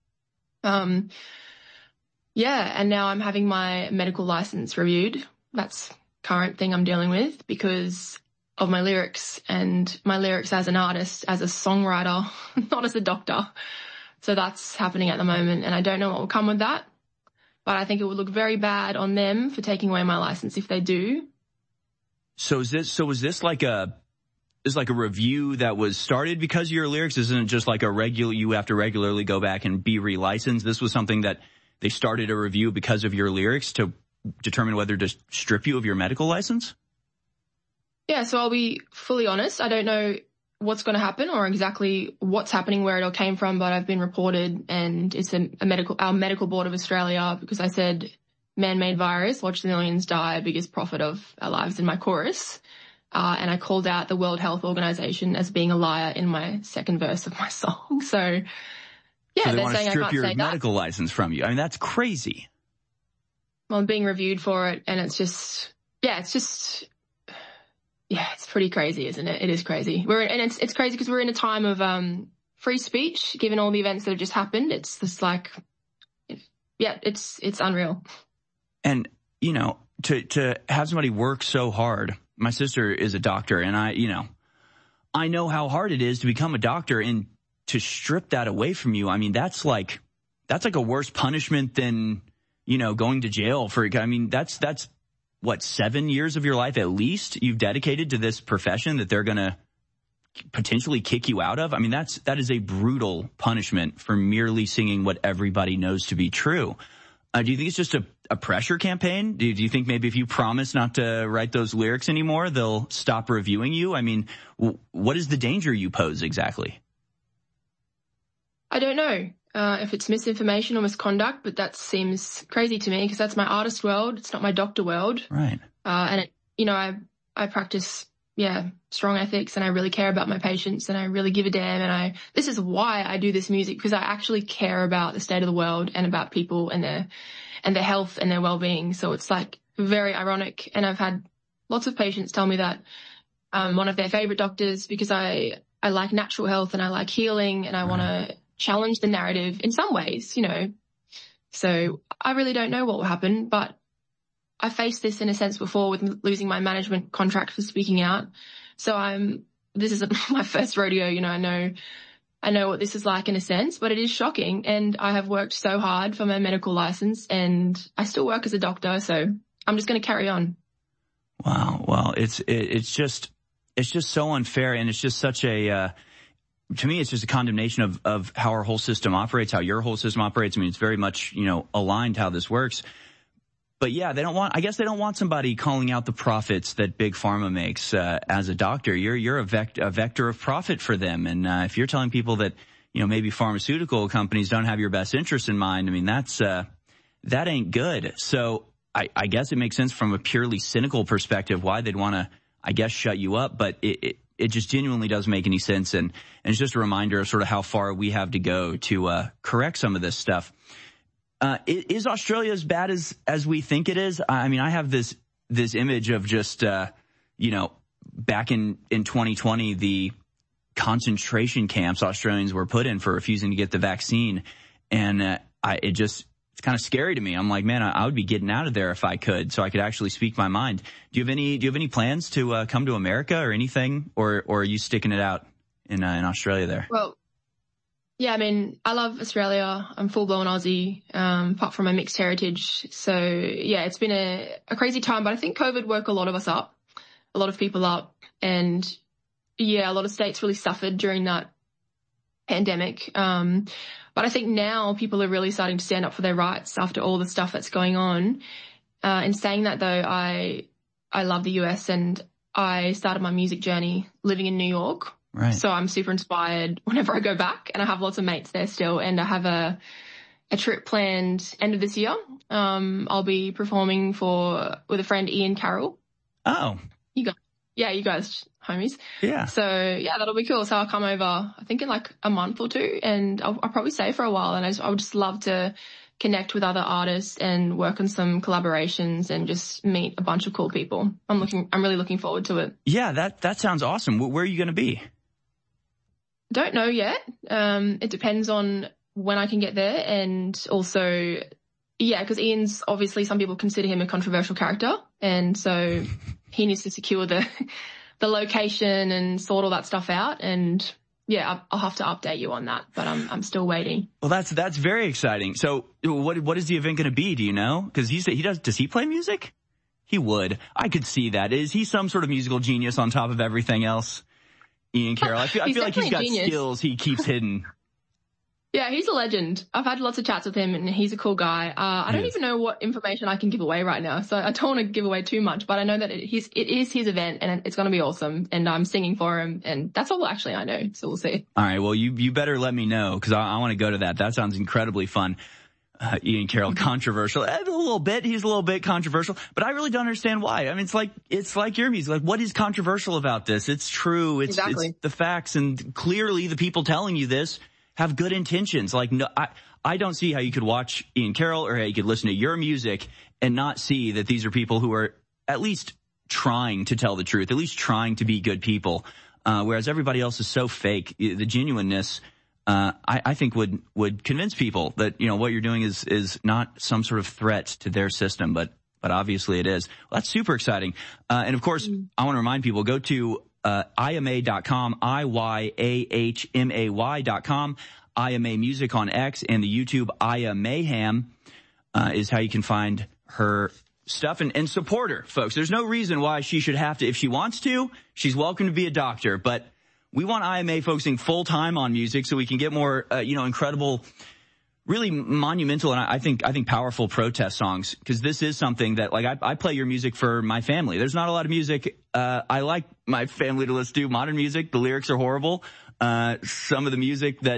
um, yeah, and now I'm having my medical license reviewed. That's current thing I'm dealing with because of my lyrics and my lyrics as an artist, as a songwriter, not as a doctor. So that's happening at the moment, and I don't know what will come with that. But I think it would look very bad on them for taking away my license if they do. So is this, so was this like a, is like a review that was started because of your lyrics? Isn't it just like a regular, you have to regularly go back and be relicensed? This was something that they started a review because of your lyrics to determine whether to strip you of your medical license? Yeah, so I'll be fully honest. I don't know what's going to happen or exactly what's happening, where it all came from, but I've been reported, and it's a, a medical, our medical board of Australia, because I said man-made virus, watch the millions die, biggest profit of our lives in my chorus. Uh, and I called out the World Health Organization as being a liar in my second verse of my song. So yeah, so they they're want to saying strip I can't your say medical that. license from you. I mean, that's crazy. Well, I'm being reviewed for it, and it's just, yeah, it's just, yeah, it's pretty crazy, isn't it? It is crazy. We're in, and it's it's crazy because we're in a time of um free speech, given all the events that have just happened. It's just like, yeah, it's it's unreal. And you know, to to have somebody work so hard. My sister is a doctor, and I, you know, I know how hard it is to become a doctor, and to strip that away from you. I mean, that's like that's like a worse punishment than, you know, going to jail for. I mean, that's that's. what, seven years of your life at least you've dedicated to this profession that they're going to potentially kick you out of? I mean, that's, that is a brutal punishment for merely singing what everybody knows to be true. Uh, do you think it's just a, a pressure campaign? Do, do you think maybe if you promise not to write those lyrics anymore, they'll stop reviewing you? I mean, w- what is the danger you pose exactly? I don't know. uh, if it's misinformation or misconduct, but that seems crazy to me because that's my artist world. It's not my doctor world. Right. Uh, and, it, you know, I, I practice, yeah, strong ethics, and I really care about my patients, and I really give a damn. And I, this is why I do this music, because I actually care about the state of the world and about people and their, and their health and their well-being. So it's like very ironic. And I've had lots of patients tell me that I'm one of their favorite doctors because I, I like natural health and I like healing, and I want to challenge the narrative in some ways, you know. So I really don't know what will happen, but I faced this in a sense before with losing my management contract for speaking out. So I'm, this isn't my first rodeo, you know, I know, I know what this is like in a sense, but it is shocking. And I have worked so hard for my medical license, and I still work as a doctor. So I'm just going to carry on. Wow. Well, it's, it, it's just, it's just so unfair. And it's just such a, uh, to me, it's just a condemnation of, of how our whole system operates, how your whole system operates. I mean, it's very much, you know, aligned how this works. But yeah, they don't want, I guess they don't want somebody calling out the profits that Big Pharma makes, uh, as a doctor. You're, you're a, vect, a vector of profit for them. And, uh, if you're telling people that, you know, maybe pharmaceutical companies don't have your best interest in mind, I mean, that's, uh, that ain't good. So I, I guess it makes sense from a purely cynical perspective why they'd want to, I guess, shut you up. But it, it, it just genuinely doesn't make any sense. And, and it's just a reminder of sort of how far we have to go to, uh, correct some of this stuff. Uh, is Australia as bad as, as we think it is? I mean, I have this, this image of just, uh, you know, back in, in twenty twenty, the concentration camps Australians were put in for refusing to get the vaccine. And, uh, I, it just, it's kind of scary to me. I'm like, man, I, I would be getting out of there if I could, so I could actually speak my mind. Do you have any, do you have any plans to, uh, come to America or anything? Or, or are you sticking it out in, uh, in Australia there? Well, yeah, I mean, I love Australia. I'm full-blown Aussie, um, apart from my mixed heritage. So, yeah, it's been a, a crazy time, but I think COVID woke a lot of us up, a lot of people up. And, yeah, a lot of states really suffered during that pandemic. Um, but I think now people are really starting to stand up for their rights after all the stuff that's going on. Uh, in saying that, though, I I love the U S, and I started my music journey living in New York. Right. So I'm super inspired whenever I go back, and I have lots of mates there still, and I have a a trip planned end of this year. Um, I'll be performing for with a friend, Ian Carroll. Oh. You guys, yeah, you guys homies. Yeah. So yeah, that'll be cool. So I'll come over, I think in like a month or two, and I'll, I'll probably stay for a while. And I, just, I would just love to connect with other artists and work on some collaborations and just meet a bunch of cool people. I'm looking, I'm really looking forward to it. Yeah, that, that sounds awesome. Where are you going to be? Don't know yet. Um, it depends on when I can get there, and also, yeah, because Ian's obviously, some people consider him a controversial character, and so he needs to secure the the location and sort all that stuff out. And yeah, I'll have to update you on that, but I'm I'm still waiting. Well, that's that's very exciting. So, what what is the event going to be? Do you know? Because he he does does he play music? He would. I could see that. Is he some sort of musical genius on top of everything else? Ian Carroll. I feel, I feel like he's got skills he keeps hidden. Yeah, he's a legend. I've had lots of chats with him, and he's a cool guy. Uh, I don't even know what information I can give away right now, so I don't want to give away too much, but I know that it, he's, it is his event, and it's going to be awesome, and I'm singing for him, and that's all actually I know, so we'll see. All right, well, you, you better let me know, because I, I want to go to that. That sounds incredibly fun. Uh, Ian Carroll, controversial. A little bit. He's a little bit controversial, but I really don't understand why. I mean, it's like, it's like your music. Like, what is controversial about this? It's true. It's, exactly. It's the facts, and clearly the people telling you this have good intentions. Like, no, I, I don't see how you could watch Ian Carroll or how you could listen to your music and not see that these are people who are at least trying to tell the truth, at least trying to be good people. Uh, whereas everybody else is so fake. The genuineness, Uh, I, I think would, would convince people that, you know, what you're doing is, is not some sort of threat to their system, but, but obviously it is. Well, that's super exciting. Uh, and of course, mm. I want to remind people, go to, uh, I M A dot com, I Y A H M A Y dot com, I M A Music on X, and the YouTube Aya Mayhem, uh, is how you can find her stuff and, and support her, folks. There's no reason why she should have to. If she wants to, she's welcome to be a doctor, but we want I M A focusing full time on music so we can get more, uh, you know, incredible, really monumental and I think, I think powerful protest songs. Cause this is something that, like, I, I play your music for my family. There's not a lot of music, uh, I like my family to listen to. Modern music, the lyrics are horrible. Uh, some of the music that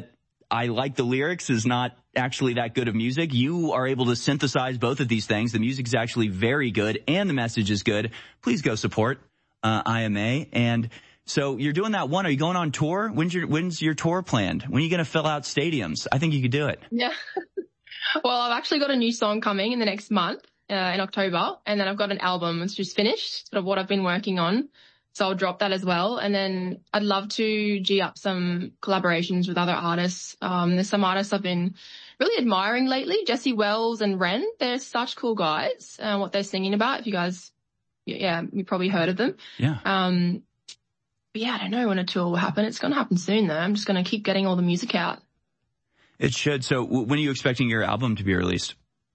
I like the lyrics is not actually that good of music. You are able to synthesize both of these things. The music is actually very good and the message is good. Please go support uh, I M A. And so you're doing that one. Are you going on tour? When's your, when's your tour planned? When are you going to fill out stadiums? I think you could do it. Yeah. Well, I've actually got a new song coming in the next month, uh, in October. And then I've got an album. It's just finished, sort of what I've been working on. So I'll drop that as well. And then I'd love to G up some collaborations with other artists. Um, there's some artists I've been really admiring lately. Jesse Wells and Ren. They're such cool guys, uh, what they're singing about. If you guys, yeah, you probably heard of them. Yeah. Um, But yeah, I don't know when a tour will happen. It's going to happen soon, though. I'm just going to keep getting all the music out. It should. So when are you expecting your album to be released?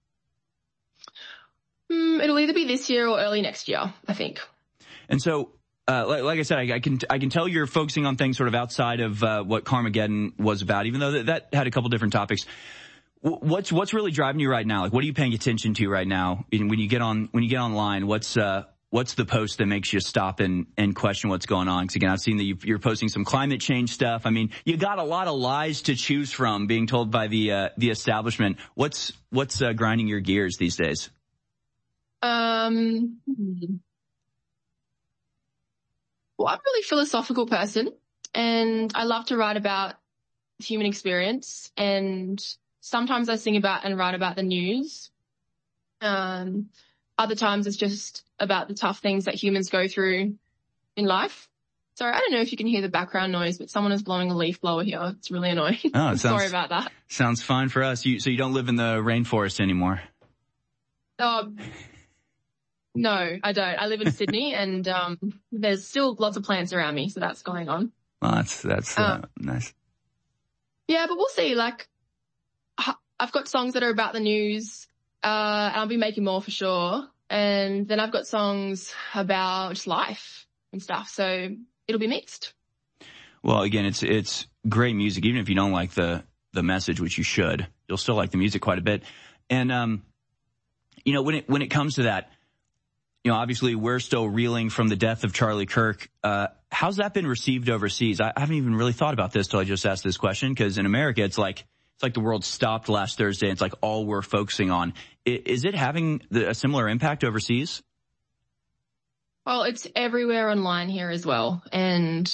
Mm, it'll either be this year or early next year, I think. And so, uh, like, like I said, I, I can I can tell you're focusing on things sort of outside of uh, what Carmageddon was about, even though that, that had a couple different topics. What's what's really driving you right now? Like, what are you paying attention to right now? When you get on when you get online, what's uh, What's the post that makes you stop and, and question what's going on? Because again, I've seen that you, you're posting some climate change stuff. I mean, you got a lot of lies to choose from being told by the, uh, the establishment. What's, what's, uh, grinding your gears these days? Um, well, I'm a really philosophical person and I love to write about human experience, and sometimes I sing about and write about the news. Um, other times it's just about the tough things that humans go through in life. Sorry, I don't know if you can hear the background noise, but someone is blowing a leaf blower here. It's really annoying. Oh, it sounds, sorry about that. Sounds fine for us. You, so you don't live in the rainforest anymore? Um, no, I don't. I live in Sydney and, um, there's still lots of plants around me, so that's going on. Well, that's, that's, uh, uh, nice. Yeah, but we'll see. Like, I've got songs that are about the news, uh, and I'll be making more for sure. And then I've got songs about just life and stuff. So it'll be mixed. Well, again, it's, it's great music. Even if you don't like the, the message, which you should, you'll still like the music quite a bit. And, um, you know, when it, when it comes to that, you know, obviously we're still reeling from the death of Charlie Kirk. Uh, how's that been received overseas? I, I haven't even really thought about this till I just asked this question, because in America, it's like, it's like the world stopped last Thursday. It's like all we're focusing on. Is it having a similar impact overseas? Well, it's everywhere online here as well. And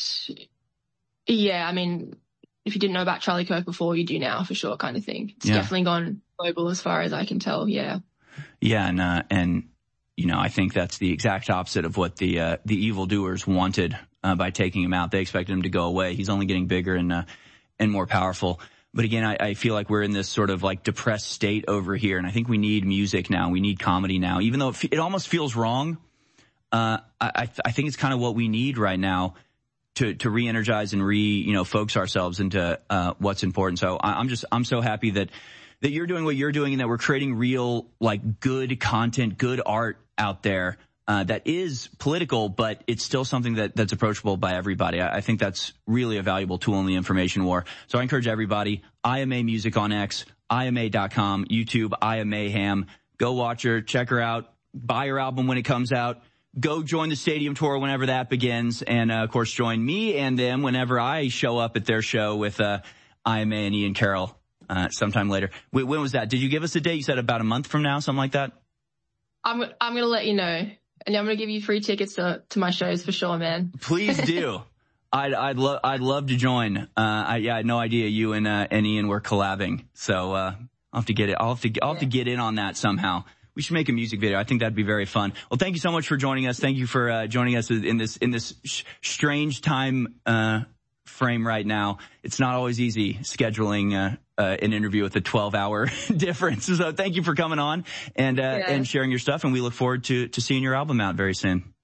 yeah, I mean, if you didn't know about Charlie Kirk before, you do now for sure, kind of thing. It's yeah. definitely gone global as far as I can tell. Yeah. Yeah. And, uh, and, you know, I think that's the exact opposite of what the, uh, the evildoers wanted, uh, by taking him out. They expected him to go away. He's only getting bigger and, uh, and more powerful. But again, I, I feel like we're in this sort of like depressed state over here. And I think we need music now. We need comedy now, even though it, it almost feels wrong. Uh, I, I think it's kind of what we need right now to, to re-energize and re, you know, focus ourselves into, uh, what's important. So I, I'm just, I'm so happy that, that you're doing what you're doing and that we're creating real, like, good content, good art out there, uh, that is political, but it's still something that, that's approachable by everybody. I, I think that's really a valuable tool in the information war. So I encourage everybody, I M A Music on X, I M A dot com, YouTube, I M A Ham. Go watch her, check her out, buy her album when it comes out. Go join the stadium tour whenever that begins. And, uh, of course, join me and them whenever I show up at their show with, uh, I M A and Ian Carroll, uh, sometime later. Wait, when was that? Did you give us a date? You said about a month from now, something like that? I'm, I'm going to let you know. And I'm going to give you free tickets to, to my shows for sure, man. Please do. I'd, I'd love, I'd love to join. Uh, I, yeah, I had no idea you and, uh, and Ian were collabing. So, uh, I'll have to get it. I'll have to, I'll have yeah. to get in on that somehow. We should make a music video. I think that'd be very fun. Well, thank you so much for joining us. Thank you for uh, joining us in this in this sh- strange time uh frame right now. It's not always easy scheduling uh, uh an interview with a twelve hour difference. So thank you for coming on and uh yeah. and sharing your stuff. And we look forward to to seeing your album out very soon.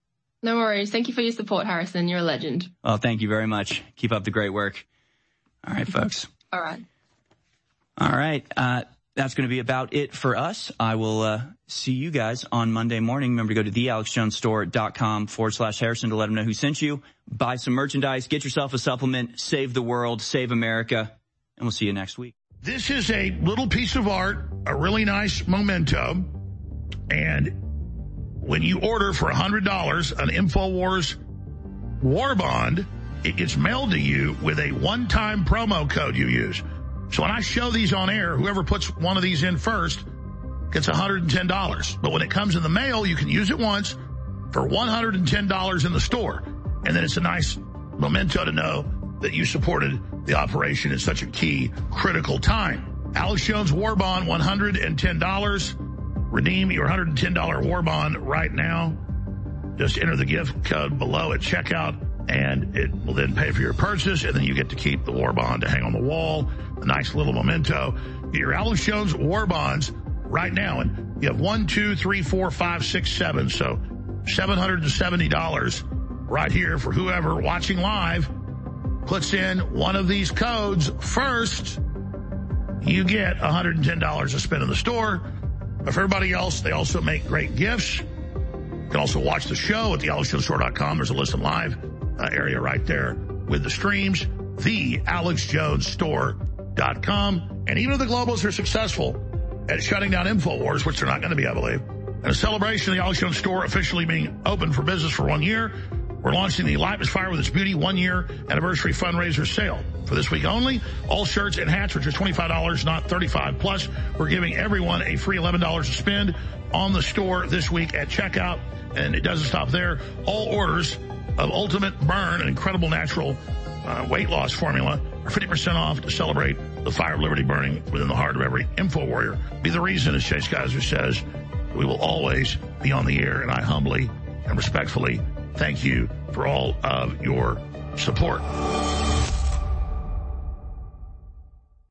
No worries. Thank you for your support, Harrison. You're a legend. Oh, thank you very much. Keep up the great work. All right, folks. All right. All right. Uh That's going to be about it for us. I will uh see you guys on Monday morning. Remember to go to the alex jones store dot com forward slash Harrison to let them know who sent you. Buy some merchandise, get yourself a supplement, save the world, save America, and we'll see you next week. This is a little piece of art, a really nice memento, and when you order for one hundred dollars an InfoWars War Bond, it gets mailed to you with a one-time promo code you use. So when I show these on air, whoever puts one of these in first gets one hundred ten dollars. But when it comes in the mail, you can use it once for one hundred ten dollars in the store. And then it's a nice memento to know that you supported the operation at such a key, critical time. Alex Jones War Bond, one hundred ten dollars. Redeem your one hundred ten dollars War Bond right now. Just enter the gift code below at checkout, and it will then pay for your purchase, and then you get to keep the War Bond to hang on the wall. A nice little memento. Get your Alex Jones War Bonds right now, and you have one, two, three, four, five, six, seven. So seven hundred seventy dollars right here for whoever watching live puts in one of these codes first. You get one hundred ten dollars to spend in the store. But for everybody else, they also make great gifts. You can also watch the show at the alex jones store dot com. There's a listen live uh, area right there with the streams. the alex jones store dot com. And even if the globals are successful at shutting down InfoWars, which they're not going to be, I believe, in a celebration of the Alex Jones Store officially being open for business for one year, we're launching the Light is Fire with Its Beauty one-year anniversary fundraiser sale. For this week only, all shirts and hats are just twenty-five dollars, not thirty-five dollars. Plus, we're giving everyone a free eleven dollars to spend on the store this week at checkout. And it doesn't stop there. All orders of Ultimate Burn, an incredible natural uh, weight loss formula, are fifty percent off to celebrate the fire of liberty burning within the heart of every info warrior. Be the reason, as Chase Geiser says, we will always be on the air, and I humbly and respectfully thank you for all of your support.